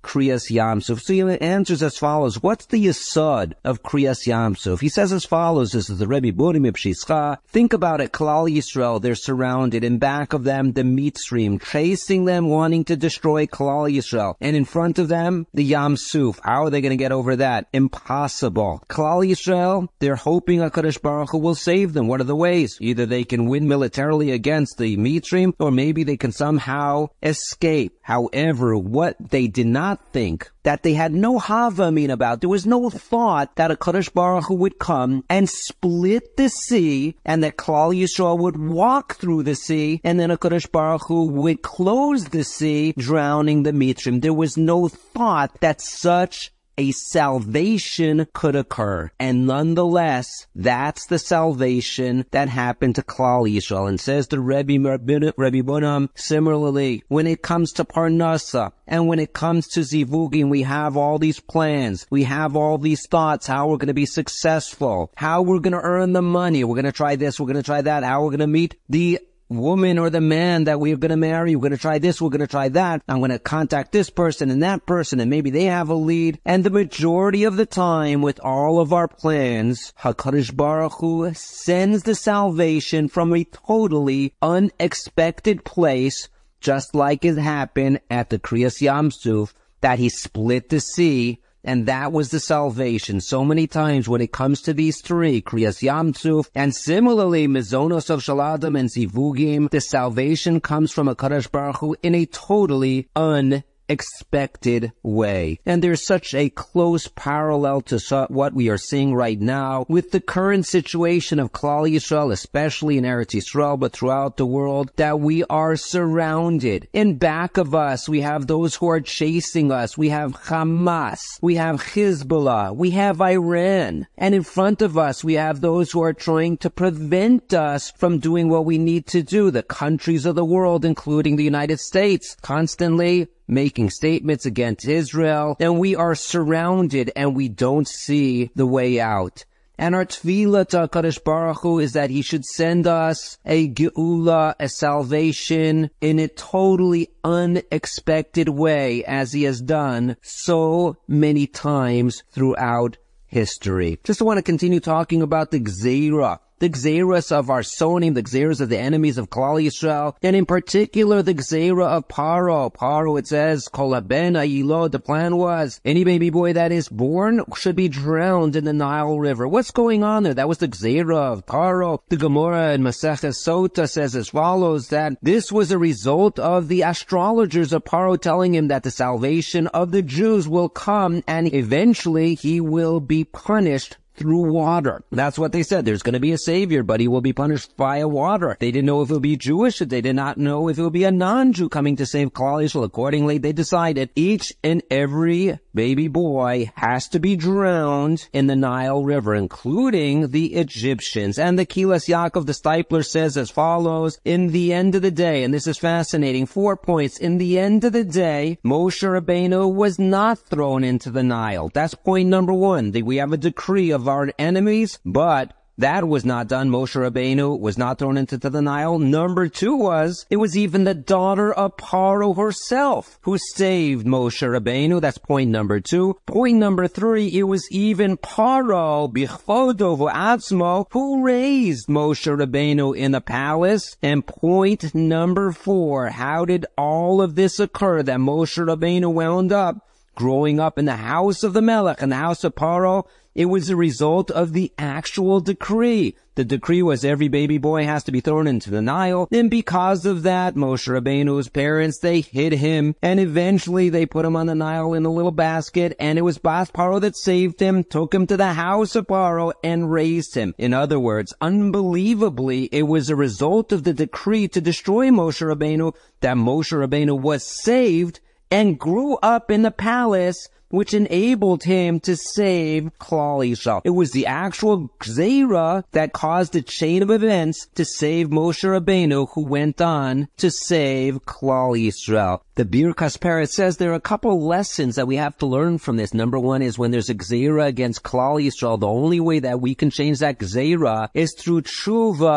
Kriyas Yamsuf? So he answers as follows. What's the yesod of Kriyas Yamsuf? He says as follows. This is the Rebbe Burim Ibshischa. Think about it. Klal Yisrael, they're surrounded. In back of them, the Mitzrim, chasing them, wanting to destroy Klal Yisrael. And in front of them, the Yamsuf. How are they going to get over that? Impossible. Klal Yisrael, they're hoping HaKadosh Baruch Hu will save them. What are the ways? Either they can win militarily against the Mitzrim, or maybe they can somehow escape. However, what they did not think, that they had no havamin about, there was no thought that HaKadosh Baruch Hu would come and split the sea, and that Klal Yisrael would walk through the sea, and then HaKadosh Baruch Hu would close the sea, drowning the Mitzrim. There was no thought that such a salvation could occur. And nonetheless, that's the salvation that happened to Klal Yisrael. And says the Rebbe, Rebbe Bunam, similarly, when it comes to Parnasa, and when it comes to Zivugim, we have all these plans. We have all these thoughts, how we're going to be successful, how we're going to earn the money. We're going to try this, we're going to try that, how we're going to meet the woman or the man that we're going to marry. We're going to try this, we're going to try that. I'm going to contact this person and that person, and maybe they have a lead. And the majority of the time, with all of our plans, HaKadosh Baruch Hu sends the salvation from a totally unexpected place, just like it happened at the Kriyas Yamsuf, that he split the sea. And that was the salvation. So many times when it comes to these three, Kriyas Yamsuf, and similarly, Mizonos of Shaladam and Zivugim, the salvation comes from HaKadosh Baruch Hu in a totally unexpected expected way. And there's such a close parallel to so- what we are seeing right now with the current situation of Klal Yisrael, especially in Eretz Yisrael, but throughout the world, that we are surrounded. In back of us, we have those who are chasing us. We have Hamas. We have Hezbollah. We have Iran. And in front of us, we have those who are trying to prevent us from doing what we need to do. The countries of the world, including the United States, constantly making statements against Israel, and we are surrounded and we don't see the way out. And our tefillah to HaKadosh Baruch Hu is that He should send us a geula, a salvation, in a totally unexpected way, as He has done so many times throughout history. Just want to continue talking about the Gzeira. The Gzeiras of our Sonim, the Gzeiras of the enemies of Klal Yisrael, and in particular the Gzeira of Paro. Paro, it says, Kol haben ayilo, the plan was, any baby boy that is born should be drowned in the Nile River. What's going on there? That was the Gzeira of Paro. The Gemara in Maseches Sota says as follows, that this was a result of the astrologers of Paro telling him that the salvation of the Jews will come, and eventually he will be punished through water. That's what they said. There's going to be a savior, but he will be punished via water. They didn't know if it would be Jewish. They did not know if it would be a non-Jew coming to save Klal Yisrael. Accordingly, they decided each and every baby boy has to be drowned in the Nile River, including the Egyptians. And the Kilas Yaakov, the Stipler, says as follows, in the end of the day, and this is fascinating, four points, in the end of the day, Moshe Rabbeinu was not thrown into the Nile. That's point number one. We have a decree of our enemies, but that was not done. Moshe Rabbeinu was not thrown into the Nile. Number two was, it was even the daughter of Paro herself who saved Moshe Rabbeinu. That's point number two. Point number three, it was even Paro, Bichvodo v'atzmo, who raised Moshe Rabbeinu in the palace. And point number four, how did all of this occur, that Moshe Rabbeinu wound up growing up in the house of the Melech, in the house of Paro? It was a result of the actual decree. The decree was every baby boy has to be thrown into the Nile. And because of that, Moshe Rabbeinu's parents, they hid him. And eventually they put him on the Nile in a little basket. And it was Bas Paro that saved him, took him to the house of Paro, and raised him. In other words, unbelievably, it was a result of the decree to destroy Moshe Rabbeinu that Moshe Rabbeinu was saved and grew up in the palace, which enabled him to save Klal Yisrael. It was the actual Gzeira that caused a chain of events to save Moshe Rabbeinu, who went on to save Klal Yisrael. The Birkas Peretz says there are a couple lessons that we have to learn from this. Number one is when there's a Gzeira against Klal Yisrael, the only way that we can change that Gzeira is through tshuva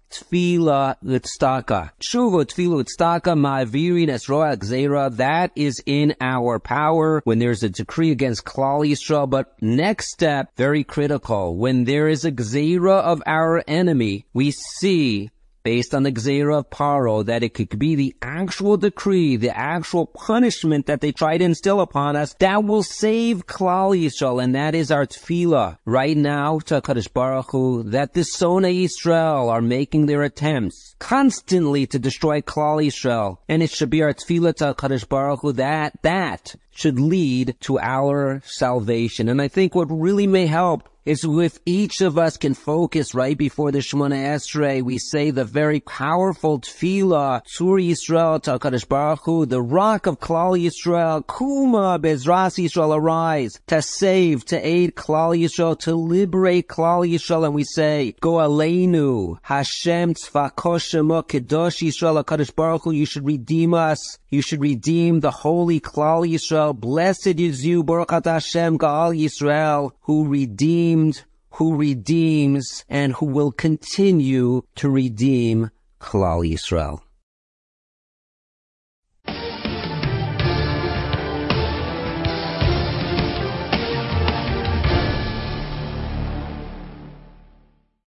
Tefillah Utztaka. Tshuva Tefillah Utztaka Ma'avirin Esroa Gzeira. That is in our power when there's a decree against Klal Yisrael. But next step, very critical. When there is a Gzeira of our enemy, we see, based on the Gzeira of Paro, that it could be the actual decree, the actual punishment that they try to instill upon us, that will save Klal Yisrael, and that is our tefillah. Right now, to HaKadosh Baruch Hu, that the Sonei Yisrael are making their attempts constantly to destroy Klal Yisrael, and it should be our tefillah to HaKadosh Baruch Hu, that, that should lead to our salvation. And I think what really may help is if each of us can focus right before the Shemona Esrei, we say the very powerful tefillah, Tzur Yisrael to HaKadosh Baruch Hu, the rock of Klal Yisrael, Kuma Bezras Yisrael, arise to save, to aid Klal Yisrael, to liberate Klal Yisrael. And we say, Go Aleinu, Hashem Tzvakos Shemo Kedosh Yisrael, HaKadosh Baruch Hu, you should redeem us. You should redeem the holy Klal Yisrael. Blessed is you, Baruch Atah Hashem Gaal Yisrael, who redeemed, who redeems, and who will continue to redeem Klal Yisrael.